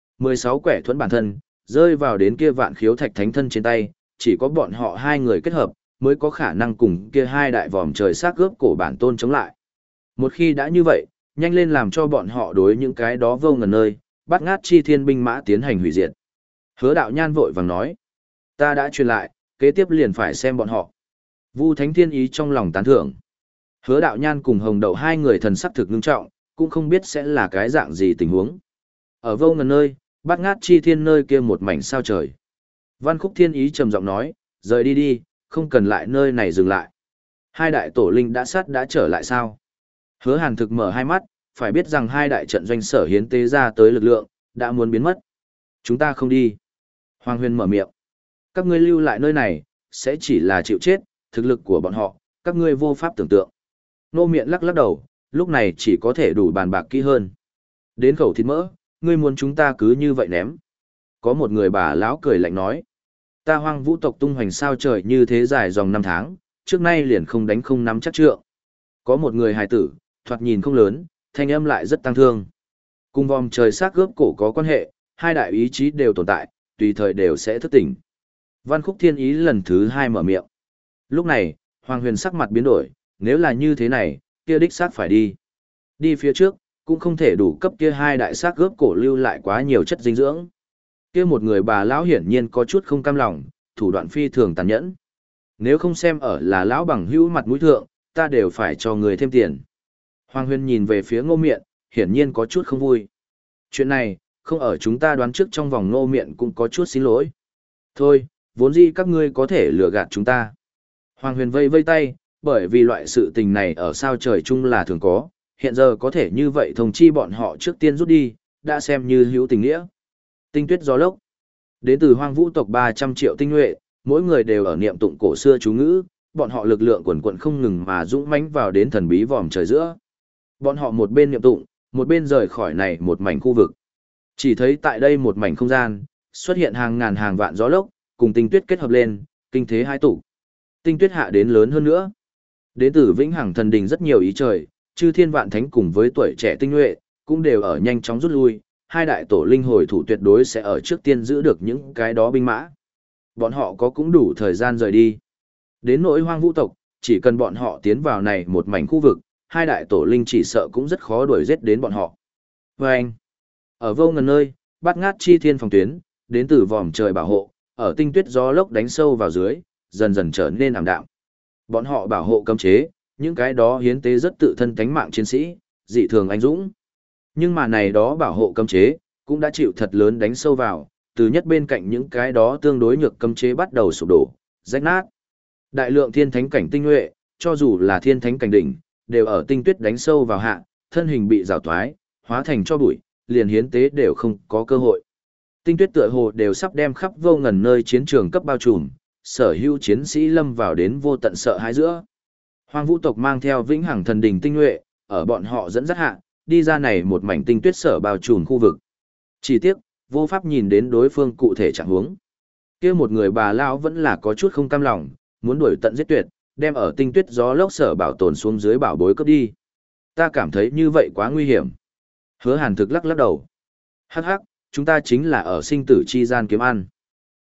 16 quẻ thuẫn bản thân, rơi vào đến kia Vạn Khiếu Thạch Thánh Thân trên tay, chỉ có bọn họ hai người kết hợp, mới có khả năng cùng kia hai đại vòm trời xác cướp cổ bản tôn chống lại. Một khi đã như vậy, nhanh lên làm cho bọn họ đối những cái đó vô ngần nơi, bắt ngát chi thiên binh mã tiến hành hủy diệt. Hứa đạo nhan vội vàng nói, ta đã truyền lại, kế tiếp liền phải xem bọn họ. Vu Thánh Thiên ý trong lòng tán thưởng. Hứa đạo nhan cùng Hồng Đậu hai người thần sắc thực ngưng trọng, cũng không biết sẽ là cái dạng gì tình huống. Ở vô ngần nơi, bắt ngát chi thiên nơi kia một mảnh sao trời. Văn Khúc Thiên ý trầm giọng nói, rời đi đi, không cần lại nơi này dừng lại. Hai đại tổ linh đã trở lại sao? Hứa Hàn thực mở hai mắt, phải biết rằng hai đại trận doanh sở hiến tế ra tới lực lượng, đã muốn biến mất. Chúng ta không đi. Hoàng Huyền mở miệng. Các ngươi lưu lại nơi này, sẽ chỉ là chịu chết, thực lực của bọn họ, các ngươi vô pháp tưởng tượng. Nô Miện lắc lắc đầu, lúc này chỉ có thể đủ bàn bạc kỹ hơn. Đến khẩu thịt mỡ, ngươi muốn chúng ta cứ như vậy ném. Có một người bà lão cười lạnh nói. Ta Hoang Vũ tộc tung hoành sao trời như thế dài dòng 5 tháng, trước nay liền không đánh không nắm chắc trượng. Có một người hài tử, thoạt nhìn không lớn, thanh âm lại rất tăng thương. Cùng vòm trời xác cướp cổ có quan hệ, hai đại ý chí đều tồn tại, tùy thời đều sẽ thức tỉnh. Văn Khúc Thiên ý lần thứ 2 mở miệng. Lúc này, Hoàng Huyền sắc mặt biến đổi, nếu là như thế này, kia đích xác phải đi. Đi phía trước, cũng không thể đủ cấp kia hai đại xác cướp cổ lưu lại quá nhiều chất dinh dưỡng. Kia một người bà lão hiển nhiên có chút không cam lòng, thủ đoạn phi thường tàn nhẫn. Nếu không xem ở là lão bằng hữu mặt mũi thượng, ta đều phải cho người thêm tiền. Hoàng Huyền nhìn về phía Ngô Miện, hiển nhiên có chút không vui. Chuyện này, không ở chúng ta đoán trước trong vòng. Ngô Miện cũng có chút xin lỗi. Thôi, vốn dĩ các ngươi có thể lừa gạt chúng ta. Hoàng Huyền vây vây tay, bởi vì loại sự tình này ở sao trời chung là thường có, hiện giờ có thể như vậy thông chi bọn họ trước tiên rút đi, đã xem như hữu tình nghĩa. Tinh tuyết gió lốc. Đến từ Hoang Vũ tộc 300 triệu tinh nhuệ, mỗi người đều ở niệm tụng cổ xưa chú ngữ, bọn họ lực lượng quần quần không ngừng mà dũng mãnh vào đến thần bí vòm trời giữa. Bọn họ một bên niệm tụng, một bên rời khỏi này một mảnh khu vực. Chỉ thấy tại đây một mảnh không gian, xuất hiện hàng ngàn hàng vạn gió lốc, cùng tinh tuyết kết hợp lên, kinh thế hai tụ. Tinh tuyết hạ đến lớn hơn nữa. Đến từ Vĩnh Hằng Thần Đình rất nhiều ý trời, chư thiên vạn thánh cùng với tuổi trẻ tinh nhuệ, cũng đều ở nhanh chóng rút lui, hai đại tổ linh hồi thủ tuyệt đối sẽ ở trước tiên giữ được những cái đó binh mã. Bọn họ có cũng đủ thời gian rời đi. Đến nỗi Hoang Vũ tộc, chỉ cần bọn họ tiến vào này một mảnh khu vực, hai đại tổ linh chỉ sợ cũng rất khó đuổi giết đến bọn họ. Và anh, ở vô ngần nơi, bát ngát chi thiên phòng tuyến, đến từ vòm trời bảo hộ, ở tinh tuyết gió lốc đánh sâu vào dưới, dần dần trở nên ảm đạm. Bọn họ bảo hộ cấm chế, những cái đó hiến tế rất tự thân tánh mạng chiến sĩ, dị thường anh dũng. Nhưng mà này đó bảo hộ cấm chế, cũng đã chịu thật lớn đánh sâu vào, từ nhất bên cạnh những cái đó tương đối nhược cấm chế bắt đầu sụp đổ, rách nát. Đại lượng thiên thánh cảnh tinh nhuệ, cho dù là thiên thánh cảnh đỉnh, đều ở tinh tuyết đánh sâu vào hạ, thân hình bị rào thoái, hóa thành cho bụi, liền hiến tế đều không có cơ hội. Tinh tuyết tựa hồ đều sắp đem khắp vô ngần nơi chiến trường cấp bao trùm, sở hữu chiến sĩ lâm vào đến vô tận sợ hãi giữa. Hoang Vũ tộc mang theo Vĩnh Hằng Thần Đình tinh nhuệ, ở bọn họ dẫn dắt hạ, đi ra này một mảnh tinh tuyết sở bao trùm khu vực. Chỉ tiếc, vô pháp nhìn đến đối phương cụ thể trạng huống. Kia một người bà lão vẫn là có chút không cam lòng, muốn đuổi tận giết tuyệt, đem ở tinh tuyết gió lốc sở bảo tồn xuống dưới bảo bối cấp đi. Ta cảm thấy như vậy quá nguy hiểm. Hứa Hàn thực lắc lắc đầu. Hắc hắc, chúng ta chính là ở sinh tử chi gian kiếm ăn.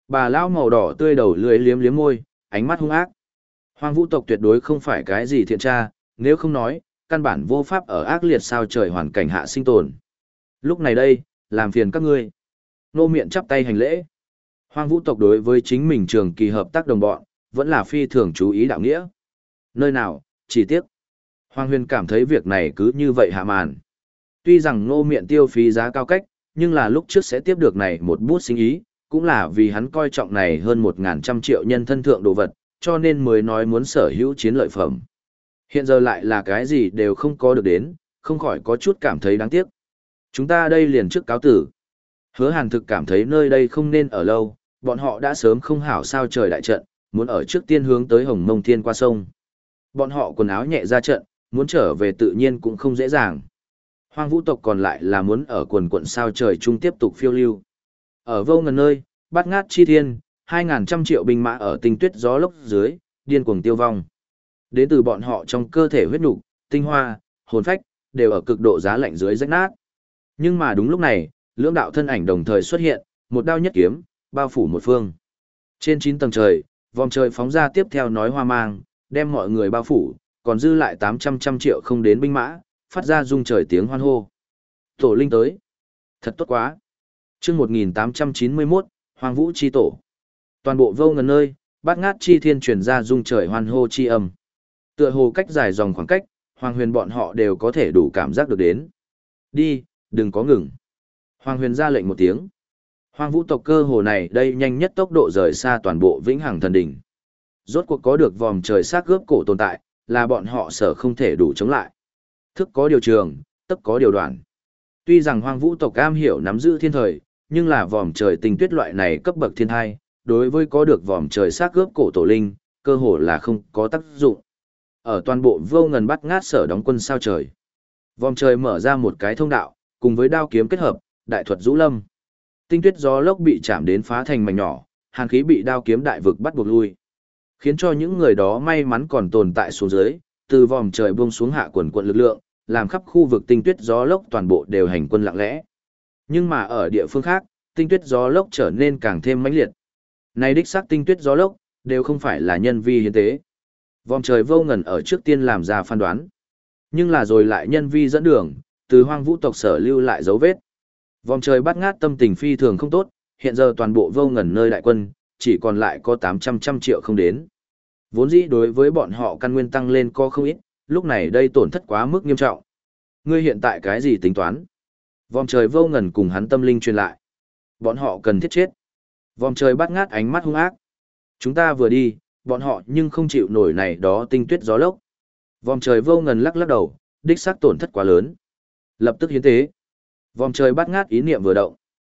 Bà lão màu đỏ tươi đầu lưỡi liếm liếm môi, ánh mắt hung ác. Hoang vũ tộc tuyệt đối không phải cái gì thiện tra, nếu không nói, căn bản vô pháp ở ác liệt sao trời hoàn cảnh hạ sinh tồn. Lúc này đây, làm phiền các ngươi. Nô Miện chắp tay hành lễ. Hoang vũ tộc đối với chính mình trường kỳ hợp tác đồng bọn, vẫn là phi thường chú ý đạo nghĩa. Nơi nào, chỉ tiếc. Hoàng Huyền cảm thấy việc này cứ như vậy hạ màn. Tuy rằng Nô Miện tiêu phí giá cao cách, nhưng là lúc trước sẽ tiếp được này một bút sinh ý, cũng là vì hắn coi trọng này hơn 1.100 triệu nhân thân thượng đồ vật, cho nên mới nói muốn sở hữu chiến lợi phẩm. Hiện giờ lại là cái gì đều không có được đến, không khỏi có chút cảm thấy đáng tiếc. Chúng ta đây liền trước cáo tử. Hứa Hàn thực cảm thấy nơi đây không nên ở lâu, bọn họ đã sớm không hảo sao trời đại trận, muốn ở trước tiên hướng tới Hồng Mông Thiên qua sông. Bọn họ quần áo nhẹ ra trận, muốn trở về tự nhiên cũng không dễ dàng. Hoang vũ tộc còn lại là muốn ở quần quận sao trời chung tiếp tục phiêu lưu. Ở vô ngần nơi, bát ngát chi thiên, 2.100 triệu binh mã ở tinh tuyết gió lốc dưới, điên cuồng tiêu vong. Đến từ bọn họ trong cơ thể huyết nục, tinh hoa, hồn phách, đều ở cực độ giá lạnh dưới rách nát. Nhưng mà đúng lúc này, lưỡng đạo thân ảnh đồng thời xuất hiện, một đao nhất kiếm, bao phủ một phương. Trên 9 tầng trời, vòng trời phóng ra tiếp theo nói hoa mang, đem mọi người bao phủ, còn dư lại 800 triệu không đến binh mã, phát ra rung trời tiếng hoan hô. Tổ linh tới. Thật tốt quá. Chương 1891, Hoàng Vũ chi tổ. Toàn bộ vô ngần nơi, bát ngát chi thiên truyền ra rung trời hoan hô chi âm. Tựa hồ cách dài dòng khoảng cách, Hoàng Huyền bọn họ đều có thể đủ cảm giác được đến. Đi, đừng có ngừng. Hoàng Huyền ra lệnh một tiếng. Hoàng Vũ tộc cơ hồ này đây nhanh nhất tốc độ rời xa toàn bộ Vĩnh Hằng Thần Đỉnh. Rốt cuộc có được vòm trời xác gớp cổ tồn tại, là bọn họ sở không thể đủ chống lại. Thức có điều trường, tất có điều đoạn. Tuy rằng Hoàng Vũ tộc am hiểu nắm giữ thiên thời, nhưng là vòm trời tinh tuyết loại này cấp bậc thiên hai, đối với có được vòm trời xác gớp cổ tổ linh, cơ hồ là không có tác dụng. Ở toàn bộ vô ngần bắt ngát sở đóng quân sao trời. Vòm trời mở ra một cái thông đạo, cùng với đao kiếm kết hợp, đại thuật rũ lâm. Tinh tuyết gió lốc bị chạm đến phá thành mảnh nhỏ, hàn khí bị đao kiếm đại vực bắt buộc lui. Khiến cho những người đó may mắn còn tồn tại xuống dưới, từ vòm trời buông xuống hạ quần quận lực lượng, làm khắp khu vực tinh tuyết gió lốc toàn bộ đều hành quân lặng lẽ. Nhưng mà ở địa phương khác, tinh tuyết gió lốc trở nên càng thêm mãnh liệt. Này đích xác tinh tuyết gió lốc, đều không phải là nhân vi hiến tế. Vòm trời vô ngần ở trước tiên làm ra phán đoán. Nhưng là rồi lại nhân vi dẫn đường, từ hoang vũ tộc sở lưu lại dấu vết. Vòm trời bắt ngát tâm tình phi thường không tốt, hiện giờ toàn bộ vô ngần nơi đại quân, chỉ còn lại có 800 triệu không đến. Vốn dĩ đối với bọn họ căn nguyên tăng lên có không ít, lúc này đây tổn thất quá mức nghiêm trọng. Ngươi hiện tại cái gì tính toán? Vòm trời vô ngần cùng hắn tâm linh truyền lại. Bọn họ cần thiết chết. Vòm trời bắt ngát ánh mắt hung ác. Chúng ta vừa đi, bọn họ nhưng không chịu nổi này đó tinh tuyết gió lốc. Vòm trời vô ngần lắc lắc đầu, đích xác tổn thất quá lớn. Lập tức hiến tế. Vòm trời bắt ngát ý niệm vừa động.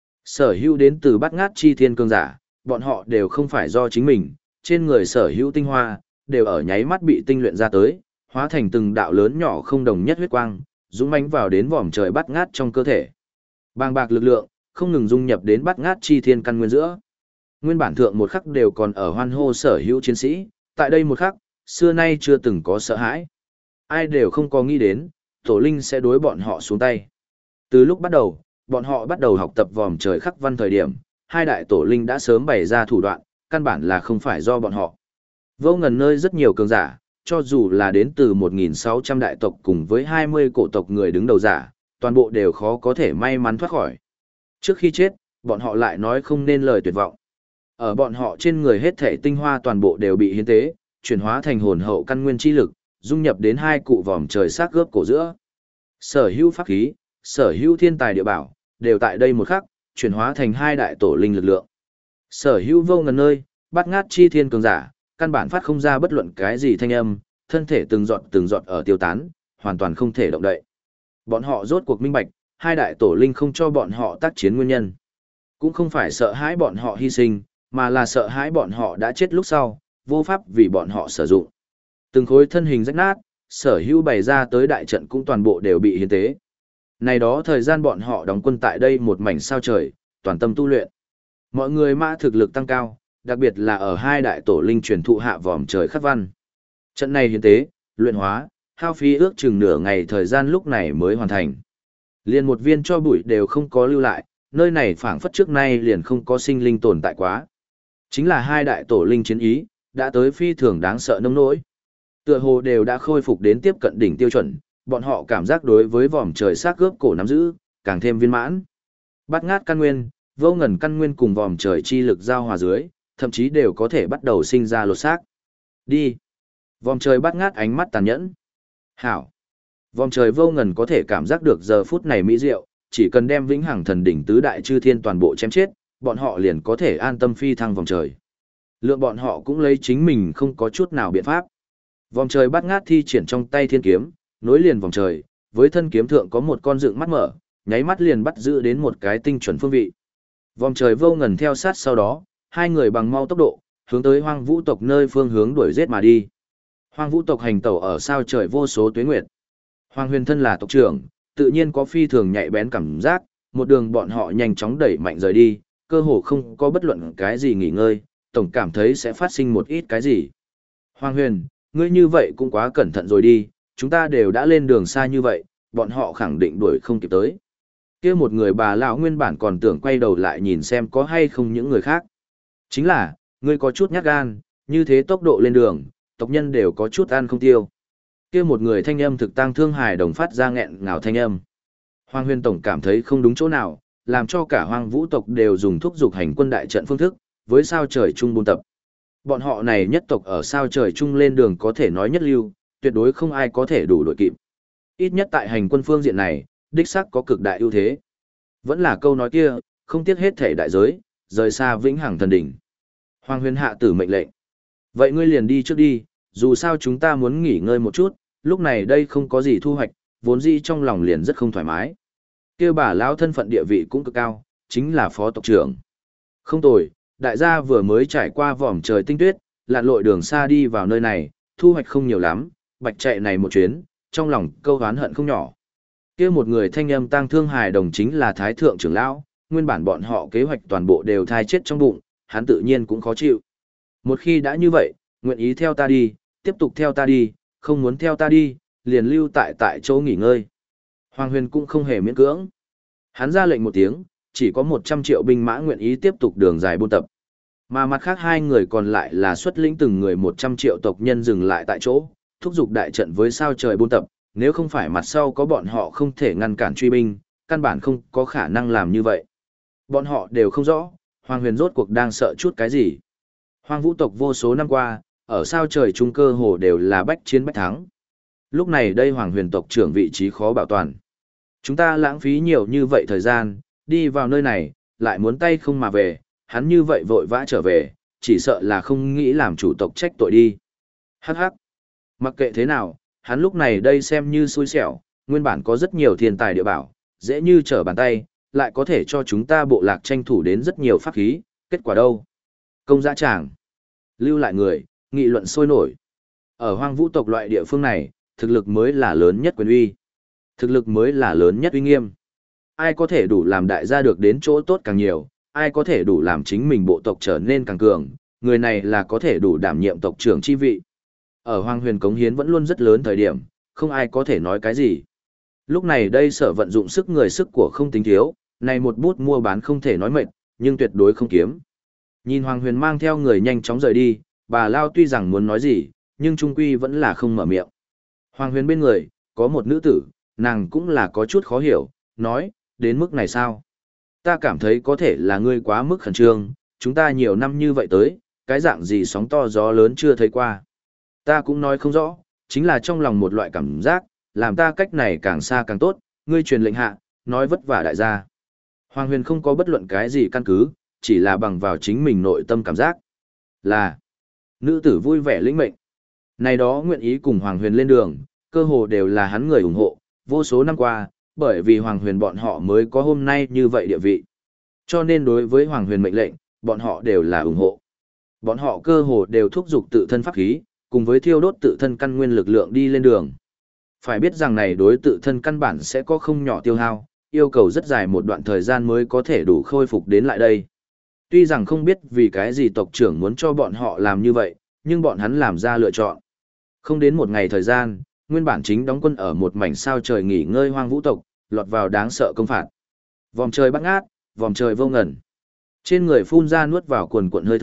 Sở hữu đến từ bắt ngát chi thiên cương giả, bọn họ đều không phải do chính mình, trên người sở hữu tinh hoa, đều ở nháy mắt bị tinh luyện ra tới, hóa thành từng đạo lớn nhỏ không đồng nhất huyết quang, dũng mãnh vào đến vòm trời bắt ngát trong cơ thể. Bàng bạc lực lượng, không ngừng dung nhập đến bắt ngát chi thiên căn nguyên giữa. Nguyên bản thượng một khắc đều còn ở hoan hô sở hữu chiến sĩ, tại đây một khắc, xưa nay chưa từng có sợ hãi. Ai đều không có nghĩ đến, tổ linh sẽ đối bọn họ xuống tay. Từ lúc bắt đầu, bọn họ bắt đầu học tập vòm trời khắc văn thời điểm, hai đại tổ linh đã sớm bày ra thủ đoạn, căn bản là không phải do bọn họ. Vô ngần nơi rất nhiều cường giả, cho dù là đến từ 1.600 đại tộc cùng với 20 cổ tộc người đứng đầu giả, toàn bộ đều khó có thể may mắn thoát khỏi. Trước khi chết, bọn họ lại nói không nên lời tuyệt vọng. Ở bọn họ trên người hết thể tinh hoa toàn bộ đều bị hiến tế, chuyển hóa thành hồn hậu căn nguyên chi lực, dung nhập đến hai cụ vòm trời xác gớp cổ giữa. Sở hữu pháp khí, sở hữu thiên tài địa bảo, đều tại đây một khắc, chuyển hóa thành hai đại tổ linh lực lượng. Sở hữu vô ngần nơi, bắt ngát chi thiên cường giả, căn bản phát không ra bất luận cái gì thanh âm, thân thể từng giọt ở tiêu tán, hoàn toàn không thể động đậy. Bọn họ rốt cuộc minh bạch, hai đại tổ linh không cho bọn họ tác chiến nguyên nhân. Cũng không phải sợ hãi bọn họ hy sinh, mà là sợ hãi bọn họ đã chết lúc sau, vô pháp vì bọn họ sử dụng. Từng khối thân hình rách nát, sở hữu bày ra tới đại trận cũng toàn bộ đều bị hiến tế. Này đó thời gian bọn họ đóng quân tại đây một mảnh sao trời, toàn tâm tu luyện. Mọi người mã thực lực tăng cao, đặc biệt là ở hai đại tổ linh truyền thụ hạ vòm trời khắc văn. Trận này hiến tế, luyện hóa, hao phí ước chừng nửa ngày thời gian lúc này mới hoàn thành. Liền một viên cho bụi đều không có lưu lại, nơi này phảng phất trước nay liền không có sinh linh tồn tại quá. Chính là hai đại tổ linh chiến ý, đã tới phi thường đáng sợ nông nỗi. Tựa hồ đều đã khôi phục đến tiếp cận đỉnh tiêu chuẩn, bọn họ cảm giác đối với vòm trời xác cướp cổ nắm giữ, càng thêm viên mãn. Bát ngát căn nguyên, vô ngần căn nguyên cùng vòm trời chi lực giao hòa dưới, thậm chí đều có thể bắt đầu sinh ra lột xác. Đi. Vòm trời bát ngát ánh mắt tàn nhẫn. Hảo. Vòm trời vô ngần có thể cảm giác được giờ phút này mỹ diệu, chỉ cần đem vĩnh hằng thần đỉnh tứ đại chư thiên toàn bộ chém chết, bọn họ liền có thể an tâm phi thăng vòng trời. Lượng bọn họ cũng lấy chính mình không có chút nào biện pháp. Vòng trời bát ngát thi triển trong tay thiên kiếm, nối liền vòng trời, với thân kiếm thượng có một con dựng mắt mở, nháy mắt liền bắt giữ đến một cái tinh chuẩn phương vị. Vòng trời vô ngần theo sát sau đó, hai người bằng mau tốc độ, hướng tới hoang vũ tộc nơi phương hướng đuổi giết mà đi. Hoang vũ tộc hành tẩu ở sao trời vô số tuế nguyệt. Hoàng Huyền thân là tộc trưởng, tự nhiên có phi thường nhạy bén cảm giác, một đường bọn họ nhanh chóng đẩy mạnh rời đi, cơ hồ không có bất luận cái gì nghỉ ngơi, tổng cảm thấy sẽ phát sinh một ít cái gì. Hoàng Huyền, ngươi như vậy cũng quá cẩn thận rồi đi, chúng ta đều đã lên đường xa như vậy, bọn họ khẳng định đuổi không kịp tới. Kia một người bà lão nguyên bản còn tưởng quay đầu lại nhìn xem có hay không những người khác. Chính là, ngươi có chút nhát gan, như thế tốc độ lên đường, tộc nhân đều có chút ăn không tiêu. Kia một người thanh âm thực tăng thương hài đồng phát ra nghẹn ngào thanh âm. Hoàng Huyền tổng cảm thấy không đúng chỗ nào, làm cho cả hoang vũ tộc đều dùng thúc dục hành quân đại trận phương thức, với sao trời chung buôn tập. Bọn họ này nhất tộc ở sao trời chung lên đường có thể nói nhất lưu, tuyệt đối không ai có thể đủ đội kịp. Ít nhất tại hành quân phương diện này, đích xác có cực đại ưu thế. Vẫn là câu nói kia, không tiếc hết thể đại giới, rời xa vĩnh hằng thần đỉnh. Hoàng Huyền hạ tử mệnh lệnh. Vậy ngươi liền đi trước đi, dù sao chúng ta muốn nghỉ ngơi một chút, lúc này đây không có gì thu hoạch, vốn dĩ trong lòng liền rất không thoải mái. Kia bà lão thân phận địa vị cũng cực cao, chính là phó tộc trưởng. Không tồi, đại gia vừa mới trải qua vòm trời tinh tuyết, lặn lội đường xa đi vào nơi này, thu hoạch không nhiều lắm, bạch chạy này một chuyến, trong lòng câu oán hận không nhỏ. Kia một người thanh âm tang thương hài đồng chính là thái thượng trưởng lão, nguyên bản bọn họ kế hoạch toàn bộ đều thai chết trong bụng, hắn tự nhiên cũng khó chịu. Một khi đã như vậy, nguyện ý theo ta đi, tiếp tục theo ta đi, không muốn theo ta đi, liền lưu tại chỗ nghỉ ngơi. Hoàng Huyền cũng không hề miễn cưỡng. Hắn ra lệnh một tiếng, chỉ có 100 triệu binh mã nguyện ý tiếp tục đường dài buôn tập. Mà mặt khác hai người còn lại là xuất lĩnh từng người 100 triệu tộc nhân dừng lại tại chỗ, thúc giục đại trận với sao trời buôn tập, nếu không phải mặt sau có bọn họ không thể ngăn cản truy binh, căn bản không có khả năng làm như vậy. Bọn họ đều không rõ, Hoàng Huyền rốt cuộc đang sợ chút cái gì. Hoang vũ tộc vô số năm qua, ở sao trời trung cơ hồ đều là bách chiến bách thắng. Lúc này đây Hoàng Huyền tộc trưởng vị trí khó bảo toàn. Chúng ta lãng phí nhiều như vậy thời gian, đi vào nơi này, lại muốn tay không mà về, hắn như vậy vội vã trở về, chỉ sợ là không nghĩ làm chủ tộc trách tội đi. Hắc hắc. Mặc kệ thế nào, hắn lúc này đây xem như xui xẻo, nguyên bản có rất nhiều thiên tài địa bảo, dễ như trở bàn tay, lại có thể cho chúng ta bộ lạc tranh thủ đến rất nhiều pháp khí, kết quả đâu? Công dã tràng. Lưu lại người, nghị luận sôi nổi. Ở hoang vũ tộc loại địa phương này, thực lực mới là lớn nhất quyền uy. Thực lực mới là lớn nhất uy nghiêm. Ai có thể đủ làm đại gia được đến chỗ tốt càng nhiều, ai có thể đủ làm chính mình bộ tộc trở nên càng cường, người này là có thể đủ đảm nhiệm tộc trưởng chi vị. Ở Hoàng Huyền cống hiến vẫn luôn rất lớn thời điểm, không ai có thể nói cái gì. Lúc này đây Sở vận dụng sức người sức của không tính thiếu, này một bút mua bán không thể nói mệt, nhưng tuyệt đối không kiếm. Nhìn Hoàng Huyền mang theo người nhanh chóng rời đi, bà Lao tuy rằng muốn nói gì, nhưng trung quy vẫn là không mở miệng. Hoàng Huyền bên người, có một nữ tử, nàng cũng là có chút khó hiểu, nói, đến mức này sao? Ta cảm thấy có thể là ngươi quá mức khẩn trương, chúng ta nhiều năm như vậy tới, cái dạng gì sóng to gió lớn chưa thấy qua. Ta cũng nói không rõ, chính là trong lòng một loại cảm giác, làm ta cách này càng xa càng tốt, ngươi truyền lệnh hạ, nói vất vả đại gia. Hoàng Huyền không có bất luận cái gì căn cứ, chỉ là bằng vào chính mình nội tâm cảm giác. Là, nữ tử vui vẻ lĩnh mệnh. Này đó nguyện ý cùng Hoàng Huyền lên đường, cơ hồ đều là hắn người ủng hộ, vô số năm qua, bởi vì Hoàng Huyền bọn họ mới có hôm nay như vậy địa vị. Cho nên đối với Hoàng Huyền mệnh lệnh, bọn họ đều là ủng hộ. Bọn họ cơ hồ đều thúc giục tự thân pháp khí, cùng với thiêu đốt tự thân căn nguyên lực lượng đi lên đường. Phải biết rằng này đối tự thân căn bản sẽ có không nhỏ tiêu hao, yêu cầu rất dài một đoạn thời gian mới có thể đủ khôi phục đến lại đây. Tuy rằng không biết vì cái gì tộc trưởng muốn cho bọn họ làm như vậy, nhưng bọn hắn làm ra lựa chọn. Không đến một ngày thời gian, nguyên bản chính đóng quân ở một mảnh sao trời nghỉ ngơi hoang vũ tộc, lọt vào đáng sợ công phạt. Vòng trời bắt ngát, vòng trời vô ngần. Trên người phun ra nuốt vào quần quần hơi thở,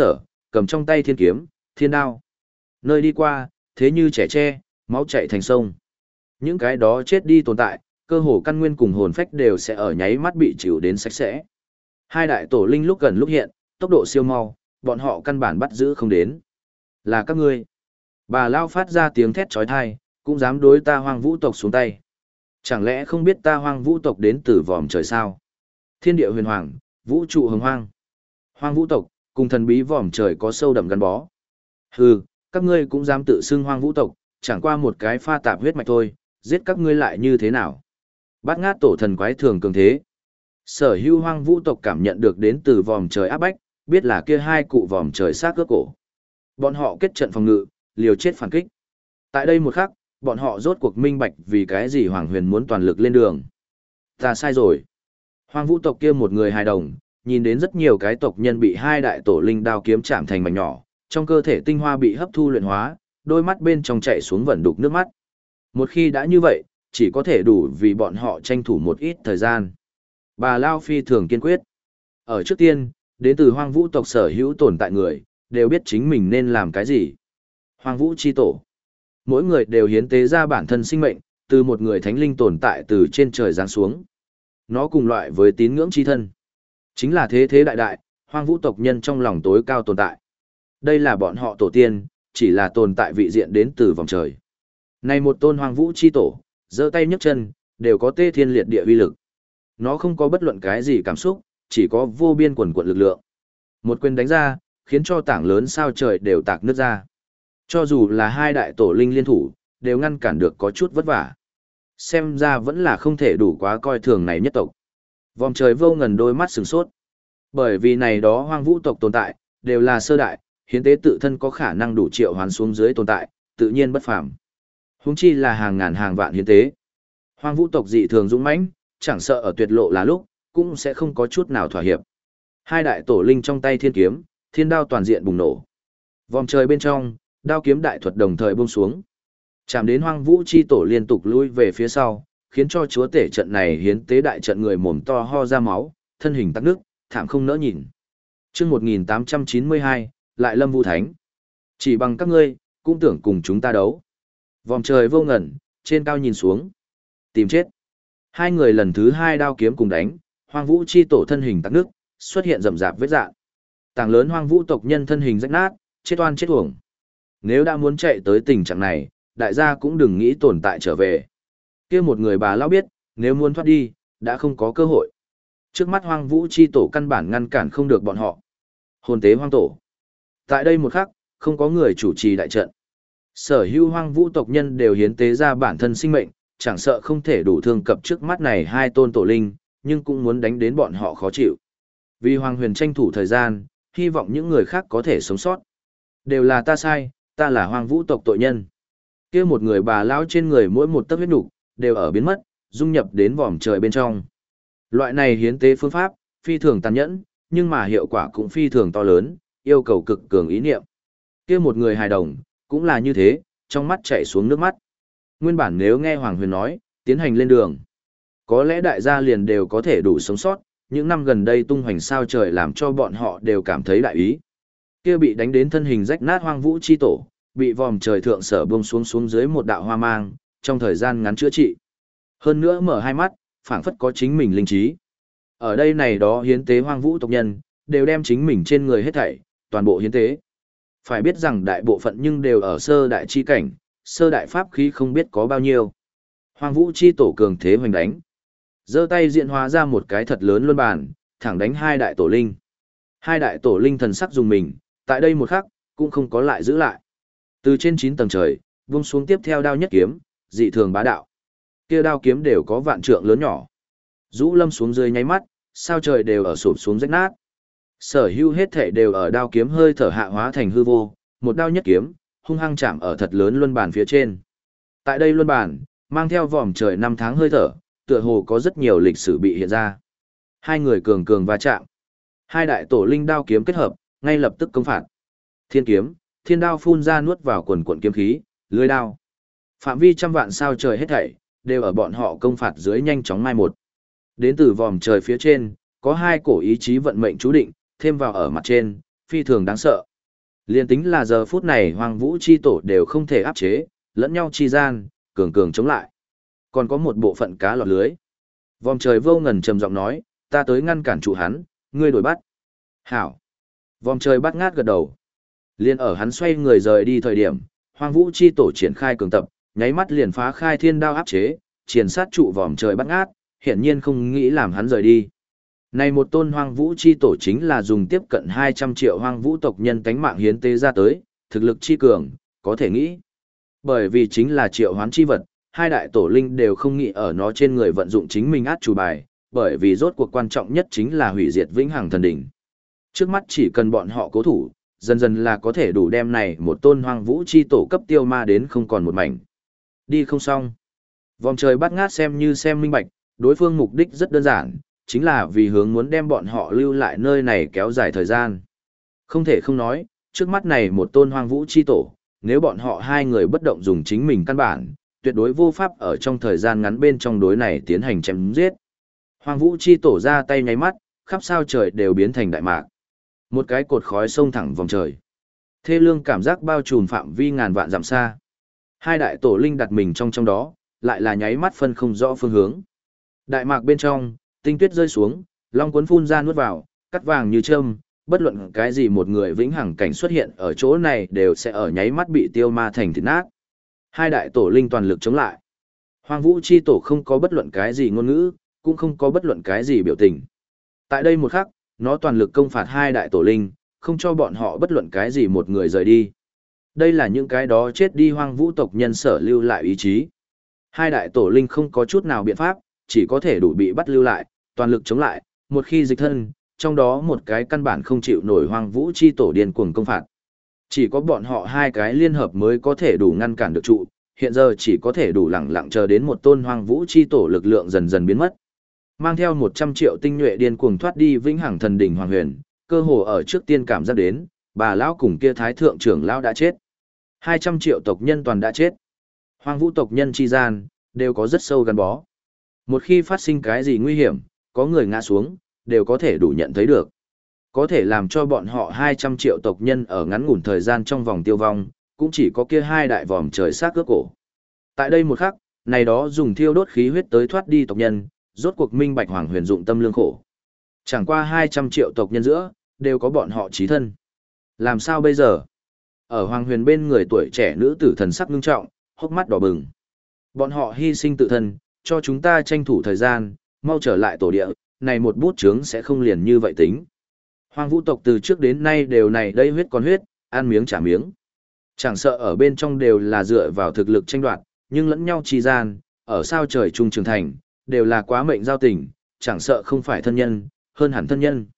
cầm trong tay thiên kiếm, thiên đao. Nơi đi qua, thế như trẻ tre, máu chảy thành sông. Những cái đó chết đi tồn tại, cơ hồ căn nguyên cùng hồn phách đều sẽ ở nháy mắt bị chịu đến sạch sẽ. Hai đại tổ linh lúc gần lúc hiện, tốc độ siêu mau, bọn họ căn bản bắt giữ không đến. Là các ngươi. Bà Lao phát ra tiếng thét chói tai, cũng dám đối ta Hoang Vũ tộc xuống tay. Chẳng lẽ không biết ta Hoang Vũ tộc đến từ vòm trời sao? Thiên địa huyền hoàng, vũ trụ hồng hoang. Hoang Vũ tộc, cùng thần bí vòm trời có sâu đậm gắn bó. Hừ, các ngươi cũng dám tự xưng Hoang Vũ tộc, chẳng qua một cái pha tạp huyết mạch thôi, giết các ngươi lại như thế nào? Bát ngát tổ thần quái thường cường thế. Sở hữu Hoang Vũ tộc cảm nhận được đến từ vòm trời áp bách, biết là kia hai cụ vòm trời sát cướp cổ. Bọn họ kết trận phòng ngự, liều chết phản kích. Tại đây một khắc, bọn họ rốt cuộc minh bạch vì cái gì Hoàng Huyền muốn toàn lực lên đường. Ta sai rồi. Hoang Vũ tộc kia một người hài đồng, nhìn đến rất nhiều cái tộc nhân bị hai đại tổ linh đao kiếm chạm thành mảnh nhỏ, trong cơ thể tinh hoa bị hấp thu luyện hóa, đôi mắt bên trong chảy xuống vẩn đục nước mắt. Một khi đã như vậy, chỉ có thể đủ vì bọn họ tranh thủ một ít thời gian. Bà Lao Phi thường kiên quyết. Ở trước tiên, đến từ Hoang Vũ tộc sở hữu tồn tại người, đều biết chính mình nên làm cái gì. Hoang Vũ chi tổ. Mỗi người đều hiến tế ra bản thân sinh mệnh, từ một người thánh linh tồn tại từ trên trời giáng xuống. Nó cùng loại với tín ngưỡng chi thân. Chính là thế thế đại đại, Hoang Vũ tộc nhân trong lòng tối cao tồn tại. Đây là bọn họ tổ tiên, chỉ là tồn tại vị diện đến từ vòng trời. Này một tôn Hoang Vũ chi tổ, giơ tay nhấc chân, đều có tê thiên liệt địa uy lực. Nó không có bất luận cái gì cảm xúc, chỉ có vô biên quần quật lực lượng. Một quyền đánh ra, khiến cho tảng lớn sao trời đều tạc nứt ra. Cho dù là hai đại tổ linh liên thủ, đều ngăn cản được có chút vất vả. Xem ra vẫn là không thể đủ quá coi thường này nhất tộc. Vòng trời vô ngần đôi mắt sừng sốt. Bởi vì này đó Hoang Vũ tộc tồn tại, đều là sơ đại, hiến tế tự thân có khả năng đủ triệu hoán xuống dưới tồn tại, tự nhiên bất phàm. Huống chi là hàng ngàn hàng vạn hiến tế. Hoang Vũ tộc dị thường dũng mãnh, chẳng sợ ở tuyệt lộ là lúc, cũng sẽ không có chút nào thỏa hiệp. Hai đại tổ linh trong tay thiên kiếm, thiên đao toàn diện bùng nổ. Vòng trời bên trong, đao kiếm đại thuật đồng thời buông xuống. Chạm đến Hoang Vũ chi tổ liên tục lui về phía sau, khiến cho chúa tể trận này hiến tế đại trận người mồm to ho ra máu, thân hình tắc nước, thảm không nỡ nhìn. Chương 1892, lại Lâm Vũ Thánh. Chỉ bằng các ngươi, cũng tưởng cùng chúng ta đấu. Vòng trời vô ngần, trên cao nhìn xuống. Tìm chết. Hai người lần thứ hai đao kiếm cùng đánh, Hoang Vũ chi tổ thân hình tắc nước, xuất hiện rậm rạp vết rạn. Tảng lớn Hoang Vũ tộc nhân thân hình rách nát, chết oan chết uổng. Nếu đã muốn chạy tới tình trạng này, đại gia cũng đừng nghĩ tồn tại trở về. Kia một người bà lão biết, nếu muốn thoát đi, đã không có cơ hội. Trước mắt Hoang Vũ chi tổ căn bản ngăn cản không được bọn họ. Hồn tế hoang tổ. Tại đây một khắc, không có người chủ trì đại trận. Sở hữu Hoang Vũ tộc nhân đều hiến tế ra bản thân sinh mệnh, chẳng sợ không thể đủ thương cập trước mắt này hai tôn tổ linh, nhưng cũng muốn đánh đến bọn họ khó chịu. Vì Hoàng Huyền tranh thủ thời gian, hy vọng những người khác có thể sống sót. Đều là ta sai, ta là Hoang Vũ tộc tội nhân. Kia một người bà lão trên người mỗi một tấc huyết nục đều ở biến mất, dung nhập đến vòm trời bên trong. Loại này hiến tế phương pháp, phi thường tàn nhẫn, nhưng mà hiệu quả cũng phi thường to lớn, yêu cầu cực cường ý niệm. Kia một người hài đồng, cũng là như thế, trong mắt chảy xuống nước mắt. Nguyên bản nếu nghe Hoàng Huyền nói, tiến hành lên đường, có lẽ đại gia liền đều có thể đủ sống sót, những năm gần đây tung hoành sao trời làm cho bọn họ đều cảm thấy đại ý. Kia bị đánh đến thân hình rách nát Hoang Vũ chi tổ, bị vòm trời thượng sở buông xuống dưới một đạo hoa mang, trong thời gian ngắn chữa trị. Hơn nữa mở hai mắt, phảng phất có chính mình linh trí. Ở đây này đó hiến tế Hoang Vũ tộc nhân, đều đem chính mình trên người hết thảy, toàn bộ hiến tế. Phải biết rằng đại bộ phận nhưng đều ở sơ đại chi cảnh, sơ đại pháp khí không biết có bao nhiêu. Hoang Vũ chi tổ cường thế hoành đánh. Giơ tay diện hóa ra một cái thật lớn luân bàn, thẳng đánh hai đại tổ linh. Hai đại tổ linh thần sắc dùng mình, tại đây một khắc, cũng không có lại giữ lại. Từ trên 9 tầng trời, vung xuống tiếp theo đao nhất kiếm, dị thường bá đạo. Kia đao kiếm đều có vạn trượng lớn nhỏ. Dũ lâm xuống dưới nháy mắt, sao trời đều ở sụp xuống rách nát. Sở hữu hết thể đều ở đao kiếm hơi thở hạ hóa thành hư vô, một đao nhất kiếm, hung hăng chạm ở thật lớn luân bàn phía trên. Tại đây luân bàn, mang theo vòm trời năm tháng hơi thở, tựa hồ có rất nhiều lịch sử bị hiện ra. Hai người cường cường va chạm. Hai đại tổ linh đao kiếm kết hợp, ngay lập tức công phạt. Thiên kiếm, thiên đao phun ra nuốt vào quần quần kiếm khí, lưới đao. Phạm vi trăm vạn sao trời hết thảy, đều ở bọn họ công phạt dưới nhanh chóng mai một. Đến từ vòm trời phía trên, có hai cổ ý chí vận mệnh chú định, thêm vào ở mặt trên, phi thường đáng sợ. Liên tính là giờ phút này Hoang Vũ chi tổ đều không thể áp chế, lẫn nhau chi gian, cường cường chống lại. Còn có một bộ phận cá lọt lưới. Vòm trời vô ngần trầm giọng nói, ta tới ngăn cản trụ hắn, ngươi đuổi bắt. Hảo. Vòm trời bắt ngát gật đầu. Liên ở hắn xoay người rời đi thời điểm, Hoang Vũ chi tổ triển khai cường tập, nháy mắt liền phá khai thiên đao áp chế, triển sát trụ vòm trời bắt ngát, hiển nhiên không nghĩ làm hắn rời đi. Này một tôn Hoang Vũ chi tổ chính là dùng tiếp cận 200 triệu Hoang Vũ tộc nhân tánh mạng hiến tế ra tới, thực lực chi cường, có thể nghĩ. Bởi vì chính là triệu hoán chi vật, hai đại tổ linh đều không nghĩ ở nó trên người vận dụng chính mình át chủ bài, bởi vì rốt cuộc quan trọng nhất chính là hủy diệt vĩnh hằng thần đỉnh. Trước mắt chỉ cần bọn họ cố thủ, dần dần là có thể đủ đem này một tôn Hoang Vũ chi tổ cấp tiêu ma đến không còn một mảnh. Đi không xong. Vòng trời bắt ngát xem như xem minh bạch, đối phương mục đích rất đơn giản, chính là vì hướng muốn đem bọn họ lưu lại nơi này kéo dài thời gian. Không thể không nói, trước mắt này một tôn Hoang Vũ chi tổ, nếu bọn họ hai người bất động dùng chính mình căn bản, tuyệt đối vô pháp ở trong thời gian ngắn bên trong đối này tiến hành chém giết. Hoang Vũ chi tổ ra tay nháy mắt, khắp sao trời đều biến thành đại mạc. Một cái cột khói xông thẳng vòng trời. Thê lương cảm giác bao trùm phạm vi ngàn vạn dặm xa. Hai đại tổ linh đặt mình trong đó, lại là nháy mắt phân không rõ phương hướng. Đại mạc bên trong, tinh tuyết rơi xuống, long cuốn phun ra nuốt vào, cắt vàng như châm, bất luận cái gì một người vĩnh hằng cảnh xuất hiện ở chỗ này đều sẽ ở nháy mắt bị tiêu ma thành thịt nát. Hai đại tổ linh toàn lực chống lại. Hoang Vũ chi tổ không có bất luận cái gì ngôn ngữ, cũng không có bất luận cái gì biểu tình. Tại đây một khắc, nó toàn lực công phạt hai đại tổ linh, không cho bọn họ bất luận cái gì một người rời đi. Đây là những cái đó chết đi Hoang Vũ tộc nhân sở lưu lại ý chí. Hai đại tổ linh không có chút nào biện pháp, chỉ có thể đủ bị bắt lưu lại, toàn lực chống lại, một khi dịch thân, trong đó một cái căn bản không chịu nổi Hoang Vũ chi tổ điên cuồng công phạt. Chỉ có bọn họ hai cái liên hợp mới có thể đủ ngăn cản được trụ, hiện giờ chỉ có thể đủ lẳng lặng chờ đến một tôn Hoang Vũ chi tổ lực lượng dần dần biến mất. Mang theo 100 triệu tinh nhuệ điên cuồng thoát đi vĩnh hằng thần đỉnh Hoàng Huyền, cơ hồ ở trước tiên cảm giác đến, bà lão cùng kia thái thượng trưởng lão đã chết. 200 triệu tộc nhân toàn đã chết. Hoang Vũ tộc nhân chi gian, đều có rất sâu gắn bó. Một khi phát sinh cái gì nguy hiểm, có người ngã xuống, đều có thể đủ nhận thấy được. Có thể làm cho bọn họ 200 triệu tộc nhân ở ngắn ngủn thời gian trong vòng tiêu vong, cũng chỉ có kia hai đại vòm trời xác cướp cổ. Tại đây một khắc, này đó dùng thiêu đốt khí huyết tới thoát đi tộc nhân, rốt cuộc minh bạch Hoàng Huyền dụng tâm lương khổ. Chẳng qua 200 triệu tộc nhân giữa, đều có bọn họ chí thân. Làm sao bây giờ? Ở Hoàng Huyền bên người tuổi trẻ nữ tử thần sắc ngưng trọng, hốc mắt đỏ bừng. Bọn họ hy sinh tự thân, cho chúng ta tranh thủ thời gian, mau trở lại tổ địa, này một bút chướng sẽ không liền như vậy tính. Hoang Vũ tộc từ trước đến nay đều này đây huyết con huyết, ăn miếng trả miếng. Chẳng sợ ở bên trong đều là dựa vào thực lực tranh đoạt, nhưng lẫn nhau chi gian, ở sao trời trung trường thành, đều là quá mệnh giao tình, chẳng sợ không phải thân nhân, hơn hẳn thân nhân.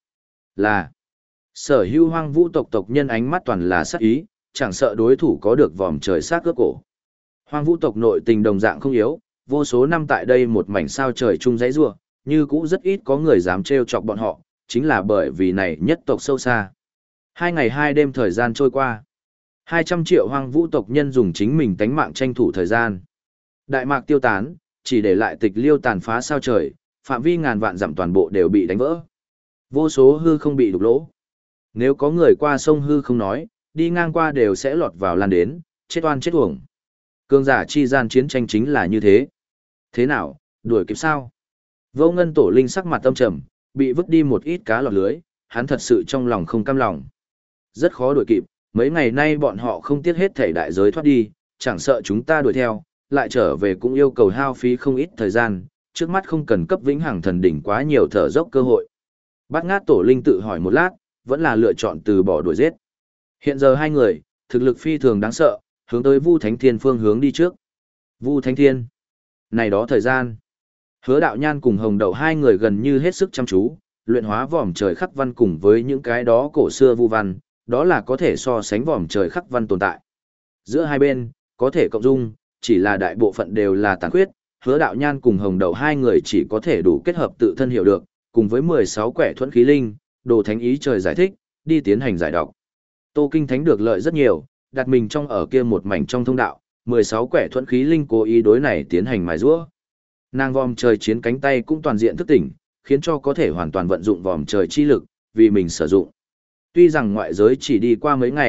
Là sở hữu Hoang Vũ tộc tộc nhân ánh mắt toàn là sát ý, chẳng sợ đối thủ có được vòm trời sát cướp cổ. Hoang Vũ tộc nội tình đồng dạng không yếu, vô số năm tại đây một mảnh sao trời chung dãy rua, như cũ rất ít có người dám trêu chọc bọn họ, chính là bởi vì này nhất tộc sâu xa. 2 ngày 2 đêm thời gian trôi qua. 200 triệu Hoang Vũ tộc nhân dùng chính mình tánh mạng tranh thủ thời gian. Đại mạc tiêu tán, chỉ để lại tịch liêu tàn phá sao trời, phạm vi ngàn vạn dặm toàn bộ đều bị đánh vỡ. Vô số hư không bị đục lỗ. Nếu có người qua sông hư không nói, đi ngang qua đều sẽ lọt vào lan đến, chết oan chết uổng. Cương giả chi gian chiến tranh chính là như thế. Thế nào, đuổi kịp sao? Vô Ngân tổ linh sắc mặt âm trầm, bị vứt đi một ít cá lọt lưới, hắn thật sự trong lòng không cam lòng. Rất khó đuổi kịp, mấy ngày nay bọn họ không tiếc hết thảy đại giới thoát đi, chẳng sợ chúng ta đuổi theo, lại trở về cũng yêu cầu hao phí không ít thời gian, trước mắt không cần cấp vĩnh hằng thần đỉnh quá nhiều thở dốc cơ hội. Bát Ngát tổ linh tự hỏi một lát, vẫn là lựa chọn từ bỏ đuổi giết. Hiện giờ hai người, thực lực phi thường đáng sợ, hướng tới Vu Thánh Thiên phương hướng đi trước. Vu Thánh Thiên. Này đó thời gian. Hứa Đạo Nhan cùng Hồng Đậu hai người gần như hết sức chăm chú, luyện hóa vòm trời khắc văn cùng với những cái đó cổ xưa vu văn, đó là có thể so sánh vòm trời khắc văn tồn tại. Giữa hai bên, có thể cộng dung, chỉ là đại bộ phận đều là tàn khuyết, Hứa Đạo Nhan cùng Hồng Đậu hai người chỉ có thể đủ kết hợp tự thân hiểu được, cùng với 16 quẻ thuẫn khí linh, đồ thánh ý trời giải thích, đi tiến hành giải đọc. Tô Kinh Thánh được lợi rất nhiều, đặt mình trong ở kia một mảnh trong thông đạo, 16 quẻ thuẫn khí linh cố ý đối này tiến hành mài giũa. Nàng vòm trời chiến cánh tay cũng toàn diện thức tỉnh, khiến cho có thể hoàn toàn vận dụng vòm trời chi lực, vì mình sử dụng. Tuy rằng ngoại giới chỉ đi qua mấy ngày,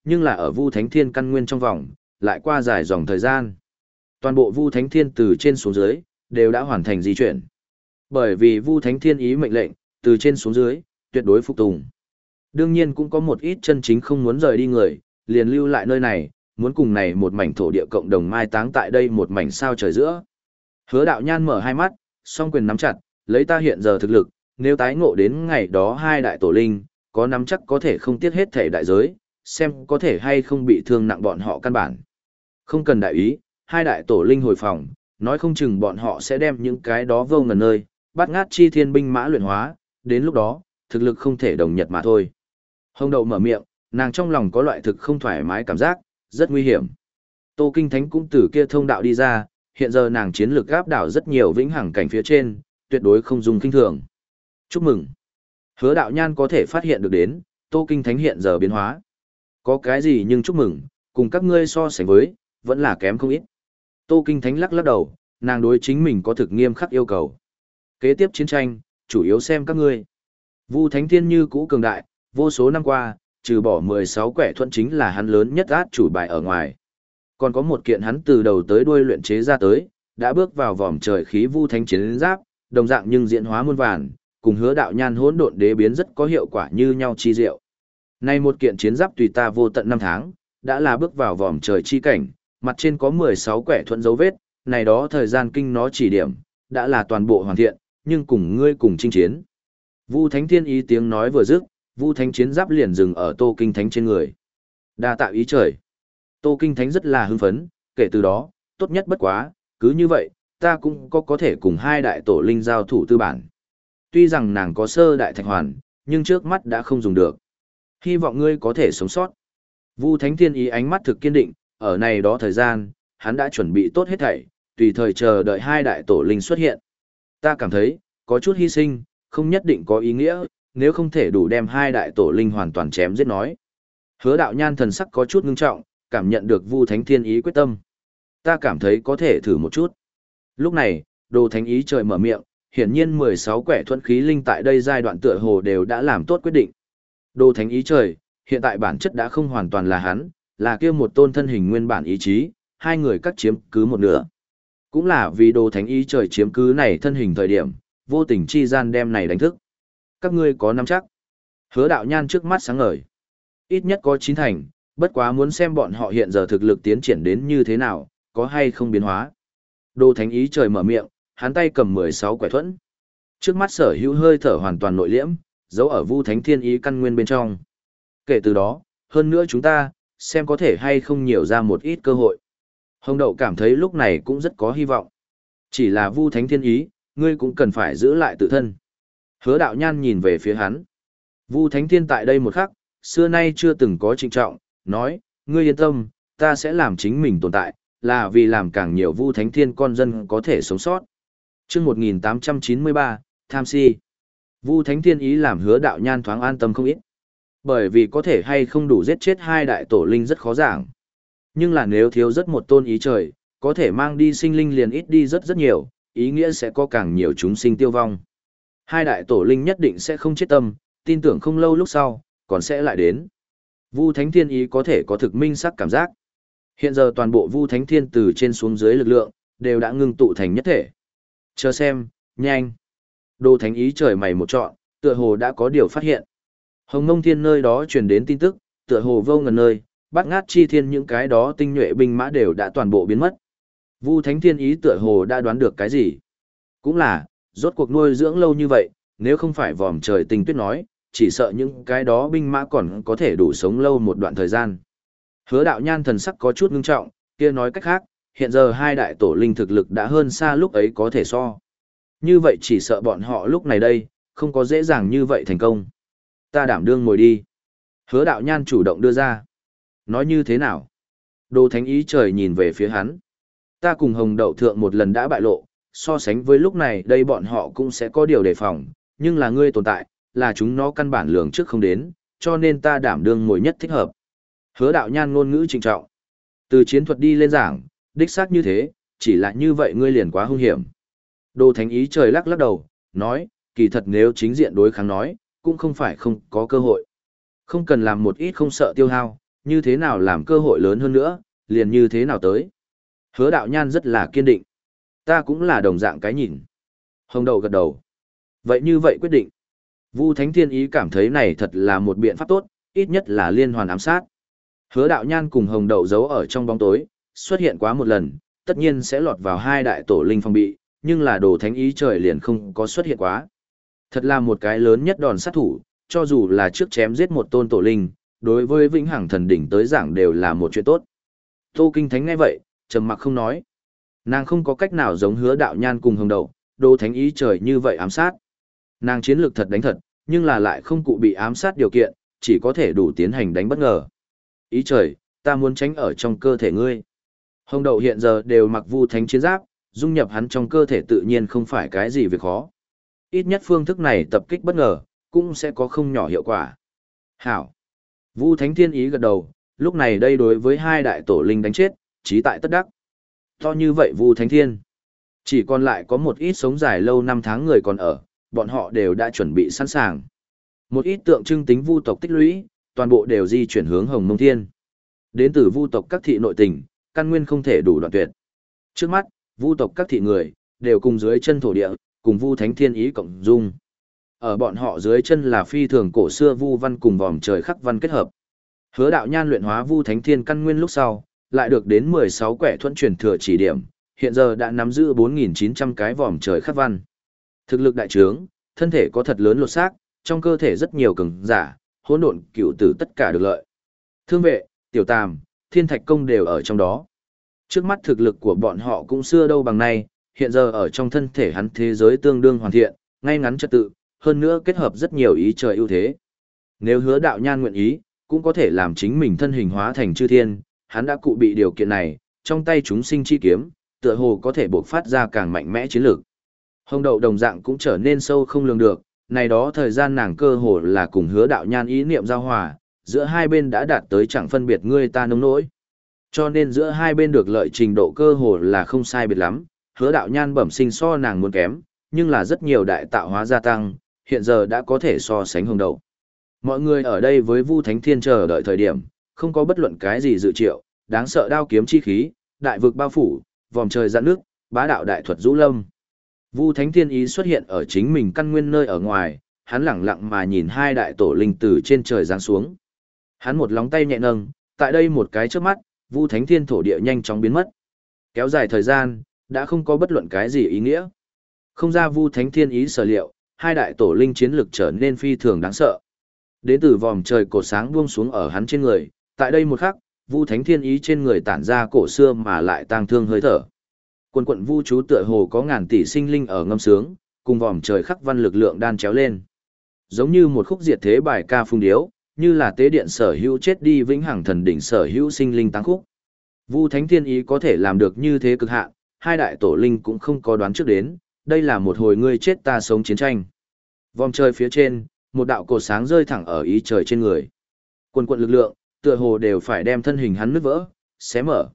nhưng là ở Vu Thánh Thiên căn nguyên trong vòng, lại qua dài dòng thời gian. Toàn bộ Vu Thánh Thiên từ trên xuống dưới, đều đã hoàn thành di chuyển. Bởi vì Vu Thánh Thiên ý mệnh lệnh, từ trên xuống dưới, tuyệt đối phục tùng. Đương nhiên cũng có một ít chân chính không muốn rời đi người, liền lưu lại nơi này, muốn cùng này một mảnh thổ địa cộng đồng mai táng tại đây một mảnh sao trời giữa. Hứa Đạo Nhan mở hai mắt, song quyền nắm chặt, lấy ta hiện giờ thực lực, nếu tái ngộ đến ngày đó hai đại tổ linh, có nắm chắc có thể không tiếc hết thể đại giới, xem có thể hay không bị thương nặng bọn họ căn bản. Không cần đại ý, hai đại tổ linh hồi phòng, nói không chừng bọn họ sẽ đem những cái đó vô ngần nơi, bắt ngát chi thiên binh mã luyện hóa, đến lúc đó, thực lực không thể đồng nhật mà thôi. Hồng Đậu mở miệng, nàng trong lòng có loại thực không thoải mái cảm giác, rất nguy hiểm. Tô Kinh Thánh cũng từ kia thông đạo đi ra, hiện giờ nàng chiến lược áp đảo rất nhiều vĩnh hằng cảnh phía trên, tuyệt đối không dùng kinh thường. Chúc mừng. Hứa Đạo Nhan có thể phát hiện được đến, Tô Kinh Thánh hiện giờ biến hóa. Có cái gì nhưng chúc mừng, cùng các ngươi so sánh với, vẫn là kém không ít. Tô Kinh Thánh lắc lắc đầu, nàng đối chính mình có thực nghiêm khắc yêu cầu. Kế tiếp chiến tranh, chủ yếu xem các ngươi. Vu Thánh Thiên như cũ cường đại, vô số năm qua, trừ bỏ 16 quẻ thuận chính là hắn lớn nhất át chủ bài ở ngoài. Còn có một kiện hắn từ đầu tới đuôi luyện chế ra tới, đã bước vào vòm trời khí Vu Thánh chiến giáp, đồng dạng nhưng diễn hóa muôn vàn, cùng Hứa Đạo Nhan hỗn độn đế biến rất có hiệu quả như nhau chi diệu. Nay một kiện chiến giáp tùy ta vô tận năm tháng, đã là bước vào vòm trời chi cảnh, mặt trên có 16 quẻ thuận dấu vết, này đó thời gian kinh nó chỉ điểm, đã là toàn bộ hoàn thiện, nhưng cùng ngươi cùng chinh chiến. Vu Thánh Thiên ý tiếng nói vừa dứt, Vu Thánh chiến giáp liền dừng ở Tô Kinh Thánh trên người. Đa tạo ý trời. Tô Kinh Thánh rất là hưng phấn, kể từ đó, tốt nhất bất quá, cứ như vậy, ta cũng có thể cùng hai đại tổ linh giao thủ tư bản. Tuy rằng nàng có sơ đại thạch hoàn, nhưng trước mắt đã không dùng được. Hy vọng ngươi có thể sống sót. Vu Thánh Thiên ý ánh mắt thực kiên định, ở này đó thời gian, hắn đã chuẩn bị tốt hết thảy, tùy thời chờ đợi hai đại tổ linh xuất hiện. Ta cảm thấy, có chút hy sinh, không nhất định có ý nghĩa, nếu không thể đủ đem hai đại tổ linh hoàn toàn chém giết nói. Hứa Đạo Nhan thần sắc có chút ngưng trọng, cảm nhận được Vu Thánh Thiên ý quyết tâm. Ta cảm thấy có thể thử một chút. Lúc này, Đồ Thánh ý trời mở miệng, hiển nhiên 16 quẻ thuận khí linh tại đây giai đoạn tựa hồ đều đã làm tốt quyết định. Đồ Thánh ý trời, hiện tại bản chất đã không hoàn toàn là hắn, là kia một tôn thân hình nguyên bản ý chí, hai người cắt chiếm cứ một nửa. Cũng là vì Đồ Thánh ý trời chiếm cứ này thân hình thời điểm, vô tình chi gian đem này đánh thức. Các ngươi có nắm chắc. Hứa Đạo Nhan trước mắt sáng ngời. Ít nhất có 9 thành, bất quá muốn xem bọn họ hiện giờ thực lực tiến triển đến như thế nào, có hay không biến hóa. Đồ Thánh ý trời mở miệng, hắn tay cầm 16 quẻ thuẫn. Trước mắt sở hữu hơi thở hoàn toàn nội liễm, giấu ở Vu Thánh Thiên ý căn nguyên bên trong. Kể từ đó, hơn nữa chúng ta, xem có thể hay không nhiều ra một ít cơ hội. Hồng Đậu cảm thấy lúc này cũng rất có hy vọng. Chỉ là Vu Thánh Thiên ý, ngươi cũng cần phải giữ lại tự thân. Hứa Đạo Nhan nhìn về phía hắn. Vu Thánh Thiên tại đây một khắc, xưa nay chưa từng có trịnh trọng, nói, ngươi yên tâm, ta sẽ làm chính mình tồn tại, là vì làm càng nhiều Vu Thánh Thiên con dân có thể sống sót. Chương 1893, Tham Si. Vu Thánh Thiên ý làm Hứa Đạo Nhan thoáng an tâm không ít. Bởi vì có thể hay không đủ giết chết hai đại tổ linh rất khó giảng. Nhưng là nếu thiếu rất một tôn ý trời, có thể mang đi sinh linh liền ít đi rất nhiều, ý nghĩa sẽ có càng nhiều chúng sinh tiêu vong. Hai đại tổ linh nhất định sẽ không chết tâm, tin tưởng không lâu lúc sau, còn sẽ lại đến. Vu Thánh Thiên ý có thể có thực minh sắc cảm giác. Hiện giờ toàn bộ Vu Thánh Thiên từ trên xuống dưới lực lượng, đều đã ngưng tụ thành nhất thể. Chờ xem, nhanh. Đồ Thánh ý trời mày một trọn, tựa hồ đã có điều phát hiện. Hồng Mông Thiên nơi đó truyền đến tin tức, tựa hồ vô ngần nơi, bắt ngát chi thiên những cái đó tinh nhuệ binh mã đều đã toàn bộ biến mất. Vu Thánh Thiên ý tựa hồ đã đoán được cái gì. Cũng là, rốt cuộc nuôi dưỡng lâu như vậy, nếu không phải vòm trời tinh tuyết nói, chỉ sợ những cái đó binh mã còn có thể đủ sống lâu một đoạn thời gian. Hứa Đạo Nhan thần sắc có chút ngưng trọng, kia nói cách khác, hiện giờ hai đại tổ linh thực lực đã hơn xa lúc ấy có thể so. Như vậy chỉ sợ bọn họ lúc này đây, không có dễ dàng như vậy thành công. Ta đảm đương ngồi đi. Hứa Đạo Nhan chủ động đưa ra. Nói như thế nào? Đồ Thánh ý trời nhìn về phía hắn. Ta cùng Hồng Đậu thượng một lần đã bại lộ, so sánh với lúc này đây bọn họ cũng sẽ có điều đề phòng, nhưng là ngươi tồn tại, là chúng nó căn bản lường trước không đến, cho nên ta đảm đương ngồi nhất thích hợp. Hứa Đạo Nhan ngôn ngữ trịnh trọng. Từ chiến thuật đi lên giảng, đích xác như thế, chỉ là như vậy ngươi liền quá hung hiểm. Đồ Thánh ý trời lắc lắc đầu, nói, kỳ thật nếu chính diện đối kháng nói, cũng không phải không có cơ hội. Không cần làm một ít không sợ tiêu hao, như thế nào làm cơ hội lớn hơn nữa, liền như thế nào tới. Hứa đạo nhan rất là kiên định. Ta cũng là đồng dạng cái nhìn. Hồng Đậu gật đầu. Vậy như vậy quyết định. Vu Thánh Thiên Ý cảm thấy này thật là một biện pháp tốt, ít nhất là liên hoàn ám sát. Hứa đạo nhan cùng Hồng Đậu giấu ở trong bóng tối, xuất hiện quá một lần, tất nhiên sẽ lọt vào hai đại tổ linh phòng bị, nhưng là đồ thánh ý trời liền không có xuất hiện quá. Thật là một cái lớn nhất đòn sát thủ, cho dù là trước chém giết một tôn tổ linh, đối với vĩnh hằng thần đỉnh tới giảng đều là một chuyện tốt. Tô Kinh Thánh nghe vậy, trầm mặc không nói. Nàng không có cách nào giống Hứa đạo nhan cùng Hồng Đậu, đồ thánh ý trời như vậy ám sát. Nàng chiến lược thật đánh thật, nhưng là lại không cụ bị ám sát điều kiện, chỉ có thể đủ tiến hành đánh bất ngờ. Ý trời, ta muốn tránh ở trong cơ thể ngươi. Hồng Đậu hiện giờ đều mặc Vu Thánh chiến giáp, dung nhập hắn trong cơ thể tự nhiên không phải cái gì việc khó. Ít nhất phương thức này tập kích bất ngờ, cũng sẽ có không nhỏ hiệu quả. Hảo. Vu Thánh Thiên Ý gật đầu, lúc này đây đối với hai đại tổ linh đánh chết, chí tại tất đắc. To như vậy Vu Thánh Thiên. Chỉ còn lại có một ít sống dài lâu năm tháng người còn ở, bọn họ đều đã chuẩn bị sẵn sàng. Một ít tượng trưng tính vu tộc tích lũy, toàn bộ đều di chuyển hướng Hồng Mông Thiên. Đến từ vu tộc các thị nội tình, căn nguyên không thể đủ đoạn tuyệt. Trước mắt, vu tộc các thị người, đều cùng dưới chân thổ địa, cùng Vu Thánh Thiên Ý cộng dung. Ở bọn họ dưới chân là phi thường cổ xưa vu văn cùng vòm trời khắc văn kết hợp. Hứa đạo nhan luyện hóa Vu Thánh Thiên căn nguyên lúc sau, lại được đến 16 quẻ thuẫn truyền thừa chỉ điểm, hiện giờ đã nắm giữ 4.900 cái vòm trời khắc văn. Thực lực đại trướng, thân thể có thật lớn lột xác, trong cơ thể rất nhiều cường giả, hỗn độn cựu tử tất cả được lợi. Thương vệ, tiểu tàm, thiên thạch công đều ở trong đó. Trước mắt thực lực của bọn họ cũng xưa đâu bằng nay, hiện giờ ở trong thân thể hắn thế giới tương đương hoàn thiện, ngay ngắn trật tự, hơn nữa kết hợp rất nhiều ý trời ưu thế. Nếu Hứa đạo nhan nguyện ý, cũng có thể làm chính mình thân hình hóa thành chư thiên, hắn đã cụ bị điều kiện này, trong tay chúng sinh chi kiếm, tựa hồ có thể bộc phát ra càng mạnh mẽ chiến lược. Hồng Đậu đồng dạng cũng trở nên sâu không lường được, này đó thời gian nàng cơ hồ là cùng Hứa đạo nhan ý niệm giao hòa, giữa hai bên đã đạt tới chẳng phân biệt ngươi ta nông nỗi. Cho nên giữa hai bên được lợi trình độ cơ hồ là không sai biệt lắm, Hứa đạo nhan bẩm sinh so nàng muốn kém, nhưng là rất nhiều đại tạo hóa gia tăng, hiện giờ đã có thể so sánh Hồng Đậu. Mọi người ở đây với Vu Thánh Thiên chờ đợi thời điểm, không có bất luận cái gì dự triệu, đáng sợ đao kiếm chi khí, đại vực bao phủ, vòm trời giãn nước, bá đạo đại thuật rũ lâm. Vu Thánh Thiên Ý xuất hiện ở chính mình căn nguyên nơi ở ngoài, hắn lẳng lặng mà nhìn hai đại tổ linh từ trên trời giáng xuống. Hắn một lóng tay nhẹ nâng, tại đây một cái chớp mắt, Vu Thánh Thiên thổ địa nhanh chóng biến mất. Kéo dài thời gian, đã không có bất luận cái gì ý nghĩa. Không ra Vu Thánh Thiên Ý sở liệu, hai đại tổ linh chiến lực trở nên phi thường đáng sợ. Đến từ vòm trời cổ sáng buông xuống ở hắn trên người, tại đây một khắc, Vu Thánh Thiên Ý trên người tản ra cổ xưa mà lại tang thương hơi thở. Quần quận vu chú tựa hồ có ngàn tỷ sinh linh ở ngâm sướng, cùng vòm trời khắc văn lực lượng đan chéo lên. Giống như một khúc diệt thế bài ca phung điếu, như là tế điện sở hữu chết đi vĩnh hằng thần đỉnh sở hữu sinh linh táng khúc. Vu Thánh Thiên Ý có thể làm được như thế cực hạn, hai đại tổ linh cũng không có đoán trước đến, đây là một hồi ngươi chết ta sống chiến tranh. Vòm trời phía trên, một đạo cột sáng rơi thẳng ở ý trời trên người. Quần quận lực lượng, tựa hồ đều phải đem thân hình hắn nứt vỡ, xé mở.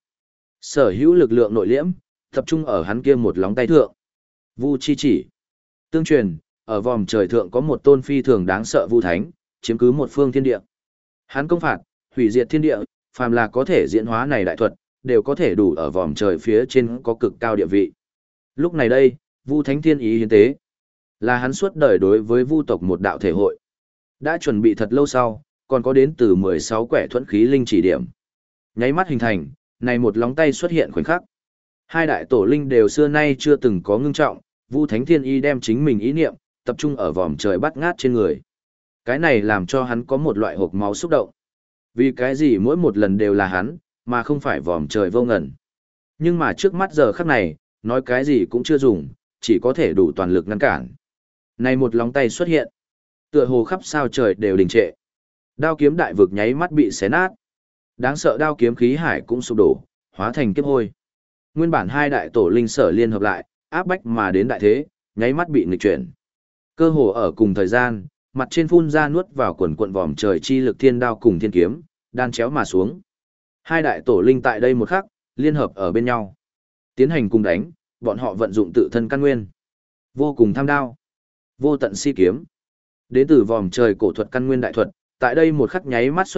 Sở hữu lực lượng nội liễm, tập trung ở hắn kia một lóng tay thượng. Vu chi chỉ. Tương truyền, ở vòm trời thượng có một tôn phi thường đáng sợ Vu Thánh, chiếm cứ một phương thiên địa. Hắn công phạt, hủy diệt thiên địa, phàm là có thể diễn hóa này đại thuật, đều có thể đủ ở vòm trời phía trên có cực cao địa vị. Lúc này đây, Vu Thánh Thiên Ý hiến tế, là hắn suốt đời đối với vu tộc một đạo thể hội. Đã chuẩn bị thật lâu sau, còn có đến từ 16 quẻ thuẫn khí linh chỉ điểm. Nháy mắt hình thành, này một lóng tay xuất hiện khoảnh khắc. Hai đại tổ linh đều xưa nay chưa từng có ngưng trọng, Vu Thánh Thiên Ý đem chính mình ý niệm, tập trung ở vòm trời bắt ngát trên người. Cái này làm cho hắn có một loại hộc máu xúc động. Vì cái gì mỗi một lần đều là hắn, mà không phải vòm trời vô ngần. Nhưng mà trước mắt giờ khắc này, nói cái gì cũng chưa dùng, chỉ có thể đủ toàn lực ngăn cản. Này một lóng tay xuất hiện, tựa hồ khắp sao trời đều đình trệ. Đao kiếm đại vực nháy mắt bị xé nát. Đáng sợ đao kiếm khí hải cũng sụp đổ, hóa thành kiếp hôi. Nguyên bản hai đại tổ linh sở liên hợp lại, áp bách mà đến đại thế, nháy mắt bị nghịch chuyển. Cơ hồ ở cùng thời gian, mặt trên phun ra nuốt vào quần quận vòm trời chi lực thiên đao cùng thiên kiếm, đan chéo mà xuống. Hai đại tổ linh tại đây một khắc, liên hợp ở bên nhau. Tiến hành cùng đánh, bọn họ vận dụng tự thân căn nguyên. Vô cùng tham đao, vô tận si kiếm. Đến từ vòm trời cổ thuật căn nguyên đại thuật, tại đây một khắc nháy mắt xuất hiện,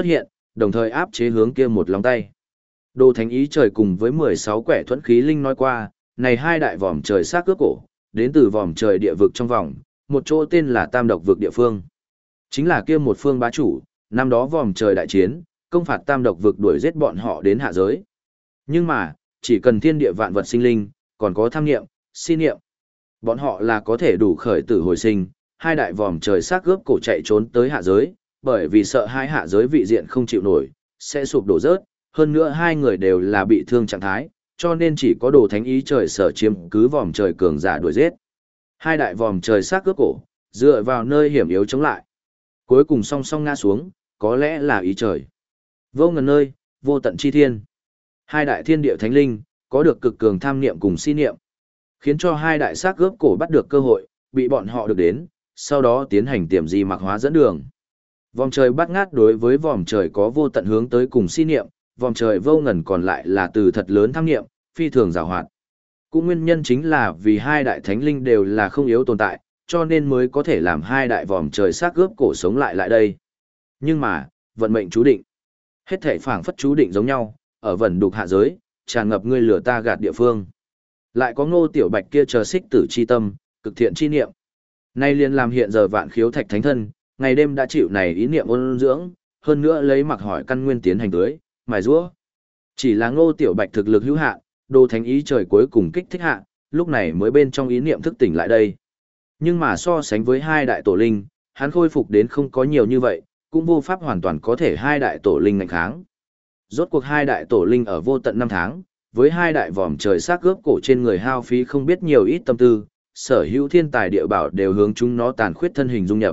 đồng thời áp chế hướng kia một lóng tay. Đồ thánh ý trời cùng với 16 quẻ thuẫn khí linh nói qua, này hai đại vòm trời xác cướp cổ, đến từ vòm trời địa vực trong vòng, một chỗ tên là Tam Độc vực địa phương. Chính là kia một phương bá chủ, năm đó vòm trời đại chiến, công phạt Tam Độc vực đuổi giết bọn họ đến hạ giới. Nhưng mà, chỉ cần thiên địa vạn vật sinh linh, còn có tham nghiệm, si niệm. Bọn họ là có thể đủ khởi tử hồi sinh, hai đại vòm trời xác cướp cổ chạy trốn tới hạ giới, bởi vì sợ hai hạ giới vị diện không chịu nổi, sẽ sụp đổ rớt, hơn nữa hai người đều là bị thương trạng thái, cho nên chỉ có đồ thánh ý trời sở chiếm cứ vòm trời cường giả đuổi giết. Hai đại vòm trời xác cướp cổ, dựa vào nơi hiểm yếu chống lại. Cuối cùng song song ngã xuống, có lẽ là ý trời. Vô ngần nơi, vô tận chi thiên. Hai đại thiên địa thánh linh, có được cực cường tham niệm cùng si niệm, khiến cho hai đại xác cướp cổ bắt được cơ hội, bị bọn họ được đến, sau đó tiến hành tiềm di mặc hóa dẫn đường. Vòm trời bắt ngát đối với vòm trời có vô tận hướng tới cùng si niệm, vòm trời vô ngần còn lại là từ thật lớn tham niệm, phi thường giàu hoạt. Cũng nguyên nhân chính là vì hai đại thánh linh đều là không yếu tồn tại, cho nên mới có thể làm hai đại vòm trời xác cướp cổ sống lại đây. Nhưng mà, vận mệnh chú định. Hết thảy phảng phất chú định giống nhau, ở vẩn đục hạ giới, tràn ngập ngươi lừa ta gạt địa phương. Lại có Ngô Tiểu Bạch kia chờ xích tử chi tâm, cực thiện chi niệm. Nay liền làm hiện giờ Vạn Khiếu Thạch Thánh Thân, ngày đêm đã chịu này ý niệm ôn dưỡng, hơn nữa lấy mặc hỏi căn nguyên tiến hành tưới, mài giũa. Chỉ là Ngô Tiểu Bạch thực lực hữu hạn, đồ thánh ý trời cuối cùng kích thích hạ, lúc này mới bên trong ý niệm thức tỉnh lại đây. Nhưng mà so sánh với hai đại tổ linh, hắn khôi phục đến không có nhiều như vậy, cũng vô pháp hoàn toàn có thể hai đại tổ linh ngạnh kháng. Rốt cuộc hai đại tổ linh ở vô tận năm tháng, với hai đại vòm trời xác cướp cổ trên người hao phí không biết nhiều ít tâm tư, sở hữu thiên tài địa bảo đều hướng chúng nó tàn khuyết thân hình dung nhập.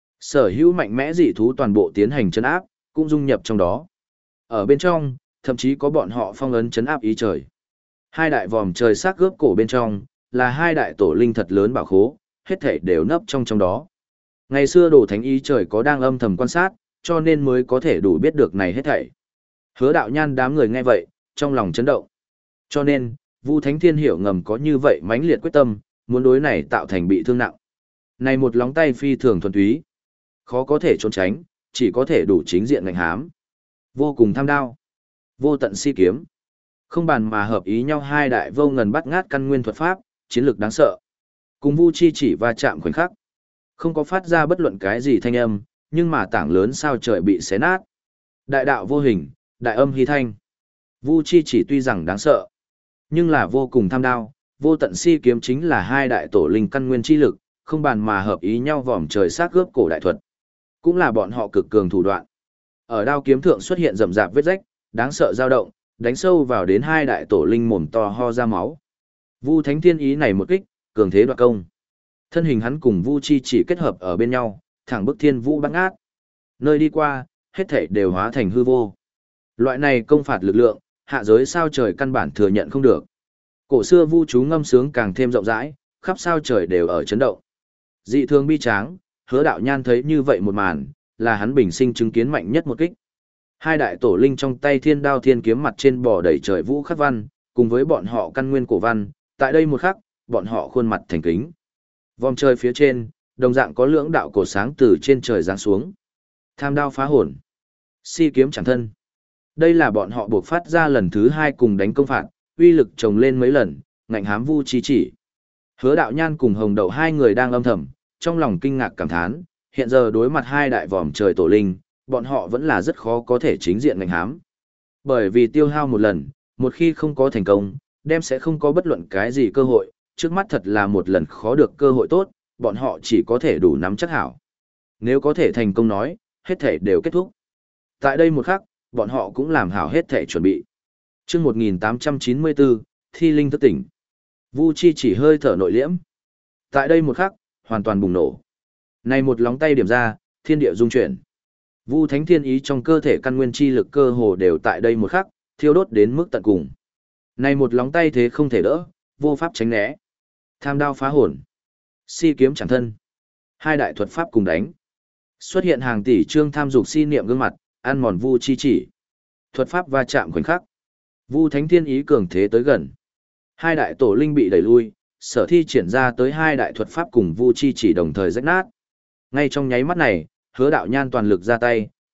Sở hữu mạnh mẽ dị thú toàn bộ tiến hành trấn áp, cũng dung nhập trong đó. Ở bên trong, thậm chí có bọn họ phong ấn trấn áp ý trời. Hai đại vòm trời xác cướp cổ bên trong, là hai đại tổ linh thật lớn bảo khố, hết thảy đều nấp trong đó. Ngày xưa đồ thánh ý trời có đang âm thầm quan sát, cho nên mới có thể đủ biết được này hết thảy. Hứa Đạo Nhan đám người nghe vậy, trong lòng chấn động. Cho nên, Vu Thánh Thiên hiểu ngầm có như vậy mãnh liệt quyết tâm, muốn đối này tạo thành bị thương nặng. Này một lóng tay phi thường thuần túy, khó có thể trốn tránh, chỉ có thể đủ chính diện ngành hám. Vô cùng tham đao, vô tận si kiếm. Không bàn mà hợp ý nhau hai đại vô ngần bắt ngát căn nguyên thuật pháp, chiến lược đáng sợ. Cùng Vu Chi chỉ va chạm khoảnh khắc. Không có phát ra bất luận cái gì thanh âm, nhưng mà tảng lớn sao trời bị xé nát. Đại đạo vô hình, đại âm hy thanh. Vu Chi chỉ tuy rằng đáng sợ, nhưng là vô cùng tham đao, vô tận si kiếm chính là hai đại tổ linh căn nguyên chi lực, không bàn mà hợp ý nhau vòm trời xác cướp cổ đại thuật. Cũng là bọn họ cực cường thủ đoạn. Ở đao kiếm thượng xuất hiện rậm rạp vết rách, đáng sợ dao động, đánh sâu vào đến hai đại tổ linh mồm to ho ra máu. Vu Thánh Thiên ý này một kích, cường thế đoạt công. Thân hình hắn cùng Vu Chi chỉ kết hợp ở bên nhau, thẳng bức thiên vũ băng ác. Nơi đi qua, hết thảy đều hóa thành hư vô. Loại này công phạt lực lượng, hạ giới sao trời căn bản thừa nhận không được. Cổ xưa vu chú ngâm sướng càng thêm rộng rãi, khắp sao trời đều ở chấn động. Dị thường bi tráng, Hứa Đạo Nhan thấy như vậy một màn, là hắn bình sinh chứng kiến mạnh nhất một kích. Hai đại tổ linh trong tay thiên đao thiên kiếm mặt trên bò đầy trời vũ khắc văn, cùng với bọn họ căn nguyên cổ văn, tại đây một khắc, bọn họ khuôn mặt thành kính. Vòng trời phía trên, đồng dạng có lưỡng đạo cổ sáng từ trên trời giáng xuống. Tham đao phá hồn, si kiếm chẳng thân. Đây là bọn họ buộc phát ra lần thứ hai cùng đánh công phạt, uy lực chồng lên mấy lần, ngạnh hám Vu Chi chỉ. Hứa Đạo Nhan cùng Hồng Đậu hai người đang âm thầm, trong lòng kinh ngạc cảm thán, hiện giờ đối mặt hai đại vòm trời tổ linh, bọn họ vẫn là rất khó có thể chính diện ngạnh hám. Bởi vì tiêu hao một lần, một khi không có thành công, đem sẽ không có bất luận cái gì cơ hội, trước mắt thật là một lần khó được cơ hội tốt, bọn họ chỉ có thể đủ nắm chắc hảo. Nếu có thể thành công nói, hết thể đều kết thúc. Tại đây một khắc, bọn họ cũng làm hảo hết thể chuẩn bị. Chương 1894, Thi Linh thức tỉnh. Vu Chi chỉ hơi thở nội liễm. Tại đây một khắc, hoàn toàn bùng nổ. Này một lóng tay điểm ra, thiên địa dung chuyển. Vu Thánh Thiên ý trong cơ thể căn nguyên chi lực cơ hồ đều tại đây một khắc, thiêu đốt đến mức tận cùng. Này một lóng tay thế không thể đỡ, vô pháp tránh né. Tham đao phá hồn, si kiếm chẳng thân. Hai đại thuật pháp cùng đánh. Xuất hiện hàng tỷ chương tham dục si niệm gương mặt, ăn mòn Vu Chi chỉ. Thuật pháp va chạm khoảnh khắc. Vu Thánh Thiên ý cường thế tới gần. Hai đại tổ linh bị đẩy lui, sở thi triển ra tới hai đại thuật pháp cùng Vu Chi chỉ đồng thời rách nát. Ngay trong nháy mắt này, Hứa Đạo Nhan toàn lực ra tay,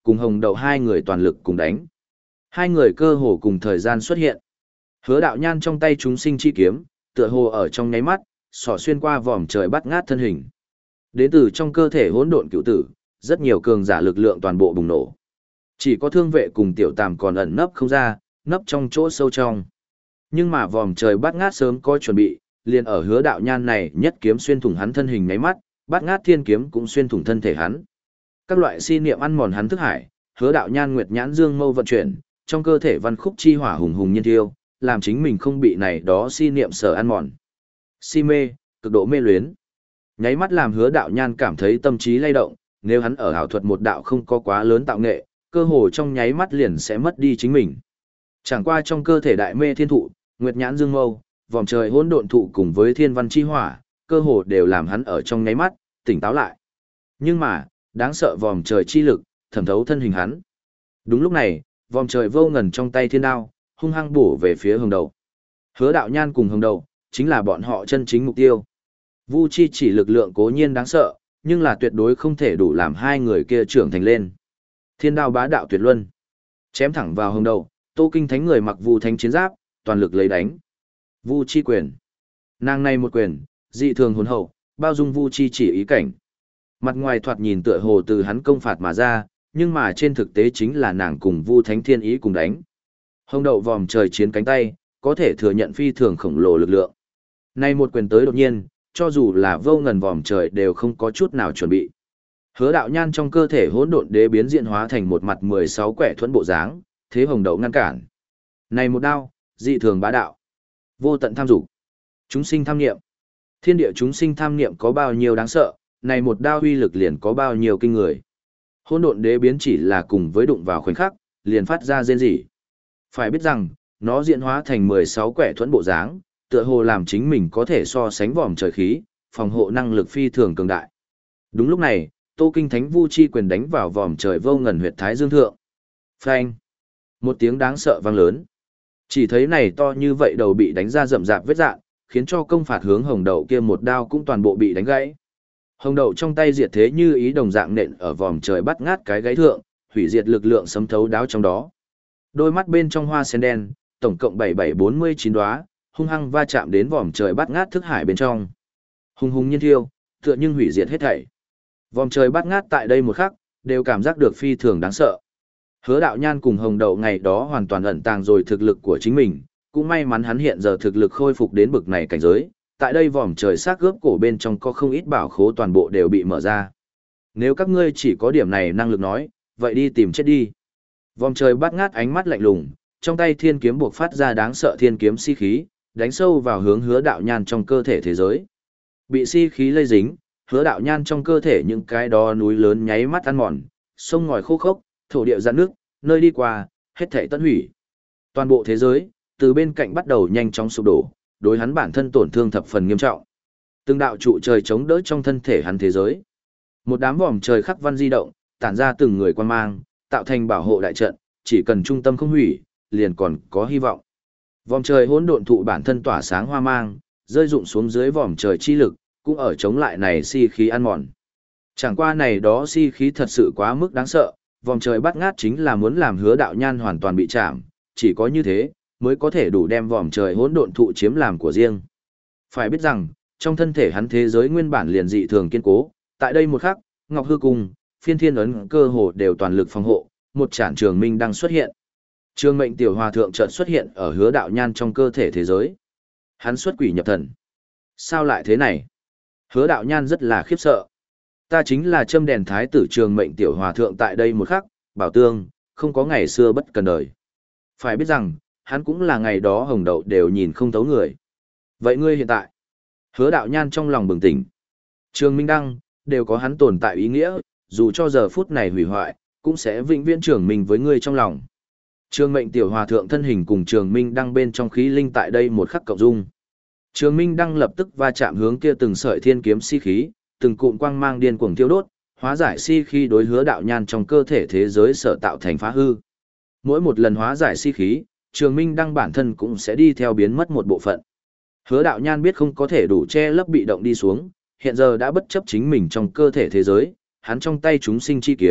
cùng Hồng Đậu hai người toàn lực cùng đánh. Hai người cơ hồ cùng thời gian xuất hiện. Hứa Đạo Nhan trong tay chúng sinh chi kiếm, tựa hồ ở trong nháy mắt, xỏ xuyên qua vòm trời bắt ngát thân hình. Đến từ trong cơ thể hỗn độn cựu tử, rất nhiều cường giả lực lượng toàn bộ bùng nổ. Chỉ có Thương Vệ cùng Tiểu Tàm còn ẩn nấp không ra, nấp trong chỗ sâu trong. Nhưng mà vòm trời bắt ngát sớm có chuẩn bị, liền ở Hứa Đạo Nhan này nhất kiếm xuyên thủng hắn thân hình nháy mắt, bắt ngát thiên kiếm cũng xuyên thủng thân thể hắn. Các loại si niệm ăn mòn hắn thức hải, Hứa Đạo Nhan nguyệt nhãn dương mâu vận chuyển, trong cơ thể văn khúc chi hỏa hùng hùng nhiên thiêu, làm chính mình không bị này đó si niệm sở ăn mòn. Si mê, cực độ mê luyến. Nháy mắt làm Hứa Đạo Nhan cảm thấy tâm trí lay động, nếu hắn ở ảo thuật một đạo không có quá lớn tạo nghệ, cơ hồ trong nháy mắt liền sẽ mất đi chính mình. Chẳng qua trong cơ thể đại mê thiên thụ, nguyệt nhãn dương mâu, vòng trời hỗn độn thụ cùng với thiên văn chi hỏa, cơ hồ đều làm hắn ở trong nháy mắt tỉnh táo lại. Nhưng mà, đáng sợ vòng trời chi lực thẩm thấu thân hình hắn. Đúng lúc này, vòng trời vô ngần trong tay thiên đao, hung hăng bổ về phía Hồng Đậu. Hứa Đạo Nhan cùng Hồng Đậu chính là bọn họ chân chính mục tiêu. Vu Chi chỉ lực lượng cố nhiên đáng sợ, nhưng là tuyệt đối không thể đủ làm hai người kia trưởng thành lên. Thiên đao bá đạo tuyệt luân, chém thẳng vào Hồng Đậu. Tô Kinh Thánh người mặc Vu Thánh chiến giáp, toàn lực lấy đánh. Vu Chi quyền. Nàng này một quyền, dị thường hồn hậu, bao dung Vu Chi chỉ ý cảnh. Mặt ngoài thoạt nhìn tựa hồ từ hắn công phạt mà ra, nhưng mà trên thực tế chính là nàng cùng Vu Thánh thiên ý cùng đánh. Hồng Đậu vòm trời chiến cánh tay, có thể thừa nhận phi thường khổng lồ lực lượng. Nay một quyền tới đột nhiên, cho dù là vô ngần vòm trời đều không có chút nào chuẩn bị. Hứa Đạo Nhan trong cơ thể hỗn độn đế biến diện hóa thành một mặt 16 quẻ thuẫn bộ dáng, thế Hồng Đậu ngăn cản. Này một đao, dị thường bá đạo, vô tận tham dục, chúng sinh tham niệm. Thiên địa chúng sinh tham niệm có bao nhiêu đáng sợ, này một đao uy lực liền có bao nhiêu kinh người. Hỗn độn đế biến chỉ là cùng với đụng vào khoảnh khắc, liền phát ra rên rỉ. Phải biết rằng, nó diễn hóa thành 16 quẻ thuẫn bộ dáng, tựa hồ làm chính mình có thể so sánh vòm trời khí, phòng hộ năng lực phi thường cường đại. Đúng lúc này, Tô Kinh Thánh Vu Chi quyền đánh vào vòm trời vô ngần huyệt thái dương thượng. Phanh! Một tiếng đáng sợ vang lớn. Chỉ thấy này to như vậy đầu bị đánh ra rậm rạp vết dạn, khiến cho công phạt hướng Hồng Đậu kia một đao cũng toàn bộ bị đánh gãy. Hồng Đậu trong tay diệt thế như ý đồng dạng nện ở vòm trời bắt ngát cái gáy thượng, hủy diệt lực lượng sấm thấu đáo trong đó. Đôi mắt bên trong hoa sen đen, tổng cộng 7749 đóa, hung hăng va chạm đến vòm trời bắt ngát thức hải bên trong. Hùng hùng nhiên thiêu, tựa nhưng hủy diệt hết thảy. Vòm trời bắt ngát tại đây một khắc, đều cảm giác được phi thường đáng sợ. Hứa Đạo Nhan cùng Hồng Đậu ngày đó hoàn toàn ẩn tàng rồi thực lực của chính mình, cũng may mắn hắn hiện giờ thực lực khôi phục đến bực này cảnh giới, tại đây vòm trời xác gớp cổ bên trong có không ít bảo khố toàn bộ đều bị mở ra. Nếu các ngươi chỉ có điểm này năng lực nói, vậy đi tìm chết đi. Vòm trời bắt ngát ánh mắt lạnh lùng, trong tay thiên kiếm buộc phát ra đáng sợ thiên kiếm si khí, đánh sâu vào hướng Hứa Đạo Nhan trong cơ thể thế giới. Bị si khí lây dính, Hứa Đạo Nhan trong cơ thể những cái đó núi lớn nháy mắt ăn mòn, sông ngòi khô khốc, thổ địa rạn nước, nơi đi qua, hết thảy tất hủy. Toàn bộ thế giới, từ bên cạnh bắt đầu nhanh chóng sụp đổ, đối hắn bản thân tổn thương thập phần nghiêm trọng. Từng đạo trụ trời chống đỡ trong thân thể hắn thế giới. Một đám vòm trời khắc văn di động, tản ra từng người quan mang, tạo thành bảo hộ đại trận, chỉ cần trung tâm không hủy, liền còn có hy vọng. Vòm trời hỗn độn thụ bản thân tỏa sáng hoa mang, rơi rụng xuống dưới vòm trời chi lực, cũng ở chống lại này si khí ăn mòn. Chẳng qua này đó si khí thật sự quá mức đáng sợ, vòm trời bắt ngát chính là muốn làm Hứa Đạo Nhan hoàn toàn bị chạm, chỉ có như thế mới có thể đủ đem vòm trời hỗn độn thụ chiếm làm của riêng. Phải biết rằng, trong thân thể hắn thế giới nguyên bản liền dị thường kiên cố, tại đây một khắc, Ngọc Hư Cung, Phiên Thiên Ấn cơ hồ đều toàn lực phòng hộ, một trản trường minh đang xuất hiện. Trường Mệnh Tiểu Hòa thượng chợt xuất hiện ở Hứa Đạo Nhan trong cơ thể thế giới. Hắn xuất quỷ nhập thần. Sao lại thế này? Hứa Đạo Nhan rất là khiếp sợ. Ta chính là châm đèn thái tử Trường Mệnh Tiểu Hòa thượng tại đây một khắc, bảo tương, không có ngày xưa bất cần đời. Phải biết rằng, hắn cũng là ngày đó Hồng Đậu đều nhìn không thấu người. Vậy ngươi hiện tại? Hứa Đạo Nhan trong lòng bừng tỉnh. Trường Minh Đăng, đều có hắn tồn tại ý nghĩa, dù cho giờ phút này hủy hoại, cũng sẽ vĩnh viễn trường minh với ngươi trong lòng. Trường Mệnh Tiểu Hòa thượng thân hình cùng Trường Minh Đăng bên trong khí linh tại đây một khắc cộng dung. Trường Minh Đăng lập tức va chạm hướng kia từng sợi thiên kiếm si khí, từng cụm quang mang điên cuồng thiêu đốt, hóa giải si khí đối Hứa Đạo Nhan trong cơ thể thế giới sở tạo thành phá hư. Mỗi một lần hóa giải si khí, Trường Minh Đăng bản thân cũng sẽ đi theo biến mất một bộ phận. Hứa Đạo Nhan biết không có thể đủ che lấp bị động đi xuống, hiện giờ đã bất chấp chính mình trong cơ thể thế giới, hắn trong tay chúng sinh chi kiếm,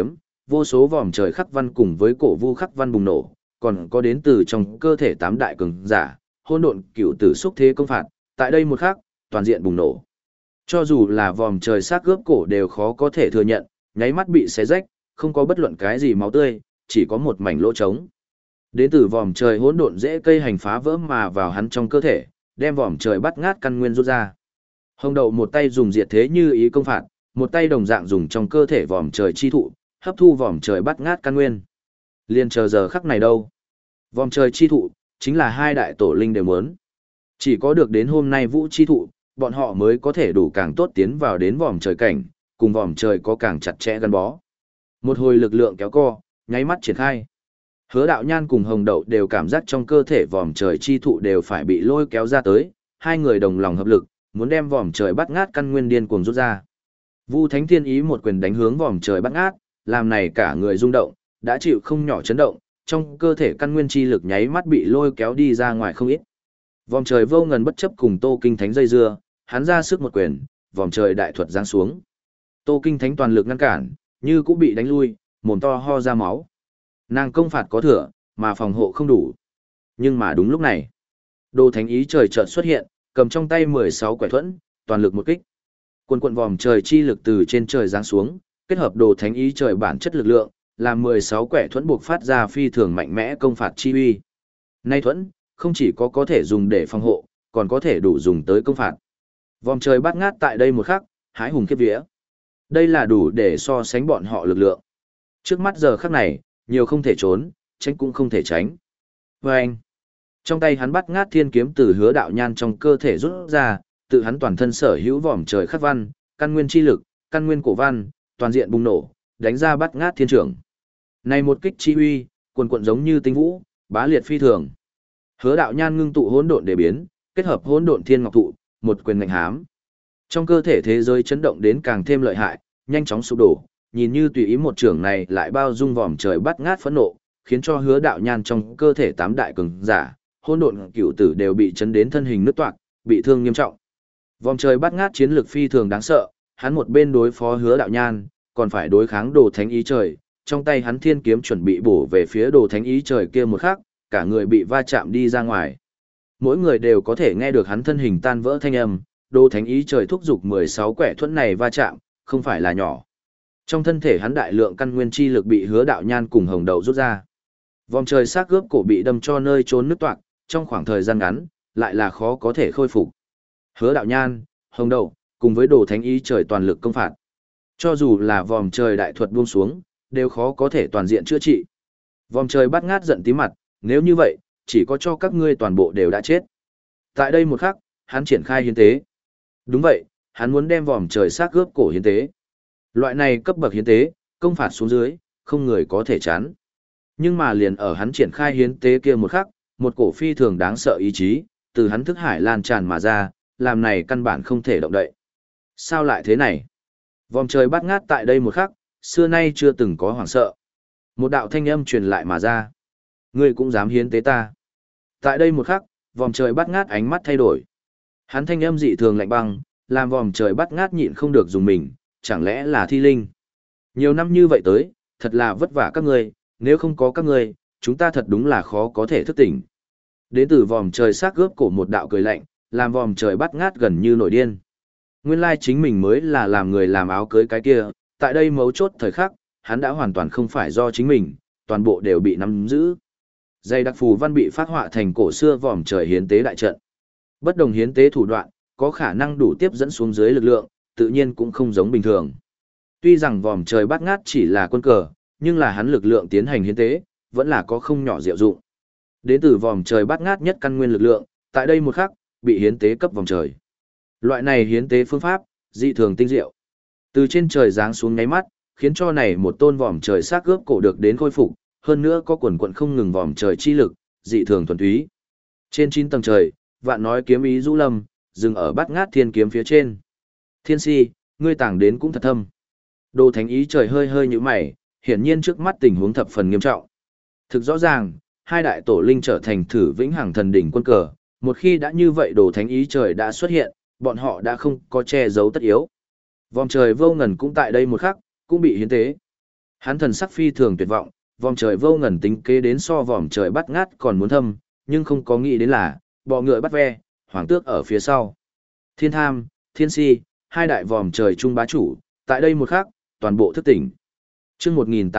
vô số vòm trời khắc văn cùng với cổ vu khắc văn bùng nổ, còn có đến từ trong cơ thể tám đại cường giả, hỗn độn cựu tử xúc thế công phạt, tại đây một khắc, toàn diện bùng nổ. Cho dù là vòm trời xác gớp cổ đều khó có thể thừa nhận, nháy mắt bị xé rách, không có bất luận cái gì máu tươi, chỉ có một mảnh lỗ trống. Đến từ vòm trời hỗn độn dễ cây hành phá vỡ mà vào hắn trong cơ thể, đem vòm trời bắt ngát căn nguyên rút ra. Hồng Đậu một tay dùng diệt thế như ý công phạt, một tay đồng dạng dùng trong cơ thể vòm trời chi thụ, hấp thu vòm trời bắt ngát căn nguyên. Liên chờ giờ khắc này đâu? Vòm trời chi thụ, chính là hai đại tổ linh đều muốn. Chỉ có được đến hôm nay vũ chi thụ, bọn họ mới có thể đủ càng tốt tiến vào đến vòm trời cảnh, cùng vòm trời có càng chặt chẽ gắn bó. Một hồi lực lượng kéo co, nháy mắt triển khai. Hứa Đạo Nhan cùng Hồng Đậu đều cảm giác trong cơ thể vòm trời chi thụ đều phải bị lôi kéo ra tới, hai người đồng lòng hợp lực, muốn đem vòm trời bắt ngát căn nguyên điên cuồng rút ra. Vu Thánh Thiên Ý một quyền đánh hướng vòm trời bắt ngát, làm này cả người rung động, đã chịu không nhỏ chấn động, trong cơ thể căn nguyên chi lực nháy mắt bị lôi kéo đi ra ngoài không ít. Vòm trời vô ngần bất chấp cùng Tô Kinh Thánh dây dưa, hắn ra sức một quyền, vòm trời đại thuật giáng xuống. Tô Kinh Thánh toàn lực ngăn cản, như cũng bị đánh lui, mồm to ho ra máu. Nàng công phạt có thừa, mà phòng hộ không đủ. Nhưng mà đúng lúc này, Đồ Thánh Ý trời chợt xuất hiện, cầm trong tay 16 quẻ thuẫn, toàn lực một kích. Quần quần vòm trời chi lực từ trên trời giáng xuống, kết hợp Đồ Thánh Ý trời bản chất lực lượng, làm 16 quẻ thuẫn buộc phát ra phi thường mạnh mẽ công phạt chi uy. Nay thuẫn, không chỉ có thể dùng để phòng hộ, còn có thể đủ dùng tới công phạt. Vòm trời bát ngát tại đây một khắc, hái hùng khiếp vía. Đây là đủ để so sánh bọn họ lực lượng. Trước mắt giờ khắc này, nhiều không thể trốn, tránh cũng không thể tránh. Vâng! Trong tay hắn bắt ngát thiên kiếm từ Hứa Đạo Nhan trong cơ thể rút ra, tự hắn toàn thân sở hữu vòm trời khắc văn, căn nguyên chi lực, căn nguyên cổ văn, toàn diện bùng nổ, đánh ra bắt ngát thiên trưởng. Này một kích chi uy, quần quần giống như tinh vũ, bá liệt phi thường. Hứa Đạo Nhan ngưng tụ hỗn độn để biến, kết hợp hỗn độn thiên ngọc thụ, một quyền ngạnh hám. Trong cơ thể thế giới chấn động đến càng thêm lợi hại, nhanh chóng sụp đổ, nhìn như tùy ý một trưởng này lại bao dung vòm trời bắt ngát phẫn nộ, khiến cho Hứa Đạo Nhan trong cơ thể tám đại cường giả, hỗn độn cửu tử đều bị chấn đến thân hình nứt toạc, bị thương nghiêm trọng. Vòm trời bắt ngát chiến lực phi thường đáng sợ, hắn một bên đối phó Hứa Đạo Nhan, còn phải đối kháng Đồ Thánh Ý trời, trong tay hắn thiên kiếm chuẩn bị bổ về phía Đồ Thánh Ý trời kia một khắc, cả người bị va chạm đi ra ngoài. Mỗi người đều có thể nghe được hắn thân hình tan vỡ thanh âm, Đồ Thánh Ý trời thúc giục 16 quẻ thuẫn này va chạm, không phải là nhỏ. Trong thân thể hắn đại lượng căn nguyên chi lực bị Hứa Đạo Nhan cùng Hồng Đậu rút ra. Vòm trời xác cướp cổ bị đâm cho nơi trốn nứt toạc, trong khoảng thời gian ngắn, lại là khó có thể khôi phục. Hứa Đạo Nhan, Hồng Đậu, cùng với Đồ Thánh Ý trời toàn lực công phạt. Cho dù là vòm trời đại thuật buông xuống, đều khó có thể toàn diện chữa trị. Vòm trời bắt ngát giận tím mặt, nếu như vậy, chỉ có cho các ngươi toàn bộ đều đã chết. Tại đây một khắc, hắn triển khai hiến tế. Đúng vậy, hắn muốn đem vòm trời xác cướp cổ hiến tế. Loại này cấp bậc hiến tế, công phạt xuống dưới, không người có thể chán. Nhưng mà liền ở hắn triển khai hiến tế kia một khắc, một cổ phi thường đáng sợ ý chí, từ hắn thức hải lan tràn mà ra, làm này căn bản không thể động đậy. Sao lại thế này? Vòm trời bắt ngát tại đây một khắc, xưa nay chưa từng có hoảng sợ. Một đạo thanh âm truyền lại mà ra. Ngươi cũng dám hiến tế ta. Tại đây một khắc, vòm trời bắt ngát ánh mắt thay đổi. Hắn thanh âm dị thường lạnh băng, làm vòm trời bắt ngát nhịn không được dùng mình, chẳng lẽ là thi linh. Nhiều năm như vậy tới, thật là vất vả các ngươi, nếu không có các ngươi, chúng ta thật đúng là khó có thể thức tỉnh. Đến từ vòm trời xác gớp cổ một đạo cười lạnh, làm vòm trời bắt ngát gần như nổi điên. Nguyên lai chính mình mới là làm người làm áo cưới cái kia, tại đây mấu chốt thời khắc, hắn đã hoàn toàn không phải do chính mình, toàn bộ đều bị nắm giữ. Dây đặc phù văn bị phát họa thành cổ xưa vòm trời hiến tế đại trận. Bất đồng hiến tế thủ đoạn, có khả năng đủ tiếp dẫn xuống dưới lực lượng, tự nhiên cũng không giống bình thường. Tuy rằng vòm trời bắt ngát chỉ là quân cờ, nhưng là hắn lực lượng tiến hành hiến tế, vẫn là có không nhỏ diệu dụng. Đến từ vòm trời bắt ngát nhất căn nguyên lực lượng, tại đây một khắc, bị hiến tế cấp vòm trời. Loại này hiến tế phương pháp, dị thường tinh diệu. Từ trên trời giáng xuống nháy mắt, khiến cho này một tôn vòm trời xác gớp cổ được đến khôi phục, hơn nữa có quần quần không ngừng vòm trời chi lực, dị thường thuần túy. Trên 9 tầng trời, vạn nói kiếm ý du lâm, dừng ở bát ngát thiên kiếm phía trên. Thiên si, ngươi tàng đến cũng thật thâm. Đồ Thánh Ý trời hơi hơi như mày, hiển nhiên trước mắt tình huống thập phần nghiêm trọng. Thực rõ ràng, hai đại tổ linh trở thành thử vĩnh hằng thần đỉnh quân cờ, một khi đã như vậy Đồ Thánh Ý trời đã xuất hiện, bọn họ đã không có che giấu tất yếu. Vòm trời vô ngần cũng tại đây một khắc, cũng bị hiến tế. Hắn thần sắc phi thường tuyệt vọng, vòm trời vô ngần tính kế đến so vòm trời bắt ngát còn muốn thâm, nhưng không có nghĩ đến là, bọ ngựa bắt ve, hoàng tước ở phía sau. Thiên tham, thiên si, hai đại vòm trời trung bá chủ, tại đây một khắc, toàn bộ thức tỉnh. Chương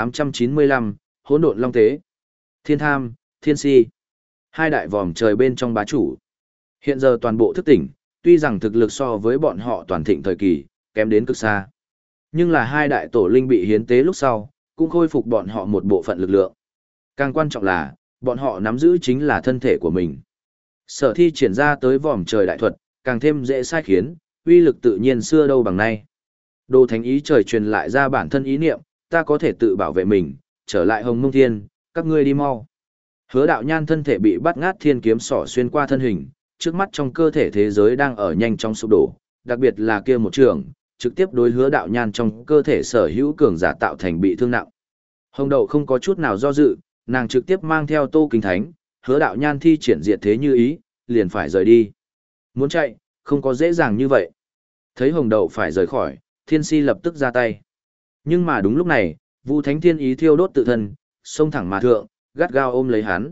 1895, hỗn độn long tế. Thiên tham, thiên si, hai đại vòm trời bên trong bá chủ. Hiện giờ toàn bộ thức tỉnh, tuy rằng thực lực so với bọn họ toàn thịnh thời kỳ, kém đến cực xa. Nhưng là hai đại tổ linh bị hiến tế lúc sau, cũng khôi phục bọn họ một bộ phận lực lượng. Càng quan trọng là, bọn họ nắm giữ chính là thân thể của mình. Sở thi triển ra tới vòm trời đại thuật, càng thêm dễ sai khiến, uy lực tự nhiên xưa đâu bằng nay. Đồ thánh ý trời truyền lại ra bản thân ý niệm, ta có thể tự bảo vệ mình, trở lại Hồng Mông Thiên, các ngươi đi mau. Hứa đạo nhan thân thể bị bắt ngát thiên kiếm sỏ xuyên qua thân hình, trước mắt trong cơ thể thế giới đang ở nhanh chóng sụp đổ, đặc biệt là kia một trường, trực tiếp đối hứa đạo nhan trong cơ thể sở hữu cường giả tạo thành bị thương nặng. Hồng Đậu không có chút nào do dự, nàng trực tiếp mang theo Tô Kinh Thánh, hứa đạo nhan thi triển diệt thế như ý, liền phải rời đi. Muốn chạy, không có dễ dàng như vậy. Thấy Hồng Đậu phải rời khỏi, Thiên Si lập tức ra tay. Nhưng mà đúng lúc này, Vu Thánh Thiên ý thiêu đốt tự thân, xông thẳng mà thượng, gắt gao ôm lấy hắn.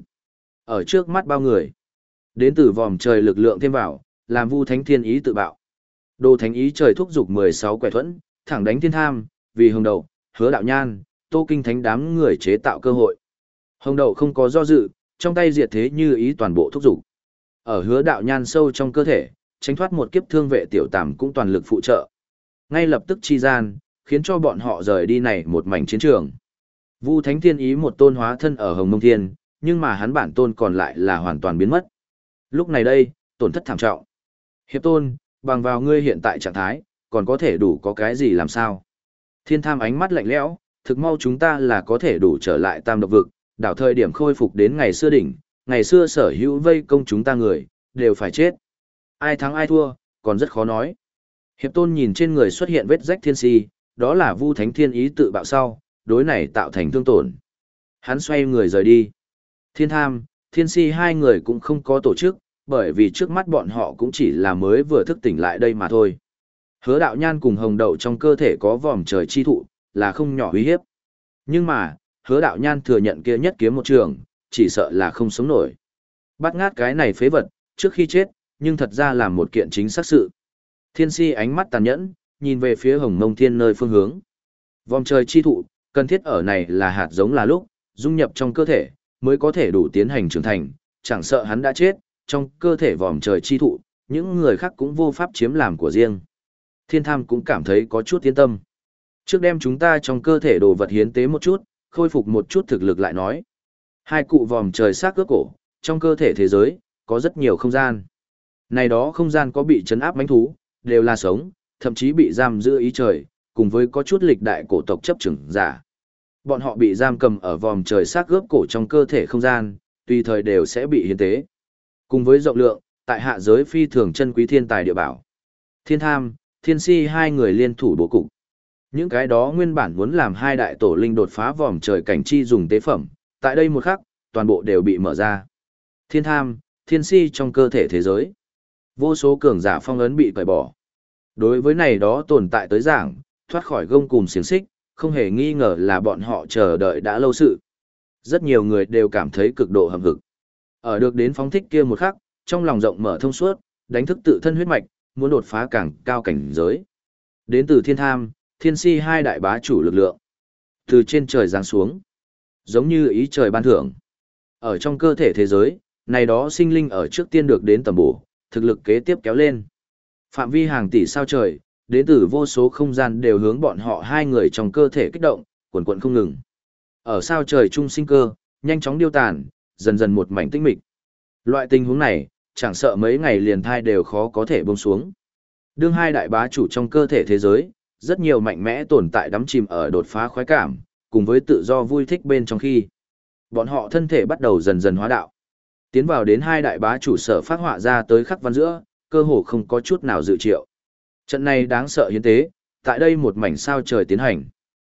Ở trước mắt bao người, đến từ vòm trời lực lượng thêm vào, làm Vu Thánh Thiên ý tự bạo. Đồ Thánh ý trời thúc dục 16 quẻ thuẫn, thẳng đánh Thiên Tham, vì Hồng Đậu, hứa đạo nhan, Tô Kinh Thánh đám người chế tạo cơ hội. Hồng Đậu không có do dự, trong tay diệt thế như ý toàn bộ thúc dục. Ở hứa đạo nhan sâu trong cơ thể, tránh thoát một kiếp thương vệ tiểu tàm cũng toàn lực phụ trợ. Ngay lập tức chi gian, khiến cho bọn họ rời đi này một mảnh chiến trường. Vu Thánh Thiên ý một tôn hóa thân ở Hồng Mông Thiên, nhưng mà hắn bản tôn còn lại là hoàn toàn biến mất. Lúc này đây, tổn thất thảm trọng. Hiệp tôn, bằng vào ngươi hiện tại trạng thái, còn có thể đủ có cái gì làm sao? Thiên Tham ánh mắt lạnh lẽo, thực mau chúng ta là có thể đủ trở lại Tam Độc Vực, đảo thời điểm khôi phục đến ngày xưa đỉnh, ngày xưa sở hữu vây công chúng ta người, đều phải chết. Ai thắng ai thua, còn rất khó nói. Hiệp tôn nhìn trên người xuất hiện vết rách thiên si, đó là Vu Thánh Thiên ý tự bạo sau, đối này tạo thành thương tổn. Hắn xoay người rời đi. Thiên Tham, Thiên Si hai người cũng không có tổ chức, bởi vì trước mắt bọn họ cũng chỉ là mới vừa thức tỉnh lại đây mà thôi. Hứa đạo nhan cùng Hồng Đậu trong cơ thể có vòm trời chi thụ, là không nhỏ uy hiếp. Nhưng mà, hứa đạo nhan thừa nhận kia nhất kiếm một trường, chỉ sợ là không sống nổi. Bắt ngát cái này phế vật, trước khi chết, nhưng thật ra là một kiện chính xác sự. Thiên Si ánh mắt tàn nhẫn, nhìn về phía Hồng Mông Thiên nơi phương hướng. Vòm trời chi thụ, cần thiết ở này là hạt giống là lúc, dung nhập trong cơ thể, mới có thể đủ tiến hành trưởng thành, chẳng sợ hắn đã chết, trong cơ thể vòm trời chi thụ, những người khác cũng vô pháp chiếm làm của riêng. Thiên Tham cũng cảm thấy có chút yên tâm. Trước đem chúng ta trong cơ thể đồ vật hiến tế một chút, khôi phục một chút thực lực lại nói. Hai cụ vòm trời xác cướp cổ, trong cơ thể thế giới, có rất nhiều không gian. Này đó không gian có bị trấn áp mãnh thú, đều là sống, thậm chí bị giam giữ ý trời, cùng với có chút lịch đại cổ tộc chấp chừng giả. Bọn họ bị giam cầm ở vòm trời xác cướp cổ trong cơ thể không gian, tùy thời đều sẽ bị hiến tế. Cùng với rộng lượng, tại hạ giới phi thường chân quý thiên tài địa bảo. Thiên Tham, Thiên Si hai người liên thủ bố cục. Những cái đó nguyên bản muốn làm hai đại tổ linh đột phá vòm trời cảnh chi dùng tế phẩm, tại đây một khắc, toàn bộ đều bị mở ra. Thiên Tham, Thiên Si trong cơ thể thế giới. Vô số cường giả phong ấn bị cởi bỏ. Đối với này đó tồn tại tới giảng, thoát khỏi gông cùm xiềng xích, không hề nghi ngờ là bọn họ chờ đợi đã lâu sự. Rất nhiều người đều cảm thấy cực độ hậm hực. Ở được đến phóng thích kia một khắc, trong lòng rộng mở thông suốt, đánh thức tự thân huyết mạch, muốn đột phá càng cao cảnh giới. Đến từ Thiên Tham, Thiên Si hai đại bá chủ lực lượng. Từ trên trời giáng xuống, giống như ý trời ban thưởng. Ở trong cơ thể thế giới, này đó sinh linh ở trước tiên được đến tầm bổ, thực lực kế tiếp kéo lên. Phạm vi hàng tỷ sao trời, đến từ vô số không gian đều hướng bọn họ hai người trong cơ thể kích động, quần quần không ngừng. Ở sao trời trung sinh cơ, nhanh chóng điêu tàn, dần dần một mảnh tĩnh mịch. Loại tình huống này, chẳng sợ mấy ngày liền thai đều khó có thể buông xuống. Đương hai đại bá chủ trong cơ thể thế giới, rất nhiều mạnh mẽ tồn tại đắm chìm ở đột phá khoái cảm, cùng với tự do vui thích bên trong khi. Bọn họ thân thể bắt đầu dần dần hóa đạo. Tiến vào đến hai đại bá chủ sở phát họa ra tới khắc văn giữa, cơ hồ không có chút nào dự triệu. Trận này đáng sợ hiến tế, tại đây một mảnh sao trời tiến hành.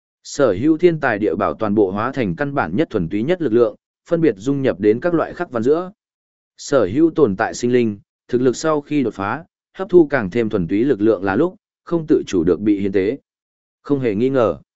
Sở hữu thiên tài địa bảo toàn bộ hóa thành căn bản nhất thuần túy nhất lực lượng, phân biệt dung nhập đến các loại khắc văn giữa. Sở hữu tồn tại sinh linh, thực lực sau khi đột phá, hấp thu càng thêm thuần túy lực lượng là lúc, không tự chủ được bị hiến tế. Không hề nghi ngờ.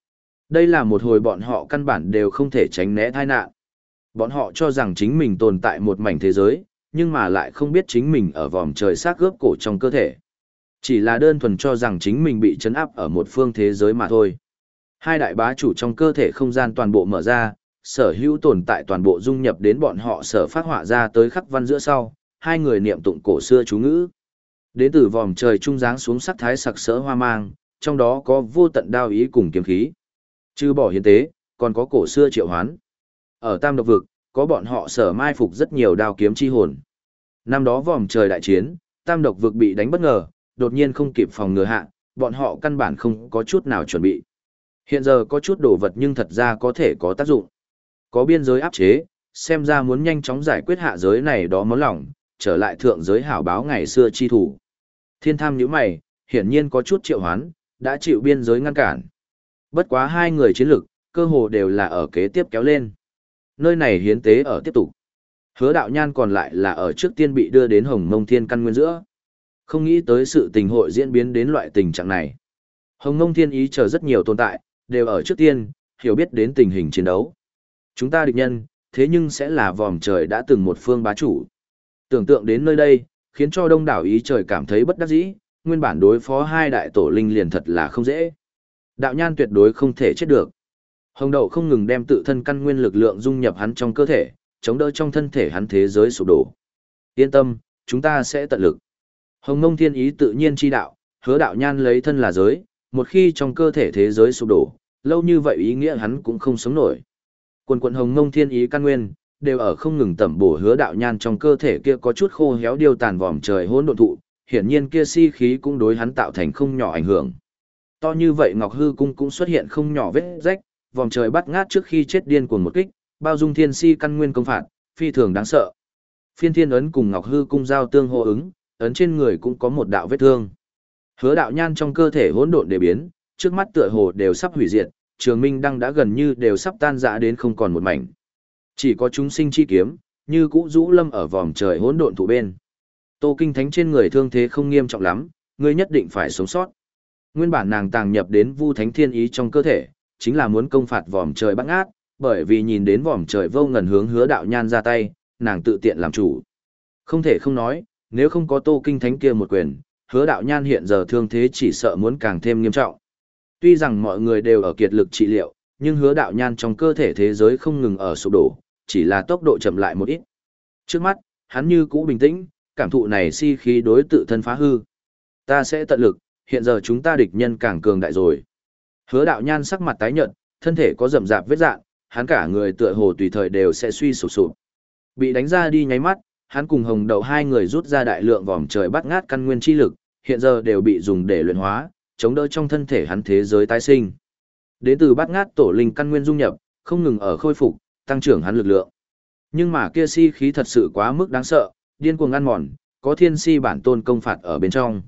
Đây là một hồi bọn họ căn bản đều không thể tránh né tai nạn. Bọn họ cho rằng chính mình tồn tại một mảnh thế giới, nhưng mà lại không biết chính mình ở vòm trời xác gớp cổ trong cơ thể. Chỉ là đơn thuần cho rằng chính mình bị trấn áp ở một phương thế giới mà thôi. Hai đại bá chủ trong cơ thể không gian toàn bộ mở ra, sở hữu tồn tại toàn bộ dung nhập đến bọn họ sở phát họa ra tới khắc văn giữa sau, hai người niệm tụng cổ xưa chú ngữ. Đến từ vòm trời trung dáng xuống sắc thái sặc sỡ hoa mang, trong đó có vô tận đao ý cùng kiếm khí. Trừ bỏ hiến tế, còn có cổ xưa triệu hoán. Ở Tam Độc Vực, có bọn họ sở mai phục rất nhiều đao kiếm chi hồn. Năm đó vòm trời đại chiến, Tam Độc Vực bị đánh bất ngờ, đột nhiên không kịp phòng ngừa hạ, bọn họ căn bản không có chút nào chuẩn bị. Hiện giờ có chút đồ vật nhưng thật ra có thể có tác dụng. Có biên giới áp chế, xem ra muốn nhanh chóng giải quyết hạ giới này đó món lòng, trở lại thượng giới hảo báo ngày xưa chi thủ. Thiên Tham nhíu mày, hiển nhiên có chút triệu hoán, đã chịu biên giới ngăn cản. Bất quá hai người chiến lực, cơ hồ đều là ở kế tiếp kéo lên. Nơi này hiến tế ở tiếp tục. Hứa Đạo Nhan còn lại là ở trước tiên bị đưa đến Hồng Mông Thiên căn nguyên giữa. Không nghĩ tới sự tình hội diễn biến đến loại tình trạng này. Hồng Mông Thiên ý chờ rất nhiều tồn tại, đều ở trước tiên, hiểu biết đến tình hình chiến đấu. Chúng ta địch nhân, thế nhưng sẽ là vòm trời đã từng một phương bá chủ. Tưởng tượng đến nơi đây, khiến cho đông đảo ý trời cảm thấy bất đắc dĩ, nguyên bản đối phó hai đại tổ linh liền thật là không dễ. Đạo Nhan tuyệt đối không thể chết được. Hồng Đậu không ngừng đem tự thân căn nguyên lực lượng dung nhập hắn trong cơ thể, chống đỡ trong thân thể hắn thế giới sụp đổ. Yên tâm, chúng ta sẽ tận lực. Hồng Mông Thiên ý tự nhiên chi đạo, Hứa Đạo Nhan lấy thân là giới, một khi trong cơ thể thế giới sụp đổ, lâu như vậy ý nghĩa hắn cũng không sống nổi. Quần quần Hồng Mông Thiên ý căn nguyên, đều ở không ngừng tẩm bổ Hứa Đạo Nhan trong cơ thể kia có chút khô héo điêu tàn vòm trời hỗn độn thụ, hiển nhiên kia si khí cũng đối hắn tạo thành không nhỏ ảnh hưởng. To như vậy Ngọc Hư cung cũng xuất hiện không nhỏ vết rách, vòm trời bắt ngát trước khi chết điên cuồng một kích, bao dung thiên si căn nguyên công phạt, phi thường đáng sợ. Phiên Thiên ấn cùng Ngọc Hư cung giao tương hô ứng, ấn trên người cũng có một đạo vết thương. Hứa Đạo Nhan trong cơ thể hỗn độn để biến, trước mắt tựa hồ đều sắp hủy diệt, Trường Minh Đăng đã gần như đều sắp tan rã đến không còn một mảnh. Chỉ có chúng sinh chi kiếm, như cũ rũ lâm ở vòm trời hỗn độn thụ bên. Tô Kinh Thánh trên người thương thế không nghiêm trọng lắm, ngươi nhất định phải sống sót. Nguyên bản nàng tàng nhập đến Vu Thánh Thiên ý trong cơ thể, chính là muốn công phạt vòm trời bắt ngát, bởi vì nhìn đến vòm trời vô ngần hướng Hứa Đạo Nhan ra tay, nàng tự tiện làm chủ. Không thể không nói, nếu không có Tô Kinh Thánh kia một quyền, Hứa Đạo Nhan hiện giờ thương thế chỉ sợ muốn càng thêm nghiêm trọng. Tuy rằng mọi người đều ở kiệt lực trị liệu, nhưng Hứa Đạo Nhan trong cơ thể thế giới không ngừng ở sụp đổ, chỉ là tốc độ chậm lại một ít. Trước mắt, hắn như cũ bình tĩnh, cảm thụ này si khí đối tự thân phá hư. Ta sẽ tận lực, hiện giờ chúng ta địch nhân càng cường đại rồi. Hứa Đạo Nhan sắc mặt tái nhợt, thân thể có rậm rạp vết rạn, hắn cả người tựa hồ tùy thời đều sẽ suy sụp sụp. Bị đánh ra đi nháy mắt, hắn cùng Hồng Đậu hai người rút ra đại lượng vòm trời bắt ngát căn nguyên chi lực, hiện giờ đều bị dùng để luyện hóa, chống đỡ trong thân thể hắn thế giới tái sinh. Đến từ bắt ngát tổ linh căn nguyên dung nhập, không ngừng ở khôi phục, tăng trưởng hắn lực lượng. Nhưng mà kia si khí thật sự quá mức đáng sợ, điên cuồng ăn mòn, có thiên si bản tôn công phạt ở bên trong.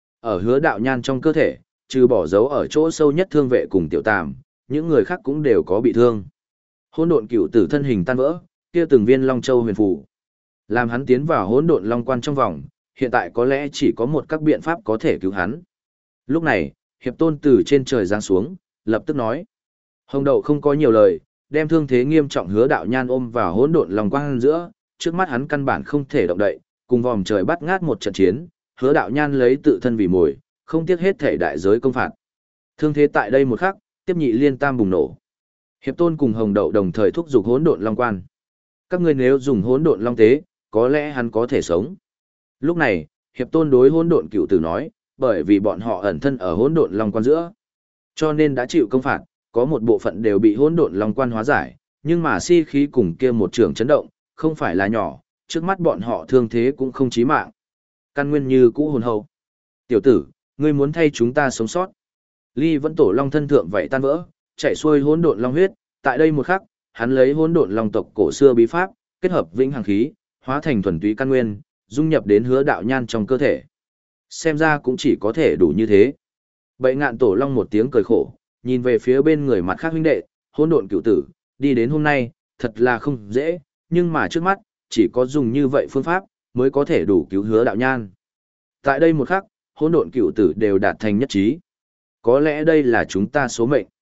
Ở Hứa Đạo Nhan trong cơ thể, trừ bỏ dấu ở chỗ sâu nhất thương vệ cùng tiểu tàm, những người khác cũng đều có bị thương. Hỗn độn cựu tử thân hình tan vỡ, kia từng viên long châu huyền phù, làm hắn tiến vào hỗn độn long quan trong vòng, hiện tại có lẽ chỉ có một các biện pháp có thể cứu hắn. Lúc này, Hiệp Tôn từ trên trời giáng xuống, lập tức nói: Hồng Đậu không có nhiều lời, đem thương thế nghiêm trọng Hứa Đạo Nhan ôm vào hỗn độn long quan giữa, trước mắt hắn căn bản không thể động đậy, cùng vòm trời bắt ngát một trận chiến, Hứa Đạo Nhan lấy tự thân vì mồi, không tiếc hết thể đại giới công phạt. Thương thế tại đây một khắc, tiếp nhị liên tam bùng nổ. Hiệp Tôn cùng Hồng Đậu đồng thời thúc giục hỗn độn long quan. Các ngươi nếu dùng hỗn độn long tế, có lẽ hắn có thể sống. Lúc này, Hiệp Tôn đối hỗn độn cựu tử nói, bởi vì bọn họ ẩn thân ở hỗn độn long quan giữa, cho nên đã chịu công phạt, có một bộ phận đều bị hỗn độn long quan hóa giải, nhưng mà si khí cùng kia một trường chấn động, không phải là nhỏ, trước mắt bọn họ thương thế cũng không chí mạng. Căn nguyên như cũ hồn hậu. Tiểu tử, ngươi muốn thay chúng ta sống sót. Ly vẫn tổ long thân thượng vậy tan vỡ, chạy xuôi hỗn độn long huyết, tại đây một khắc, hắn lấy hỗn độn long tộc cổ xưa bí pháp, kết hợp vĩnh hằng khí, hóa thành thuần túy căn nguyên, dung nhập đến Hứa Đạo Nhan trong cơ thể. Xem ra cũng chỉ có thể đủ như thế. Bệ Ngạn tổ long một tiếng cười khổ, nhìn về phía bên người mặt khác huynh đệ, hỗn độn cửu tử, đi đến hôm nay, thật là không dễ, nhưng mà trước mắt, chỉ có dùng như vậy phương pháp, mới có thể đủ cứu Hứa Đạo Nhan. Tại đây một khắc, hỗn độn cửu tử đều đạt thành nhất trí. Có lẽ đây là chúng ta số mệnh.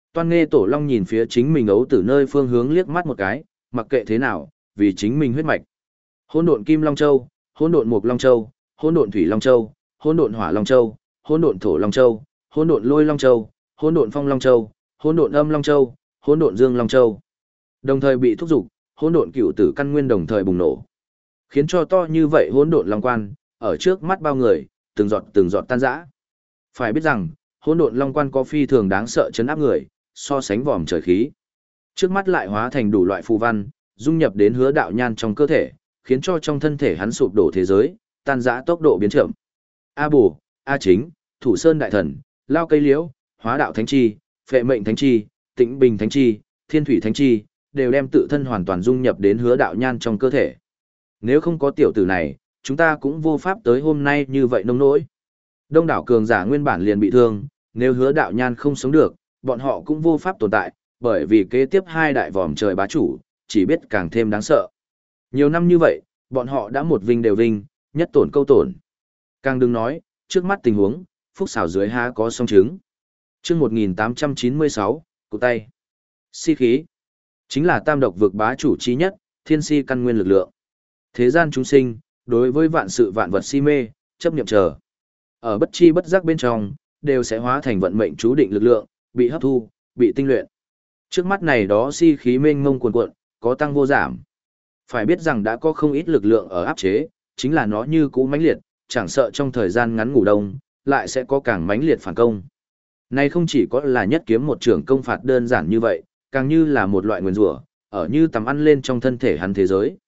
Toan Nghê Tổ Long nhìn phía chính mình ấu tử nơi phương hướng liếc mắt một cái, mặc kệ thế nào, vì chính mình huyết mạch. Hỗn độn Kim Long Châu, Hỗn độn Mộc Long Châu, Hỗn độn Thủy Long Châu, Hỗn độn Hỏa Long Châu, Hỗn độn Thổ Long Châu, Hỗn độn Lôi Long Châu, Hỗn độn Phong Long Châu, Hỗn độn Âm Long Châu, Hỗn độn Dương Long Châu. Đồng thời bị thúc dục, hỗn độn cựu tử căn nguyên đồng thời bùng nổ, khiến cho to như vậy hỗn độn long quan ở trước mắt bao người, từng giọt tan rã. Phải biết rằng, hỗn độn long quan có phi thường đáng sợ chấn áp người, so sánh vòm trời khí. Trước mắt lại hóa thành đủ loại phù văn, dung nhập đến Hứa Đạo Nhan trong cơ thể, khiến cho trong thân thể hắn sụp đổ thế giới, tan rã tốc độ biến chậm. A Bồ, A Chính, Thủ Sơn Đại Thần, Lao Cây Liễu, Hóa Đạo Thánh Chi, Phệ Mệnh Thánh Chi, Tĩnh Bình Thánh Chi, Thiên Thủy Thánh Chi, đều đem tự thân hoàn toàn dung nhập đến Hứa Đạo Nhan trong cơ thể. Nếu không có tiểu tử này, chúng ta cũng vô pháp tới hôm nay như vậy nông nỗi. Đông đảo cường giả nguyên bản liền bị thương, nếu Hứa Đạo Nhan không sống được, bọn họ cũng vô pháp tồn tại, bởi vì kế tiếp hai đại vòm trời bá chủ, chỉ biết càng thêm đáng sợ. Nhiều năm như vậy, bọn họ đã một vinh đều vinh, nhất tổn câu tổn. Càng đừng nói, trước mắt tình huống, phúc xảo dưới há có song chứng. Chương 1896, cụ tay. Si khí. Chính là tam độc vực bá chủ chí nhất, thiên si căn nguyên lực lượng. Thế gian chúng sinh, đối với vạn sự vạn vật si mê, chấp niệm chờ. Ở bất chi bất giác bên trong, đều sẽ hóa thành vận mệnh chú định lực lượng, bị hấp thu, bị tinh luyện. Trước mắt này đó si khí mênh mông cuồn cuộn, có tăng vô giảm. Phải biết rằng đã có không ít lực lượng ở áp chế, chính là nó như cũ mãnh liệt, chẳng sợ trong thời gian ngắn ngủ đông, lại sẽ có càng mãnh liệt phản công. Này không chỉ có là nhất kiếm một trường công phạt đơn giản như vậy, càng như là một loại nguyên rủa, ở như tầm ăn lên trong thân thể hắn thế giới.